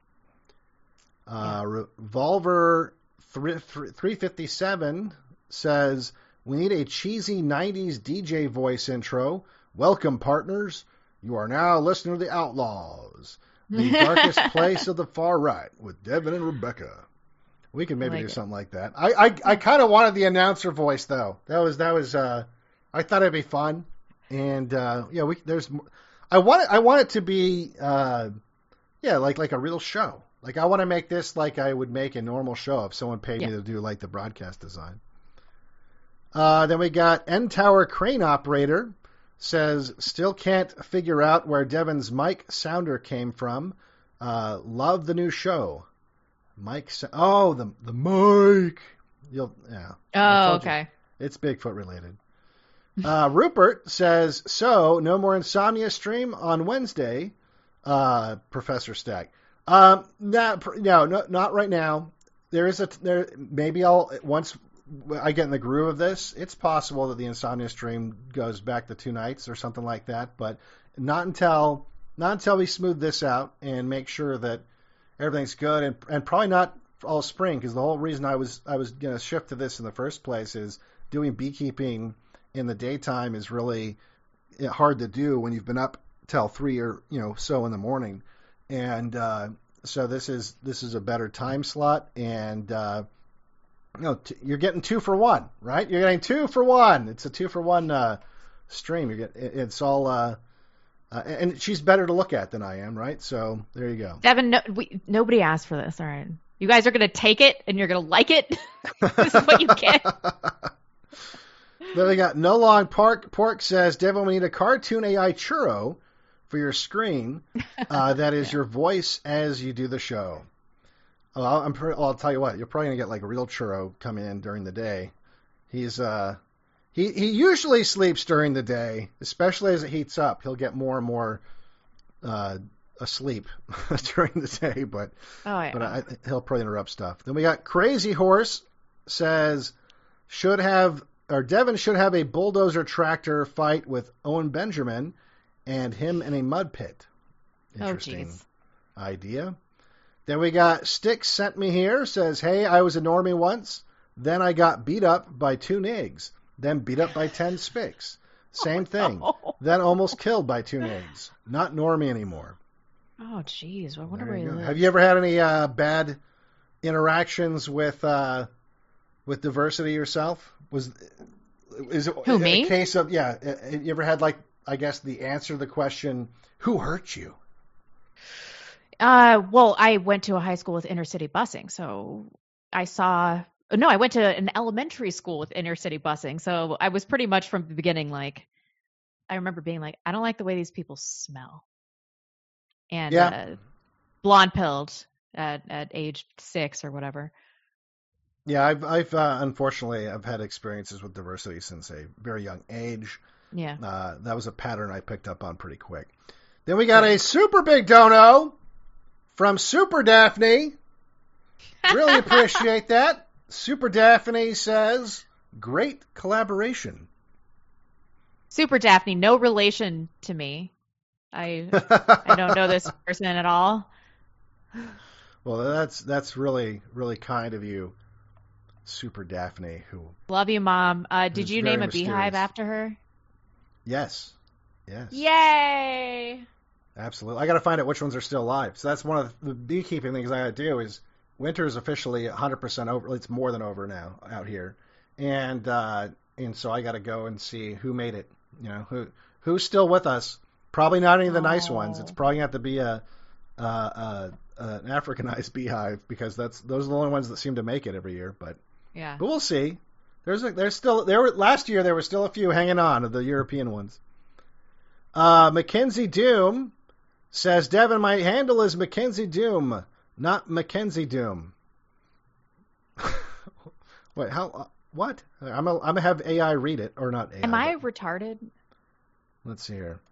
S2: Uh, Revolver three fifty-seven says, we need a cheesy nineties D J voice intro. Welcome, partners. You are now listening to The Outlaws, the darkest place of the far right, with Devin and Rebecca. We could maybe
S3: like
S2: do
S3: it.
S2: something like that. I I, I kind of wanted the announcer voice though. That was that was. Uh, I thought it'd be fun, and uh, yeah, we there's. I want it, I want it to be, uh, yeah, like like a real show. Like I want to make this like I would make a normal show if someone paid
S3: Yeah.
S2: me to do like the broadcast design. Uh, then we got N Tower Crane Operator says, still can't figure out where Devin's mic sounder came from. Uh, love the new show. Mike, sa- oh, the the mic. You'll, yeah. I
S3: Oh,
S2: told you.
S3: okay.
S2: It's Bigfoot related. Uh, Rupert says, so no more Insomnia stream on Wednesday, uh, Professor Stack. Um, not, no, no, not right now. There is a, there, maybe I'll, once I get in the groove of this, it's possible that the Insomnia stream goes back to two nights or something like that, but not until, not until we smooth this out and make sure that everything's good, and, and probably not all spring, because the whole reason I was, I was going to shift to this in the first place is doing beekeeping in the daytime is really hard to do when you've been up till three or, you know, so in the morning. And, uh, so this is, this is a better time slot, and, uh, you know, t- you're getting two for one, right? You're getting two for one. It's a two for one, uh, stream. You get, it, it's all, uh, Uh, and she's better to look at than I am, right? So there you go.
S3: Devin, no, we, nobody asked for this. All right. You guys are going to take it and you're going to like it. This is what you get.
S2: Then we got No Long Park. Pork says, Devin, we need a cartoon A I churro for your screen. Uh, that is yeah. your voice as you do the show. Oh, I'll, I'm pre- I'll tell you what, you're probably going to get like a real churro coming in during the day. He's uh, he he usually sleeps during the day, especially as it heats up. He'll get more and more uh, asleep during the day, but
S3: oh, yeah.
S2: but I, he'll probably interrupt stuff. Then we got Crazy Horse says, should have or Devin should have a bulldozer tractor fight with Owen Benjamin and him in a mud pit. Interesting
S3: oh,
S2: idea. Then we got Sticks Sent Me Here says, hey, I was a normie once. Then I got beat up by two nigs. Then beat up by ten spics. Same oh, thing. No. Then almost killed by two nigs. Not normie anymore.
S3: Oh, jeez. I wonder where he lives.
S2: Have you ever had any uh, bad interactions with uh, with diversity yourself? Was is it
S3: Who,
S2: a,
S3: me?
S2: a case of, yeah, you ever had, like, I guess the answer to the question, who hurt you?
S3: Uh, well, I went to a high school with inner city busing, so I saw. No, I went to an elementary school with inner city busing, so I was pretty much from the beginning like. I remember being like, I don't like the way these people smell, and
S2: yeah.
S3: uh, blonde pilled at at age six or whatever.
S2: Yeah, I've I've uh, unfortunately I've had experiences with diversity since a very young age.
S3: Yeah,
S2: uh, that was a pattern I picked up on pretty quick. Then we got a super big dono from Super Daphne. Really appreciate that. Super Daphne says, great collaboration.
S3: Super Daphne, no relation to me. I I don't know this person at all.
S2: Well, that's that's really, really kind of you, Super Daphne. Who
S3: love you, Mom. Uh, did you name a
S2: mysterious.
S3: beehive after her?
S2: Yes. Yes.
S3: Yay!
S2: Absolutely. I got to find out which ones are still alive. So that's one of the beekeeping things I got to do is winter is officially one hundred percent over. It's more than over now out here. And uh, and so I got to go and see who made it. You know, who who's still with us. Probably not any of the nice
S3: oh.
S2: ones. It's probably going to have to be a, a, a, a an Africanized beehive because that's those are the only ones that seem to make it every year. But
S3: yeah,
S2: but we'll see. There's a, there's still there were last year there were still a few hanging on of the European ones. Uh, Mackenzie Doom says, Devin, my handle is Mackenzie Doom, not Mackenzie Doom. Wait, how? Uh, what? I'm a, I'm gonna have A I read it or not A I.
S3: Am I
S2: but...
S3: retarded?
S2: Let's see here.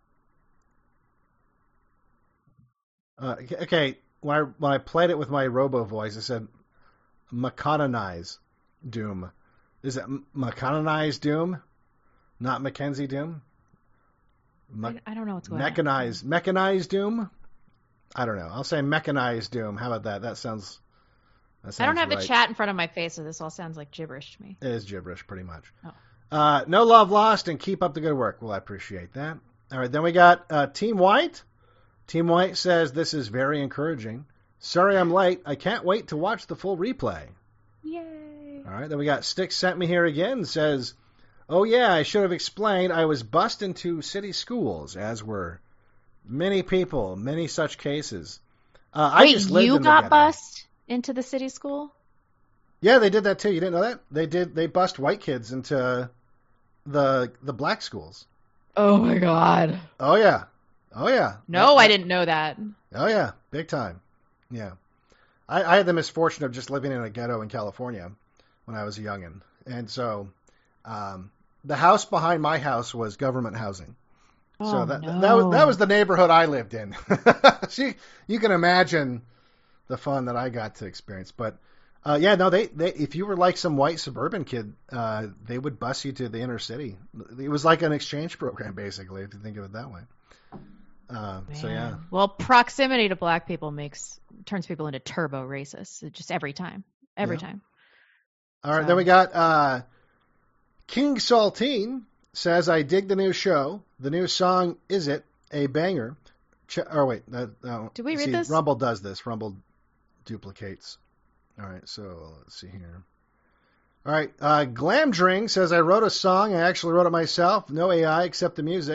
S2: Uh, okay, when I when I played it with my robo voice, it said Maccanonize Doom. Is it Maccanonize Doom, not Mackenzie Doom? Me-
S3: I, I don't know what's going
S2: mechanized,
S3: on.
S2: Mechanized Doom? I don't know. I'll say Mechanized Doom. How about that? That sounds... That sounds
S3: I don't have
S2: right.
S3: the chat in front of my face, so this all sounds like gibberish to me.
S2: It is gibberish, pretty much.
S3: Oh.
S2: Uh, no love lost, and keep up the good work. Well, I appreciate that. All right, then we got uh, Team White. Team White says, this is very encouraging. Sorry I'm late. I can't wait to watch the full replay.
S3: Yay.
S2: All right, then we got Sticks Sent Me Here again. Says... Oh, yeah, I should have explained I was bussed into city schools, as were many people, many such cases. Uh,
S3: Wait,
S2: I just lived
S3: you
S2: in
S3: got
S2: the
S3: bussed into the city school?
S2: Yeah, they did that too. You didn't know that? They did. They bussed white kids into the the black schools.
S3: Oh, my God.
S2: Oh, yeah. Oh, yeah.
S3: No,
S2: that,
S3: I didn't know that.
S2: Oh, yeah. Big time. Yeah. I, I had the misfortune of just living in a ghetto in California when I was a youngin'. And so... Um, the house behind my house was government housing.
S3: Oh,
S2: so that,
S3: no.
S2: that was that was the neighborhood I lived in. so you, you can imagine the fun that I got to experience. But uh, yeah, no, they, they if you were like some white suburban kid, uh, they would bus you to the inner city. It was like an exchange program, basically, if you think of it that way. Uh, so yeah.
S3: Well, proximity to black people makes turns people into turbo racists. Just every time, every yeah. time.
S2: All right,
S3: so.
S2: Then we got. Uh, King Saltine says, I dig the new show. The new song, Is It? A banger. Ch- or wait. Uh, no.
S3: Did we read
S2: see,
S3: this?
S2: Rumble does this. Rumble duplicates. All right, so let's see here. All right. Uh, Glamdring says, I wrote a song. I actually wrote it myself. No A I except the music.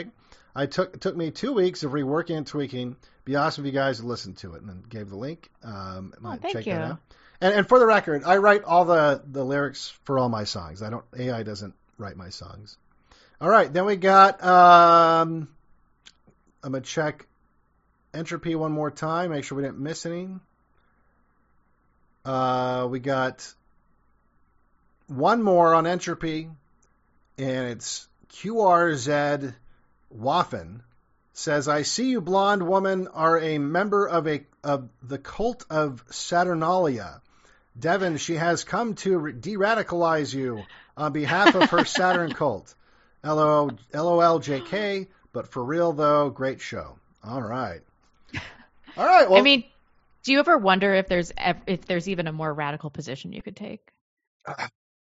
S2: I took it took me two weeks of reworking and tweaking. Be awesome if you guys listened to it, and then gave the link. Um,
S3: Oh, thank
S2: check
S3: you.
S2: that out. And, and for the record, I write all the, the lyrics for all my songs. I don't A I doesn't write my songs. All right, then we got. Um, I'm gonna check Entropy one more time. Make sure we didn't miss any. Uh, we got one more on Entropy, and it's Q R Z Waffen. Says, I see you blonde woman are a member of a of the cult of Saturnalia. Devin, she has come to de-radicalize you on behalf of her Saturn cult. L O L J K, but for real though, great show. All right. All right. Well,
S3: I mean, do you ever wonder if there's ev- if there's even a more radical position you could take? I,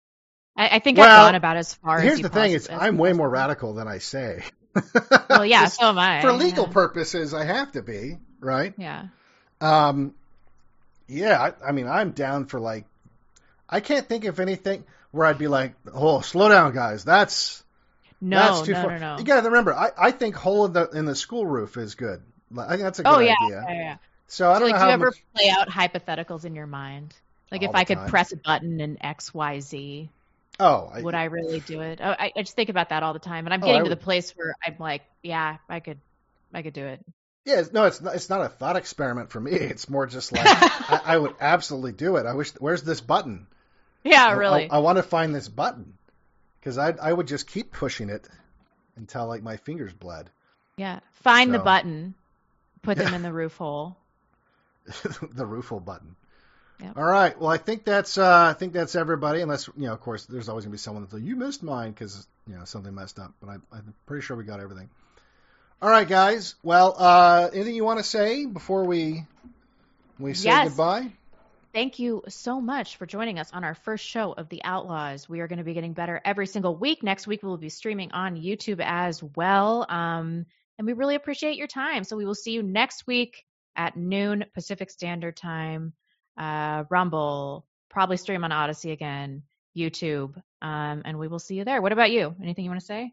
S3: I think
S2: well,
S3: I've gone about as far
S2: here's
S3: as you
S2: the thing:
S3: possi-
S2: is
S3: as
S2: I'm way
S3: possible.
S2: more radical than I say.
S3: Well, yeah,
S2: Just
S3: so am I.
S2: For legal
S3: yeah.
S2: purposes, I have to be, right?
S3: Yeah.
S2: Um, yeah, I, I mean, I'm down for like, I can't think of anything where I'd be like, oh, slow down, guys. That's
S3: No,
S2: that's too
S3: no,
S2: far.
S3: no, no.
S2: You got to remember, I, I think hole in the in the school roof is good. I think that's a good
S3: Oh yeah,
S2: idea.
S3: yeah, yeah.
S2: So I don't
S3: like,
S2: know
S3: do
S2: how
S3: you ever
S2: much.
S3: play out hypotheticals in your mind? Like,
S2: All
S3: if
S2: the
S3: I could
S2: time.
S3: press a button in X, Y, Z,
S2: Oh, I,
S3: would I really do it? Oh, I, I just think about that all the time, and I'm
S2: Oh,
S3: getting
S2: I
S3: to the
S2: would-
S3: place where I'm like, yeah, I could, I could do it.
S2: yeah, no, it's not, it's not a thought experiment for me. It's more just like I, I would absolutely do it. I wish. Where's this button?
S3: Yeah,
S2: I-
S3: really.
S2: I, I want to find this button because I I would just keep pushing it until like my fingers bled.
S3: yeah, find the
S2: So-
S3: button, put them in the roof hole.
S2: The roof hole button.
S3: Yep.
S2: All right. Well, I think that's uh, I think that's everybody. Unless you know, of course, there's always gonna be someone that's like, you missed mine because you know something messed up. But I, I'm pretty sure we got everything. All right, guys. Well, uh, anything you want to say before we we say
S3: Yes.
S2: goodbye?
S3: Thank you so much for joining us on our first show of The Outlaws. We are going to be getting better every single week. Next week, we will be streaming on YouTube as well. Um, and we really appreciate your time. So we will see you next week at noon Pacific Standard Time. Uh, Rumble, probably stream on Odyssey again, YouTube, um, and we will see you there. What about you? Anything you want to say?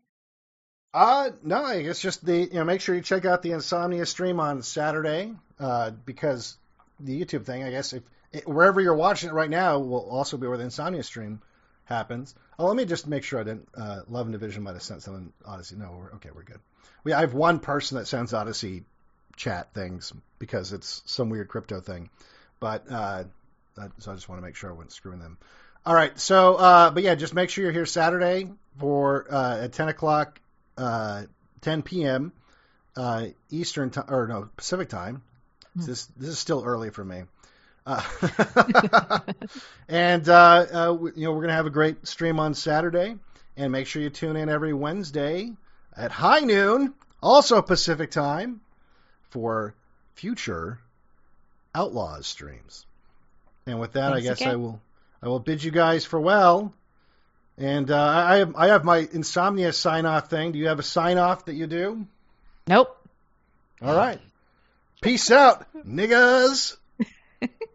S2: Uh, no, I guess just the, you know, make sure you check out the Insomnia stream on Saturday, uh, because the YouTube thing, I guess, if it, wherever you're watching it right now will also be where the Insomnia stream happens. Oh, let me just make sure I didn't, uh, Love and Division might have sent something Odyssey. No, we're, okay, we're good. We, I have one person that sends Odyssey chat things because it's some weird crypto thing, but, uh, so I just want to make sure I wasn't screwing them. All right. So, uh, but yeah, just make sure you're here Saturday for, uh, at ten o'clock. Uh, ten p.m. Uh, Eastern time, or no, Pacific time.
S3: Hmm.
S2: This this is still early for me. Uh, and uh, uh, you know we're gonna have a great stream on Saturday, and make sure you tune in every Wednesday at high noon, also Pacific time, for future Outlaws streams. And with that,
S3: Thanks
S2: I guess
S3: again.
S2: I will I will bid you guys farewell. And uh, I have I have my Insomnia sign off thing. Do you have a sign off that you do?
S3: Nope.
S2: All right. Peace out, niggas.